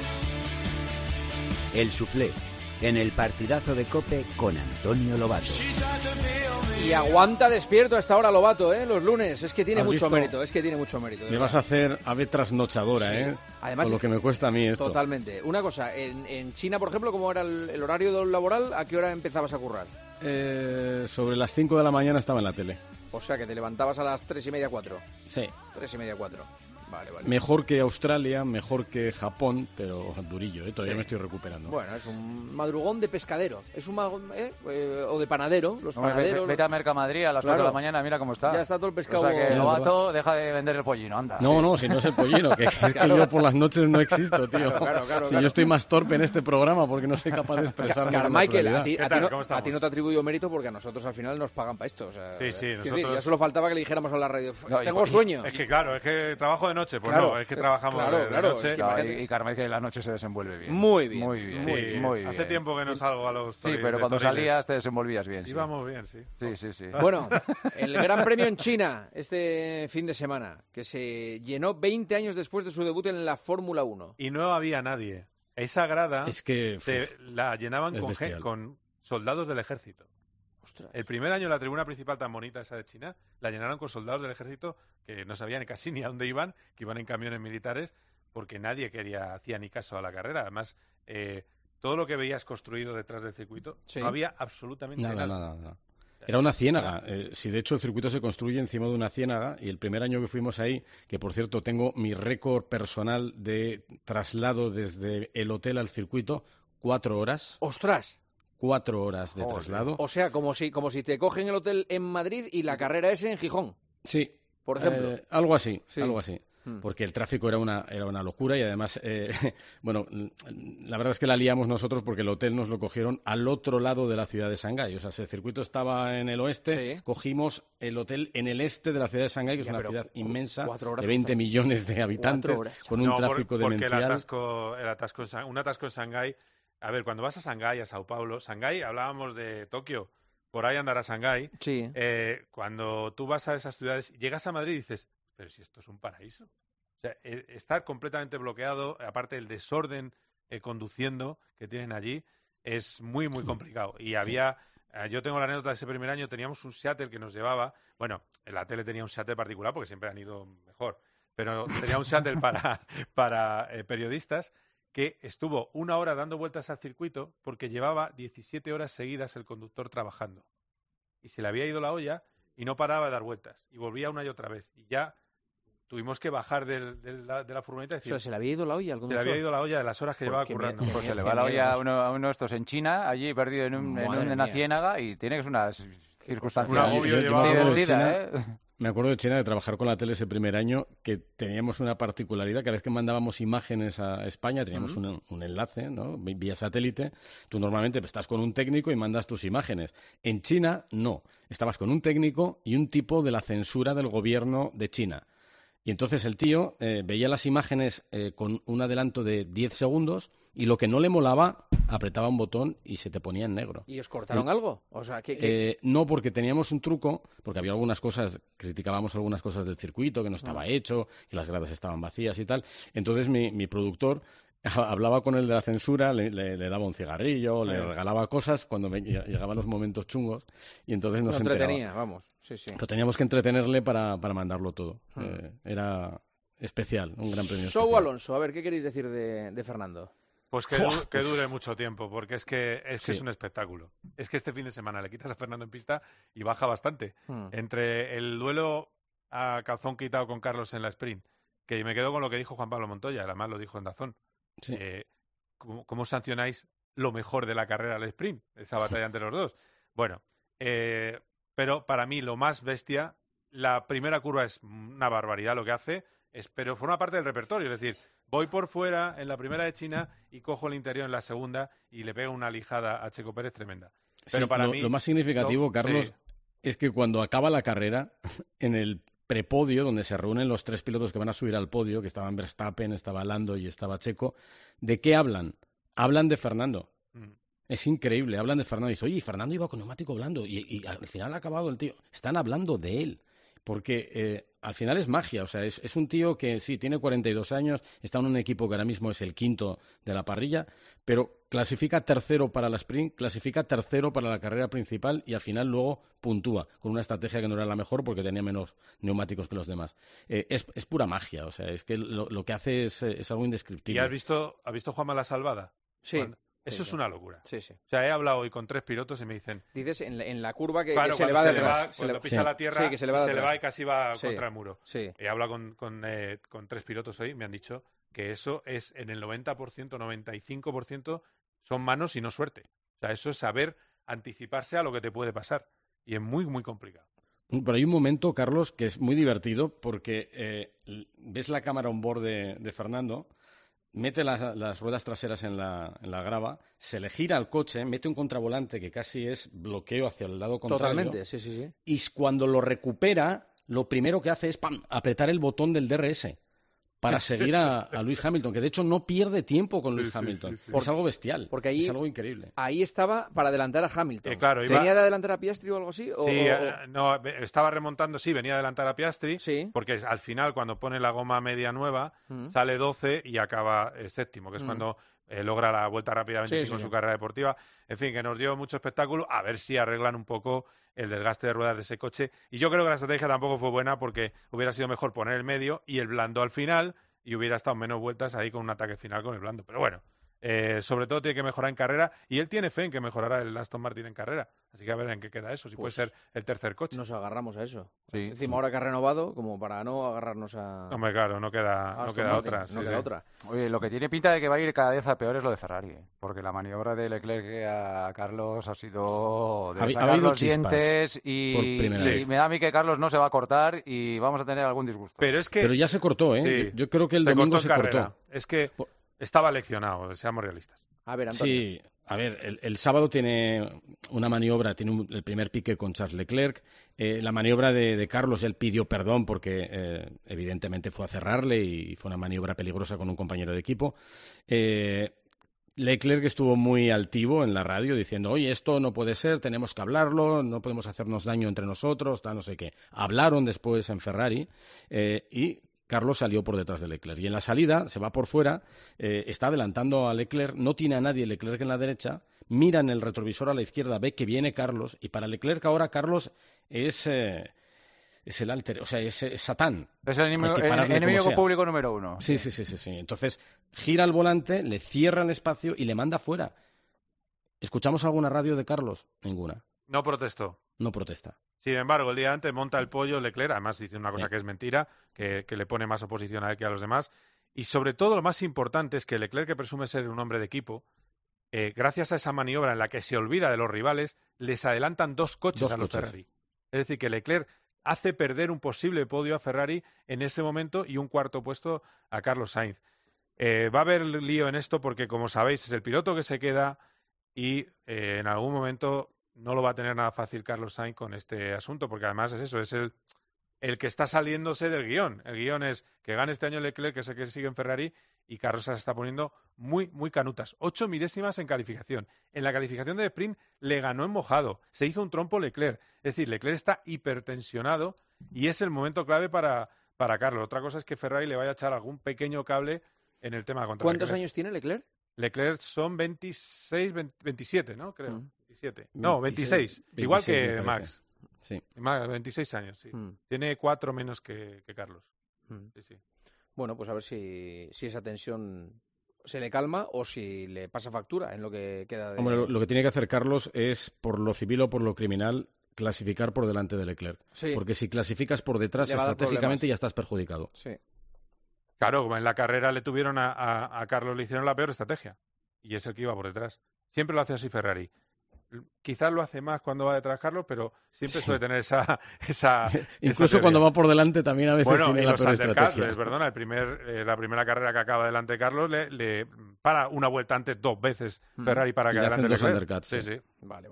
El Soufflé, en el partidazo de COPE con Antonio Lobato. Y aguanta despierto hasta ahora Lobato, los lunes. Es que tiene mucho mérito, Me vas a hacer ave trasnochadora, sí. Además, con lo que me cuesta a mí esto. Totalmente. Una cosa, en China, por ejemplo, ¿cómo era el horario laboral? ¿A qué hora empezabas a currar? Sobre las 5 de la mañana estaba en la tele. O sea, que te levantabas a las 3:30, 4. Sí. 3:30, 4. Vale. Mejor que Australia, mejor que Japón, pero durillo, todavía me estoy recuperando. Bueno, es un madrugón de pescadero, es un o de panadero, panaderos. Vete a Mercamadrid a las 4 de la mañana, mira cómo está. Ya está todo el pescado. O sea que Lobato deja de vender el pollino, anda. No, si no es el pollino, que es que yo por las noches no existo, tío. Claro. Yo estoy más torpe en este programa porque no soy capaz de expresarme. Carmichael, a ti no te atribuyo mérito porque a nosotros al final nos pagan para esto. O sea, sí, nosotros... decir, ya solo faltaba que le dijéramos a la radio, tengo sueño. Es que claro, es que trabajo de noche, pues claro, no, es que trabajamos de noche. Y Carmen, que la noche se desenvuelve bien. Muy bien. Muy bien. Sí, muy bien. Hace tiempo que no salgo a los Sí, pero cuando salías te desenvolvías bien. Íbamos bien, sí. Sí. Bueno, el Gran Premio en China este fin de semana, que se llenó 20 años después de su debut en la Fórmula 1. Y no había nadie. Esa grada es que la llenaban bestial. con soldados del ejército. Ostras. El primer año la tribuna principal tan bonita esa de China la llenaron con soldados del ejército que no sabían casi ni a dónde iban, que iban en camiones militares, porque nadie hacía ni caso a la carrera. Además, todo lo que veías construido detrás del circuito, no había absolutamente nada. Era una ciénaga. Si de hecho el circuito se construye encima de una ciénaga, y el primer año que fuimos ahí, que por cierto tengo mi récord personal de traslado desde el hotel al circuito, 4 horas. ¡Ostras! 4 horas de traslado. O sea, como si te cogen el hotel en Madrid y la carrera es en Gijón. Sí. Por ejemplo. Algo así. Mm. Porque el tráfico era una locura y además, bueno, la verdad es que la liamos nosotros porque el hotel nos lo cogieron al otro lado de la ciudad de Shanghái. O sea, si el circuito estaba en el oeste, Sí. cogimos el hotel en el este de la ciudad de Shanghái, que es una ciudad inmensa, 4 horas de 20 millones de habitantes, con un tráfico demencial. Un atasco en Shanghái. A ver, cuando vas a Shanghái, a Sao Paulo, Shanghái, hablábamos de Tokio, por ahí andará Shanghái. Sí. Cuando tú vas a esas ciudades, llegas a Madrid y dices, pero si esto es un paraíso. O sea, estar completamente bloqueado, aparte del desorden conduciendo que tienen allí, es muy, muy complicado. Y había... Yo tengo la anécdota de ese primer año, teníamos un shuttle que nos llevaba... Bueno, en la tele tenía un shuttle particular porque siempre han ido mejor, pero tenía un shuttle para periodistas que estuvo 1 hora dando vueltas al circuito porque llevaba 17 horas seguidas el conductor trabajando. Y se le había ido la olla y no paraba de dar vueltas. Y volvía una y otra vez. Y ya tuvimos que bajar de la furgoneta y decir... O sea, ¿se le había ido la olla al conductor? Se le había ido la olla de las horas que llevaba currando. Pues se le va la olla a uno de estos en China, allí perdido en una ciénaga, y tiene que ser unas circunstancias divertidas, Me acuerdo de China de trabajar con la tele ese primer año, que teníamos una particularidad. Cada vez que mandábamos imágenes a España, teníamos un enlace, ¿no? Vía satélite. Tú normalmente estás con un técnico y mandas tus imágenes. En China, no. Estabas con un técnico y un tipo de la censura del gobierno de China. Y entonces el tío veía las imágenes con un adelanto de 10 segundos y lo que no le molaba, apretaba un botón y se te ponía en negro. ¿Y os cortaron algo? O sea, no, porque teníamos un truco, porque había algunas cosas, criticábamos algunas cosas del circuito que no estaba hecho, que las gradas estaban vacías y tal. Entonces mi productor hablaba con el de la censura, le daba un cigarrillo, le regalaba cosas cuando llegaban los momentos chungos y entonces nos entretenía, vamos. Sí. Pero teníamos que entretenerle para mandarlo todo. Era especial, un gran premio especial. Alonso, a ver, ¿qué queréis decir de Fernando? Pues que dure mucho tiempo, porque es que es un espectáculo. Es que este fin de semana le quitas a Fernando en pista y baja bastante. Entre el duelo a calzón quitado con Carlos en la sprint, que me quedo con lo que dijo Juan Pablo Montoya, además lo dijo en DAZN. Sí. ¿Cómo sancionáis lo mejor de la carrera al sprint? Esa batalla entre los dos. Bueno, pero para mí lo más bestia, la primera curva es una barbaridad lo que hace, pero forma parte del repertorio, es decir, voy por fuera en la primera de China y cojo el interior en la segunda y le pego una lijada a Checo Pérez tremenda. Pero para mí, lo más significativo, Carlos, es que cuando acaba la carrera, en el prepodio, donde se reúnen los 3 pilotos que van a subir al podio, que estaban Verstappen, estaba Lando y estaba Checo, ¿de qué hablan? Hablan de Fernando. Es increíble, hablan de Fernando. Y dice, oye, Fernando iba con neumático blando y al final ha acabado el tío. Están hablando de él. Porque al final es magia, o sea, es un tío que sí, tiene 42 años, está en un equipo que ahora mismo es el 5º de la parrilla, pero clasifica 3º para la sprint, clasifica 3º para la carrera principal y al final luego puntúa, con una estrategia que no era la mejor porque tenía menos neumáticos que los demás. Es pura magia, o sea, es que lo que hace es algo indescriptible. ¿Y has visto Juanma la salvada? Sí. Eso es una locura. Sí. O sea, he hablado hoy con 3 pilotos y me dicen... Dices en la curva que claro, se le va de atrás. Cuando pisa la tierra, que se le va y casi va contra el muro. Sí. He hablado con 3 pilotos hoy, me han dicho que eso es en el 90%, 95% son manos y no suerte. O sea, eso es saber anticiparse a lo que te puede pasar. Y es muy, muy complicado. Pero hay un momento, Carlos, que es muy divertido porque ves la cámara on board de Fernando... Mete las ruedas traseras en la grava, se le gira el coche, mete un contravolante que casi es bloqueo hacia el lado contrario. Totalmente, sí. Y cuando lo recupera, lo primero que hace es apretar el botón del DRS. para seguir a Lewis Hamilton, que de hecho no pierde tiempo con Lewis Hamilton. Es algo bestial, porque ahí, es algo increíble. Ahí estaba para adelantar a Hamilton. Claro, ¿Venía de adelantar a Piastri o algo así? Sí, no, estaba remontando, venía a adelantar a Piastri, porque al final cuando pone la goma media nueva, sale 12 y acaba séptimo, que es cuando logra la vuelta rápida 25 en su carrera deportiva. En fin, que nos dio mucho espectáculo, a ver si arreglan un poco el desgaste de ruedas de ese coche. Y yo creo que la estrategia tampoco fue buena, porque hubiera sido mejor poner el medio y el blando al final, y hubiera estado menos vueltas ahí con un ataque final con el blando. Pero bueno, sobre todo tiene que mejorar en carrera, y él tiene fe en que mejorará el Aston Martin en carrera. Así que a ver en qué queda eso, si puede ser el tercer coche. Nos agarramos a eso. Sí. Encima ahora que ha renovado, como para no agarrarnos a... Hombre, claro, no queda otra. No queda otra. Oye, lo que tiene pinta de que va a ir cada vez a peor es lo de Ferrari, porque la maniobra de Leclerc a Carlos ha sido de sacar los dientes y me da a mí que Carlos no se va a cortar y vamos a tener algún disgusto. Pero ya se cortó, ¿eh? Sí. Yo creo que el domingo se cortó. Es que estaba leccionado, seamos realistas. A ver, Antonio. Sí, a ver, el sábado tiene una maniobra, tiene el primer pique con Charles Leclerc. La maniobra de Carlos, él pidió perdón porque evidentemente fue a cerrarle y fue una maniobra peligrosa con un compañero de equipo. Leclerc estuvo muy altivo en la radio diciendo, oye, esto no puede ser, tenemos que hablarlo, no podemos hacernos daño entre nosotros, no sé qué. Hablaron después en Ferrari y Carlos salió por detrás de Leclerc. Y en la salida se va por fuera, está adelantando a Leclerc, no tiene a nadie Leclerc en la derecha, mira en el retrovisor a la izquierda, ve que viene Carlos, y para Leclerc ahora Carlos es el alter, o sea, es Satán. Es el enemigo público número uno. Sí. Entonces gira el volante, le cierra el espacio y le manda fuera. ¿Escuchamos alguna radio de Carlos? Ninguna. No protestó. No protesta. Sin embargo, el día antes monta el pollo Leclerc, además dice una cosa que es mentira, que le pone más oposición a él que a los demás. Y sobre todo, lo más importante es que Leclerc, que presume ser un hombre de equipo, gracias a esa maniobra en la que se olvida de los rivales, les adelantan dos coches a los Ferrari. Es decir, que Leclerc hace perder un posible podio a Ferrari en ese momento y un cuarto puesto a Carlos Sainz. Va a haber lío en esto porque, como sabéis, es el piloto que se queda y en algún momento no lo va a tener nada fácil Carlos Sainz con este asunto, porque además es eso, es el que está saliéndose del guión. El guión es que gane este año Leclerc, que es el que sigue en Ferrari, y Carlos se está poniendo muy, muy canutas. 8 milésimas en calificación. En la calificación de sprint le ganó en mojado. Se hizo un trompo Leclerc. Es decir, Leclerc está hipertensionado y es el momento clave para Carlos. Otra cosa es que Ferrari le vaya a echar algún pequeño cable en el tema contra ¿Cuántos Leclerc. años tiene Leclerc? Leclerc son 27, ¿no? Creo. 27. No, 26. Igual que Max. Sí. 26 años, sí. Tiene 4 menos que Carlos. Sí. Bueno, pues a ver si esa tensión se le calma o si le pasa factura en lo que queda de... Hombre, lo que tiene que hacer Carlos es, por lo civil o por lo criminal, clasificar por delante de Leclerc. Sí. Porque si clasificas por detrás, estratégicamente ya estás perjudicado. Sí. Claro, como en la carrera le tuvieron a Carlos, le hicieron la peor estrategia. Y es el que iba por detrás. Siempre lo hace así Ferrari. Quizás lo hace más cuando va detrás Carlos, pero siempre suele tener esa incluso cuando va por delante también a veces tiene la peor estrategia. Perdona, la primera carrera que acaba delante de Carlos le para una vuelta antes 2 veces Ferrari para que adelante Leclerc. Sí. Vale.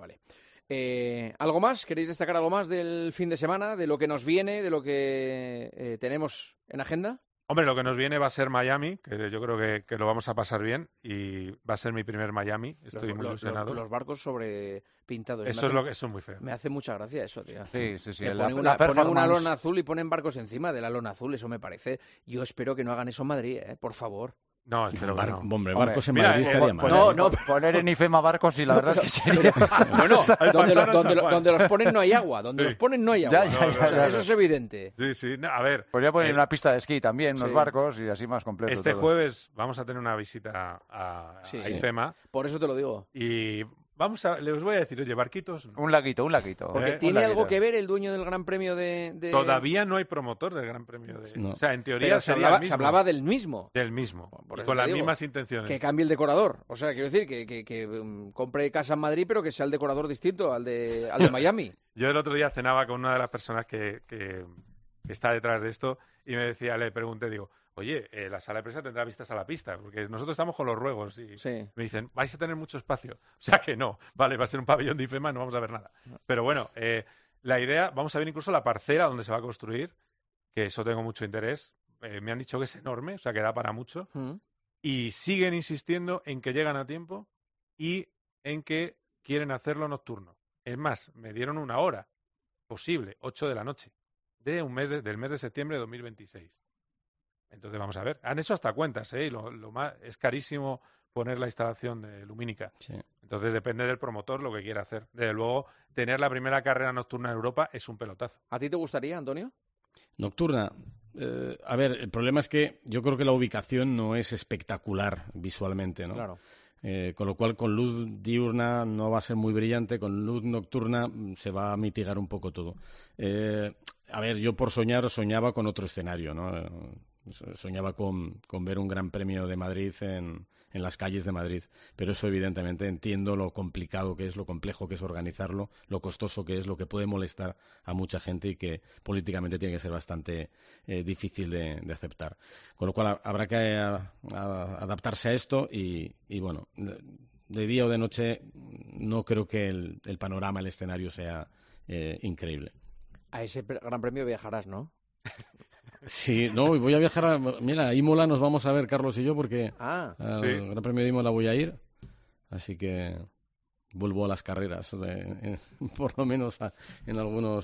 ¿Algo más? ¿Queréis destacar algo más del fin de semana, de lo que nos viene, de lo que tenemos en agenda? Hombre, lo que nos viene va a ser Miami, que yo creo que lo vamos a pasar bien, y va a ser mi primer Miami. Estoy muy ilusionado. Los barcos sobrepintados. Eso es muy feo. Me hace mucha gracia eso, tío. Sí. Ponen una lona azul y ponen barcos encima de la lona azul, eso me parece. Yo espero que no hagan eso en Madrid, por favor. No, espero que no. Hombre, barcos en Madrid estaría mal. No, poner en IFEMA barcos y la verdad es que sería... Bueno, donde los ponen no hay agua. Donde los ponen no hay agua. Eso es evidente. Sí. A ver. Podría poner una pista de esquí también, unos barcos y así más completo. Este jueves vamos a tener una visita a IFEMA. Por eso te lo digo. Y les voy a decir, oye, barquitos... Un laguito. Porque tiene algo que ver el dueño del Gran Premio de... Todavía no hay promotor del Gran Premio de... No. O sea, en teoría sería el mismo. Se hablaba del mismo. Del mismo. Y con las mismas intenciones. Que cambie el decorador. O sea, quiero decir que compre casa en Madrid, pero que sea el decorador distinto al de Miami. Yo el otro día cenaba con una de las personas que está detrás de esto y le pregunté, digo... Oye, la sala de prensa tendrá vistas a la pista, porque nosotros estamos con los ruegos y me dicen, vais a tener mucho espacio. O sea que no, vale, va a ser un pabellón de IFEMA, no vamos a ver nada. Pero bueno, la idea, vamos a ver incluso la parcela donde se va a construir, que eso tengo mucho interés. me han dicho que es enorme, o sea, que da para mucho, y siguen insistiendo en que llegan a tiempo y en que quieren hacerlo nocturno. Es más, me dieron una hora posible, 8 de la noche, del mes de septiembre de 2026. Entonces, vamos a ver. Han hecho hasta cuentas, ¿eh? Y es carísimo poner la instalación lumínica. Sí. Entonces, depende del promotor lo que quiera hacer. Desde luego, tener la primera carrera nocturna en Europa es un pelotazo. ¿A ti te gustaría, Antonio? Nocturna. A ver, el problema es que yo creo que la ubicación no es espectacular visualmente, ¿no? Claro. Con lo cual, con luz diurna no va a ser muy brillante, con luz nocturna se va a mitigar un poco todo. A ver, yo por soñaba con otro escenario, ¿no? Soñaba con ver un Gran Premio de Madrid en las calles de Madrid, pero eso evidentemente entiendo lo complicado que es, lo complejo que es organizarlo, lo costoso que es, lo que puede molestar a mucha gente y que políticamente tiene que ser bastante difícil de aceptar. Con lo cual habrá que adaptarse a esto y bueno, de día o de noche no creo que el panorama, el escenario sea increíble. A ese Gran Premio viajarás, ¿no? Sí, no, voy a viajar mira, a Imola nos vamos a ver Carlos y yo porque al Gran Premio de Imola voy a ir, así que vuelvo a las carreras, por lo menos en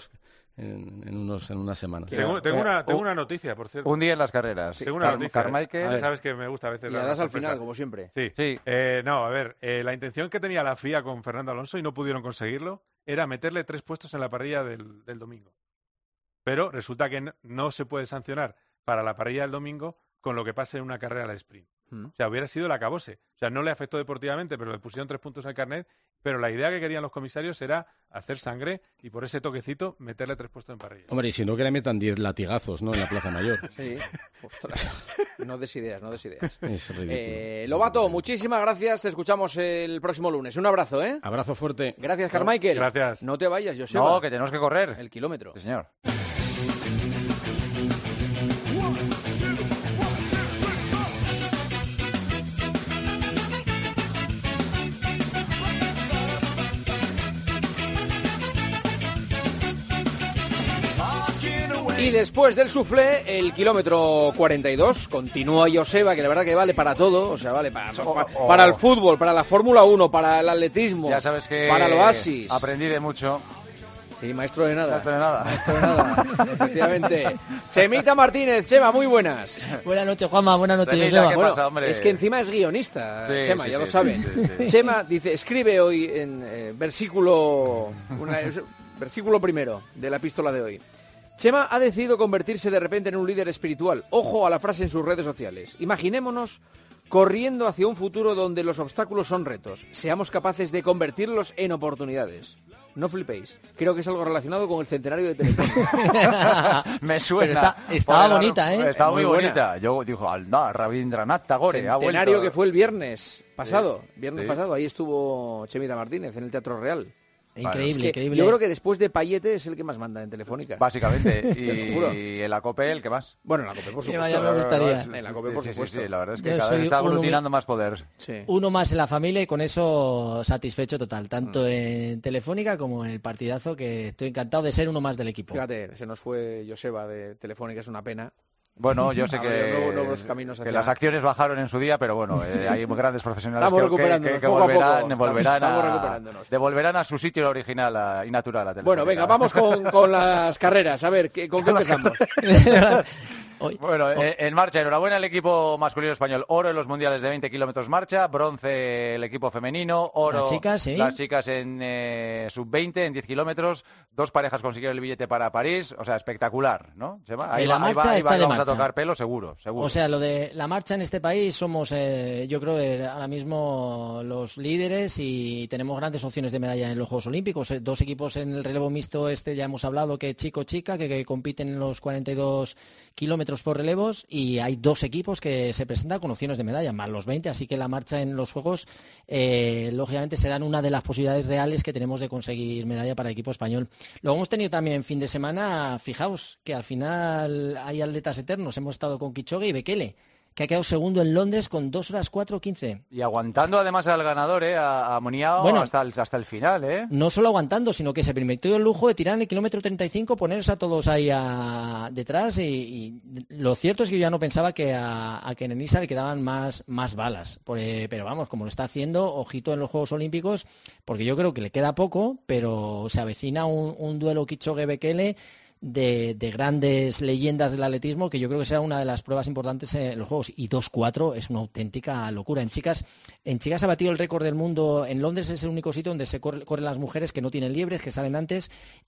unas semanas. Tengo una noticia, por cierto. Un día en las carreras. Tengo una noticia. Carmichael. Sabes que me gusta a veces. Y la das al final, como siempre. Sí. No, a ver, la intención que tenía la FIA con Fernando Alonso, y no pudieron conseguirlo, era meterle 3 puestos en la parrilla del domingo. Pero resulta que no se puede sancionar para la parrilla del domingo con lo que pase en una carrera al sprint. O sea, hubiera sido el acabose. O sea, no le afectó deportivamente, pero le pusieron 3 puntos al carnet. Pero la idea que querían los comisarios era hacer sangre y por ese toquecito meterle 3 puestos en parrilla. Hombre, y si no, que le metan 10 latigazos, ¿no? En la Plaza Mayor. Sí, ostras. No des ideas. Es ridículo. Lobato, muchísimas gracias. Te escuchamos el próximo lunes. Un abrazo, ¿eh? Abrazo fuerte. Gracias, Carmichael. Gracias. No te vayas, Joseba. No, que tenemos que correr. El kilómetro. Sí, señor. Y después del suflé, el kilómetro 42, continúa Joseba, que la verdad que vale para todo, o sea, vale para el fútbol, para la Fórmula 1, para el atletismo, ya sabes que para el oasis. Aprendí de mucho. Sí, maestro de nada. Maestro de nada. Efectivamente. Chemita Martínez, Chema, muy buenas. Buenas noches, Juanma, buenas noches, Chemita, Joseba. ¿qué pasa, hombre? Es que encima es guionista, sí, Chema, sí, ya sí, lo saben. Sí. Chema dice, escribe hoy en versículo primero de la epístola de hoy. Chema ha decidido convertirse de repente en un líder espiritual. Ojo a la frase en sus redes sociales. Imaginémonos corriendo hacia un futuro donde los obstáculos son retos. Seamos capaces de convertirlos en oportunidades. No flipéis. Creo que es algo relacionado con el centenario de Telefónica. Me suena. Pero estaba bonita, ¿eh? Estaba muy Muy bonita. buena. Yo dijo, Rabindranath Tagore. Centenario que fue el viernes pasado. Sí. Pasado. Ahí estuvo Chemita Martínez en el Teatro Real. Increíble, increíble. Yo creo que después de Payete es el que más manda en Telefónica. Básicamente. Y en la COPE, ¿el que más? Bueno, en la COPE, por supuesto. Ya me gustaría. En la COPE, por supuesto. Sí, la verdad es que Yo cada vez soy está uno aglutinando más poder. Sí. Uno más en la familia y con eso satisfecho total, tanto en Telefónica como en el partidazo, que estoy encantado de ser uno más del equipo. Fíjate, se nos fue Joseba de Telefónica, es una pena. Bueno, yo sé nuevos caminos que hacia... las acciones bajaron en su día, pero bueno, hay grandes profesionales que volverán a su sitio original y natural. A bueno, venga, vamos con las carreras. A ver, ¿con qué empezamos? Bueno, en marcha, enhorabuena al equipo masculino español. Oro en los mundiales de 20 kilómetros marcha, bronce el equipo femenino, oro las chicas en sub-20 en 10 kilómetros. 2 parejas consiguieron el billete para París, o sea, espectacular, ¿no? Ahí vamos a tocar pelo, seguro. O sea, lo de la marcha en este país somos, yo creo, ahora mismo los líderes y tenemos grandes opciones de medalla en los Juegos Olímpicos. 2 equipos en el relevo mixto, ya hemos hablado que chico-chica, que compiten en los 42 kilómetros por relevos, y hay 2 equipos que se presentan con opciones de medalla, más los 20, así que la marcha en los Juegos, lógicamente, serán una de las posibilidades reales que tenemos de conseguir medalla para el equipo español. Luego hemos tenido también fin de semana, fijaos, que al final hay atletas eternos, hemos estado con Kipchoge y Bekele. que ha quedado segundo en Londres con 2 horas 4:15. Y aguantando además al ganador, a Moniao, bueno, hasta el final, ¿eh? No solo aguantando, sino que se permitió el lujo de tirar en el kilómetro 35, ponerse a todos ahí detrás y lo cierto es que yo ya no pensaba que a Kenenisa le quedaban más balas. Pero vamos, como lo está haciendo, ojito en los Juegos Olímpicos, porque yo creo que le queda poco, pero se avecina un duelo Kipchoge-Bekele de grandes leyendas del atletismo, que yo creo que será una de las pruebas importantes en los Juegos. Y 2:4 es una auténtica locura. En chicas ha batido el récord del mundo. En Londres es el único sitio donde se corren las mujeres que no tienen liebres, que salen antes.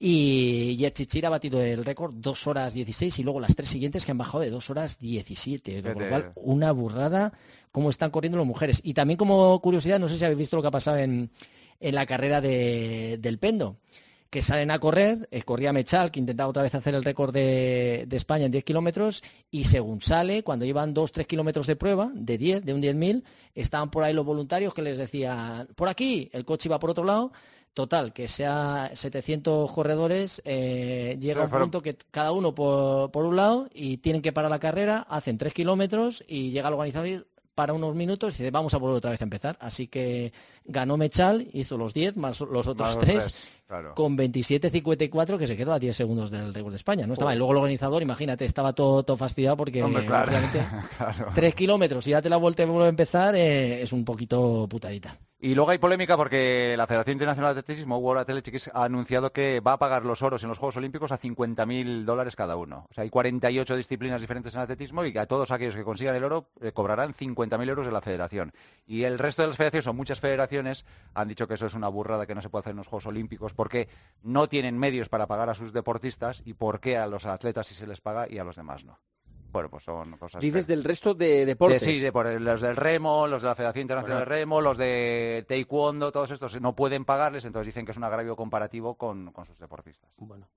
Y Yechichir ha batido el récord 2 horas 16 y luego las 3 siguientes que han bajado de 2 horas 17. Con lo cual, una burrada cómo están corriendo las mujeres. Y también como curiosidad, no sé si habéis visto lo que ha pasado en la carrera del Pendo, que salen a correr, corría Mechal, que intentaba otra vez hacer el récord de España en 10 kilómetros, y según sale, cuando llevan 2-3 kilómetros de prueba, de un 10.000, estaban por ahí los voluntarios que les decían, por aquí, el coche iba por otro lado. Total, que sea 700 corredores, llega un punto que cada uno por un lado y tienen que parar la carrera, hacen 3 kilómetros y llega el organizador para unos minutos y dice, vamos a volver otra vez a empezar. Así que ganó Mechal, hizo los 10 más los otros 3, claro, con 27.54, que se quedó a 10 segundos del récord de España. No estaba. Y luego el organizador, imagínate, estaba todo fastidiado porque claro. Claro. 3 kilómetros y ya te la vuelta y vuelve a empezar, es un poquito putadita. Y luego hay polémica porque la Federación Internacional de Atletismo, World Athletics, ha anunciado que va a pagar los oros en los Juegos Olímpicos a $50.000 cada uno. O sea, hay 48 disciplinas diferentes en atletismo y que a todos aquellos que consigan el oro cobrarán 50.000 euros de la federación. Y el resto de las federaciones, o muchas federaciones, han dicho que eso es una burrada, que no se puede hacer en los Juegos Olímpicos porque no tienen medios para pagar a sus deportistas y por qué a los atletas sí se les paga y a los demás no. Bueno, pues son cosas... ¿Dices del resto de deportes? Sí, los del remo, los de la Federación Internacional de Remo, los de taekwondo, todos estos no pueden pagarles, entonces dicen que es un agravio comparativo con sus deportistas.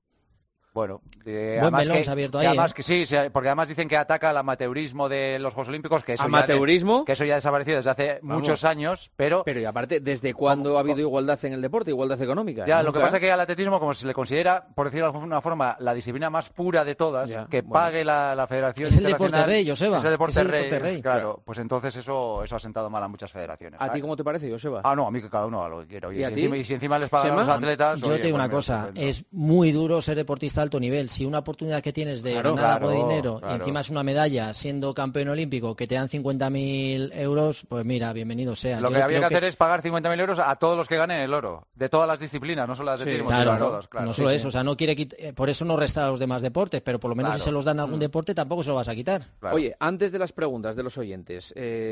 Bueno, además melón se ha abierto ahí, además que sí, porque además dicen que ataca al amateurismo de los Juegos Olímpicos, que eso ¿amateurismo? Que eso ya ha desaparecido desde hace muchos años, pero y aparte, ¿desde cuándo ha habido igualdad en el deporte, igualdad económica? Ya, lo que pasa es que al atletismo, como se le considera, por decirlo de alguna forma, la disciplina más pura de todas, pague la Federación Internacional. Es el deporte rey, Joseba. Es el deporte rey, claro. Pues entonces eso ha sentado mal a muchas federaciones. ¿A ti cómo te parece, Joseba? No, a mí que cada uno haga lo que quiera. ¿Y a ti? Y si encima les pagan a los atletas... Yo te digo una cosa, es muy duro ser deportista de alto nivel. Si una oportunidad que tienes de ganar algo de dinero y encima es una medalla siendo campeón olímpico que te dan 50.000 euros, pues mira, bienvenido sea. Lo que había que hacer es pagar 50.000 euros a todos los que ganen el oro, de todas las disciplinas, no solo las atletismo, sino a todos. Claro. No solo eso, o sea, no quiere por eso no restar a los demás deportes, pero por lo menos si se los dan a algún deporte tampoco se lo vas a quitar. Claro. Oye, antes de las preguntas de los oyentes,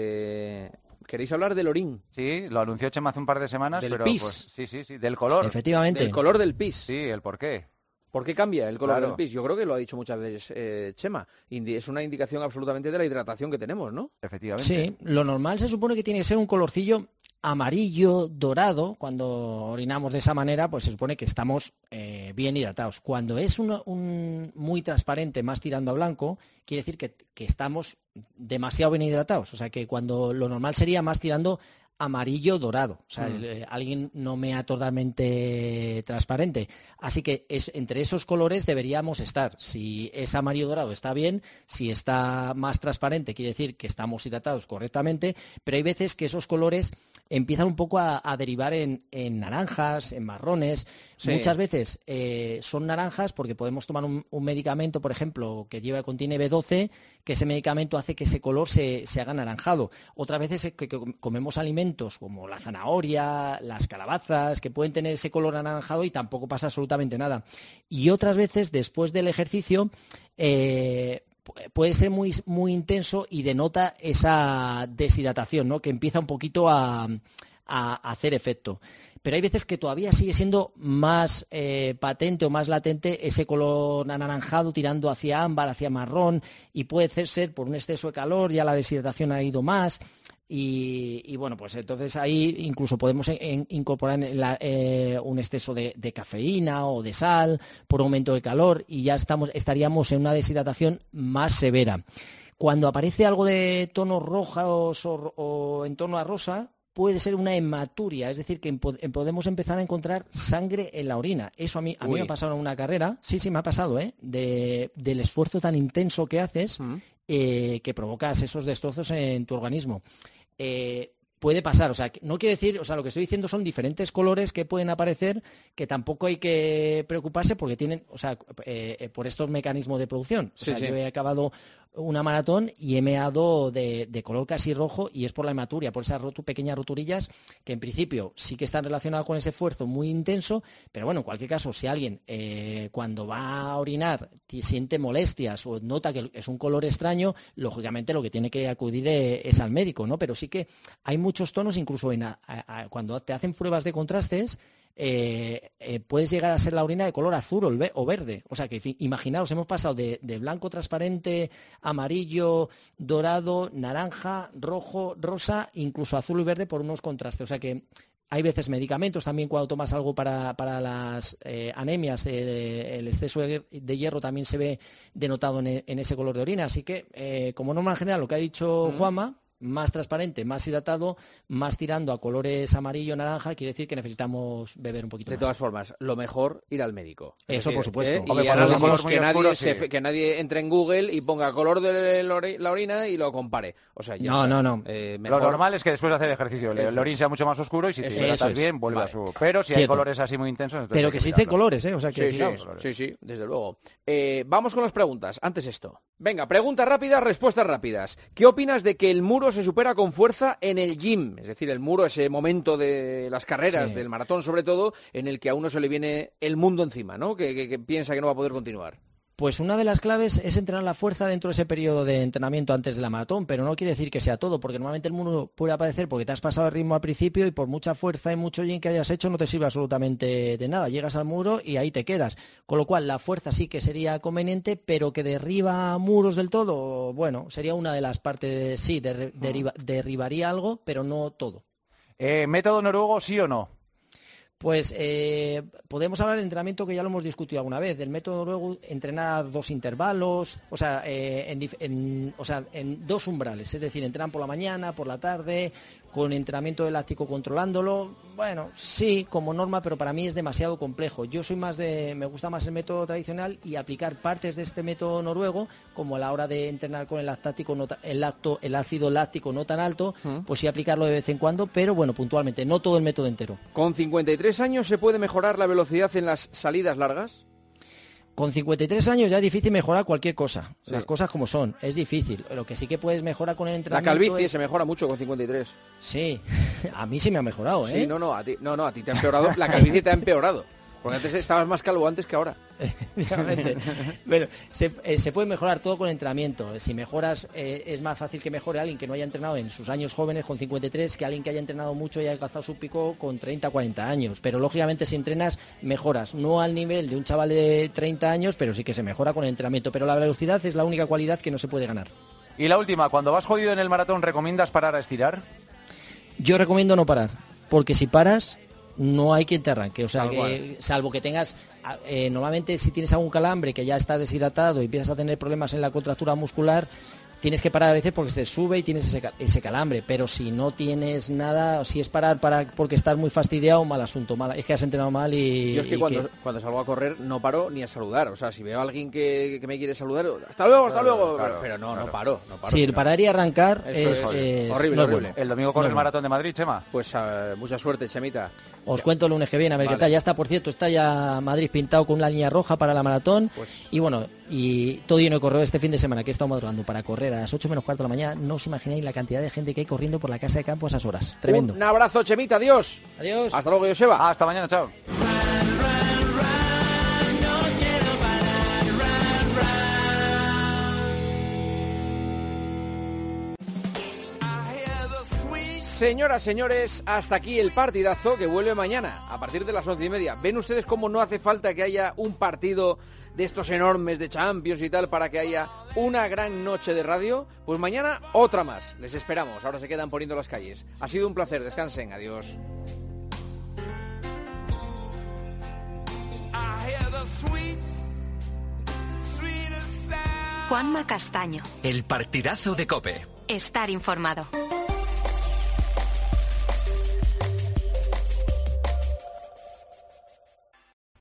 ¿queréis hablar del orín? Sí, lo anunció Chema hace un par de semanas, del pero pis. Pues, sí, del color. Efectivamente. Del color del pis. Sí, el por qué. ¿Por qué cambia el color del pis? Yo creo que lo ha dicho muchas veces Chema. Es una indicación absolutamente de la hidratación que tenemos, ¿no? Efectivamente. Sí, lo normal se supone que tiene que ser un colorcillo amarillo, dorado. Cuando orinamos de esa manera, pues se supone que estamos bien hidratados. Cuando es un muy transparente, más tirando a blanco, quiere decir que estamos demasiado bien hidratados. O sea, que cuando lo normal sería más tirando amarillo dorado, o sea, alguien no mea totalmente transparente, así que entre esos colores deberíamos estar. Si es amarillo dorado está bien, si está más transparente quiere decir que estamos hidratados correctamente, pero hay veces que esos colores empiezan un poco a derivar en naranjas, en marrones. Sí. Muchas veces son naranjas porque podemos tomar un medicamento, por ejemplo, que contiene B12, que ese medicamento hace que ese color se haga anaranjado. Otras veces que comemos alimentos como la zanahoria, las calabazas, que pueden tener ese color anaranjado y tampoco pasa absolutamente nada. Y otras veces, después del ejercicio, puede ser muy, muy intenso y denota esa deshidratación, ¿no? Que empieza un poquito a hacer efecto. Pero hay veces que todavía sigue siendo más patente o más latente ese color anaranjado tirando hacia ámbar, hacia marrón, y puede ser por un exceso de calor, ya la deshidratación ha ido más. Y bueno, pues entonces ahí incluso podemos incorporar un exceso de cafeína o de sal por aumento de calor y ya estaríamos en una deshidratación más severa. Cuando aparece algo de tonos rojos o en torno a rosa, puede ser una hematuria, es decir, que podemos empezar a encontrar sangre en la orina. Eso a mí me ha pasado en una carrera, sí, me ha pasado, del esfuerzo tan intenso que haces que provocas esos destrozos en tu organismo. Puede pasar, o sea, no quiere decir, o sea, lo que estoy diciendo son diferentes colores que pueden aparecer, que tampoco hay que preocuparse porque tienen, o sea, por estos mecanismos de producción. O sea, yo he acabado una maratón y he meado de color casi rojo, y es por la hematuria, por esas pequeñas roturillas que en principio sí que están relacionadas con ese esfuerzo muy intenso, pero bueno, en cualquier caso, si alguien cuando va a orinar siente molestias o nota que es un color extraño, lógicamente lo que tiene que acudir es al médico, ¿no? Pero sí que hay muchos tonos, incluso cuando te hacen pruebas de contrastes, puedes llegar a ser la orina de color azul o verde. O sea que imaginaos, hemos pasado de blanco transparente, amarillo, dorado, naranja, rojo, rosa, incluso azul y verde por unos contrastes. O sea que hay veces medicamentos también cuando tomas algo para las anemias, el exceso de hierro también se ve denotado en ese color de orina. Así que, como norma general, lo que ha dicho Juanma, más transparente, más hidratado, más tirando a colores amarillo, naranja, quiere decir que necesitamos beber un poquito más. De todas formas, lo mejor, ir al médico. Eso, por supuesto. Y ahora decimos que nadie entre en Google y ponga color de la orina y lo compare. O sea, ya no. Lo normal es que después de hacer ejercicio el orín sea mucho más oscuro y si te hidratas bien, vuelve a su... Pero si hay colores así muy intensos... Pero que se dice colores, ¿eh? O sea, que sí, desde luego. Vamos con las preguntas. Antes esto. Venga, preguntas rápidas, respuestas rápidas. ¿Qué opinas de que el muro se supera con fuerza en el gym? Es decir, el muro, ese momento de las carreras, del maratón sobre todo, en el que a uno se le viene el mundo encima, ¿no? Que piensa que no va a poder continuar. Pues una de las claves es entrenar la fuerza dentro de ese periodo de entrenamiento antes de la maratón, pero no quiere decir que sea todo, porque normalmente el muro puede aparecer porque te has pasado el ritmo al principio y por mucha fuerza y mucho gym que hayas hecho no te sirve absolutamente de nada. Llegas al muro y ahí te quedas. Con lo cual la fuerza sí que sería conveniente, pero que derriba muros del todo, bueno, sería una de las partes, sí, derribaría algo, pero no todo. ¿Método noruego sí o no? Pues podemos hablar de entrenamiento que ya lo hemos discutido alguna vez. Del método noruego, entrenar 2 intervalos, o sea, en 2 umbrales. Es decir, entrenan por la mañana, por la tarde, con entrenamiento elástico controlándolo. Bueno, sí, como norma, pero para mí es demasiado complejo. Yo soy me gusta más el método tradicional y aplicar partes de este método noruego, como a la hora de entrenar con el ácido láctico no tan alto, pues sí aplicarlo de vez en cuando, pero bueno, puntualmente, no todo el método entero. Con 53 años se puede mejorar la velocidad en las salidas largas. Con 53 años ya es difícil mejorar cualquier cosa. Sí. Las cosas como son, es difícil. Lo que sí que puedes mejorar con el entrenamiento... La calvicie se mejora mucho con 53. Sí, a mí sí me ha mejorado, ¿eh? Sí, a ti te ha empeorado, la calvicie te ha empeorado. Porque antes estabas más calvo antes que ahora. Bueno, se puede mejorar todo con entrenamiento. Si mejoras, es más fácil que mejore alguien que no haya entrenado en sus años jóvenes con 53 que alguien que haya entrenado mucho y haya alcanzado su pico con 30, 40 años. Pero lógicamente si entrenas, mejoras. No al nivel de un chaval de 30 años, pero sí que se mejora con el entrenamiento. Pero la velocidad es la única cualidad que no se puede ganar. Y la última, cuando vas jodido en el maratón, ¿recomiendas parar a estirar? Yo recomiendo no parar, porque si paras... no hay quien te arranque, o sea, salvo que tengas, normalmente si tienes algún calambre que ya está deshidratado y empiezas a tener problemas en la contractura muscular, tienes que parar a veces porque se sube y tienes ese calambre, pero si no tienes nada, si es parar porque estás muy fastidiado, mal asunto, es que has entrenado mal y... Yo es que cuando salgo a correr no paro ni a saludar, o sea, si veo a alguien que me quiere saludar, hasta luego, claro. Pero no paro. Sí, el parar y arrancar es horrible, no horrible. Bueno. El domingo corre el maratón de Madrid, Chema. Pues mucha suerte, Chemita. Os cuento el lunes que viene, a ver qué tal. Ya está, por cierto, está ya Madrid pintado con una línea roja para la maratón. Y bueno, y todo lleno de correo este fin de semana que he estado madrugando para correr a las 8 menos cuarto de la mañana. No os imagináis la cantidad de gente que hay corriendo por la casa de campo a esas horas. Tremendo. Un abrazo, Chemita, adiós. Adiós. Hasta luego, Joseba. Hasta mañana, chao. Señoras, señores, hasta aquí el partidazo que vuelve mañana a partir de las 11:30. ¿Ven ustedes cómo no hace falta que haya un partido de estos enormes de Champions y tal para que haya una gran noche de radio? Pues mañana otra más. Les esperamos. Ahora se quedan poniendo las calles. Ha sido un placer. Descansen. Adiós. Juanma Castaño. El partidazo de COPE. Estar informado.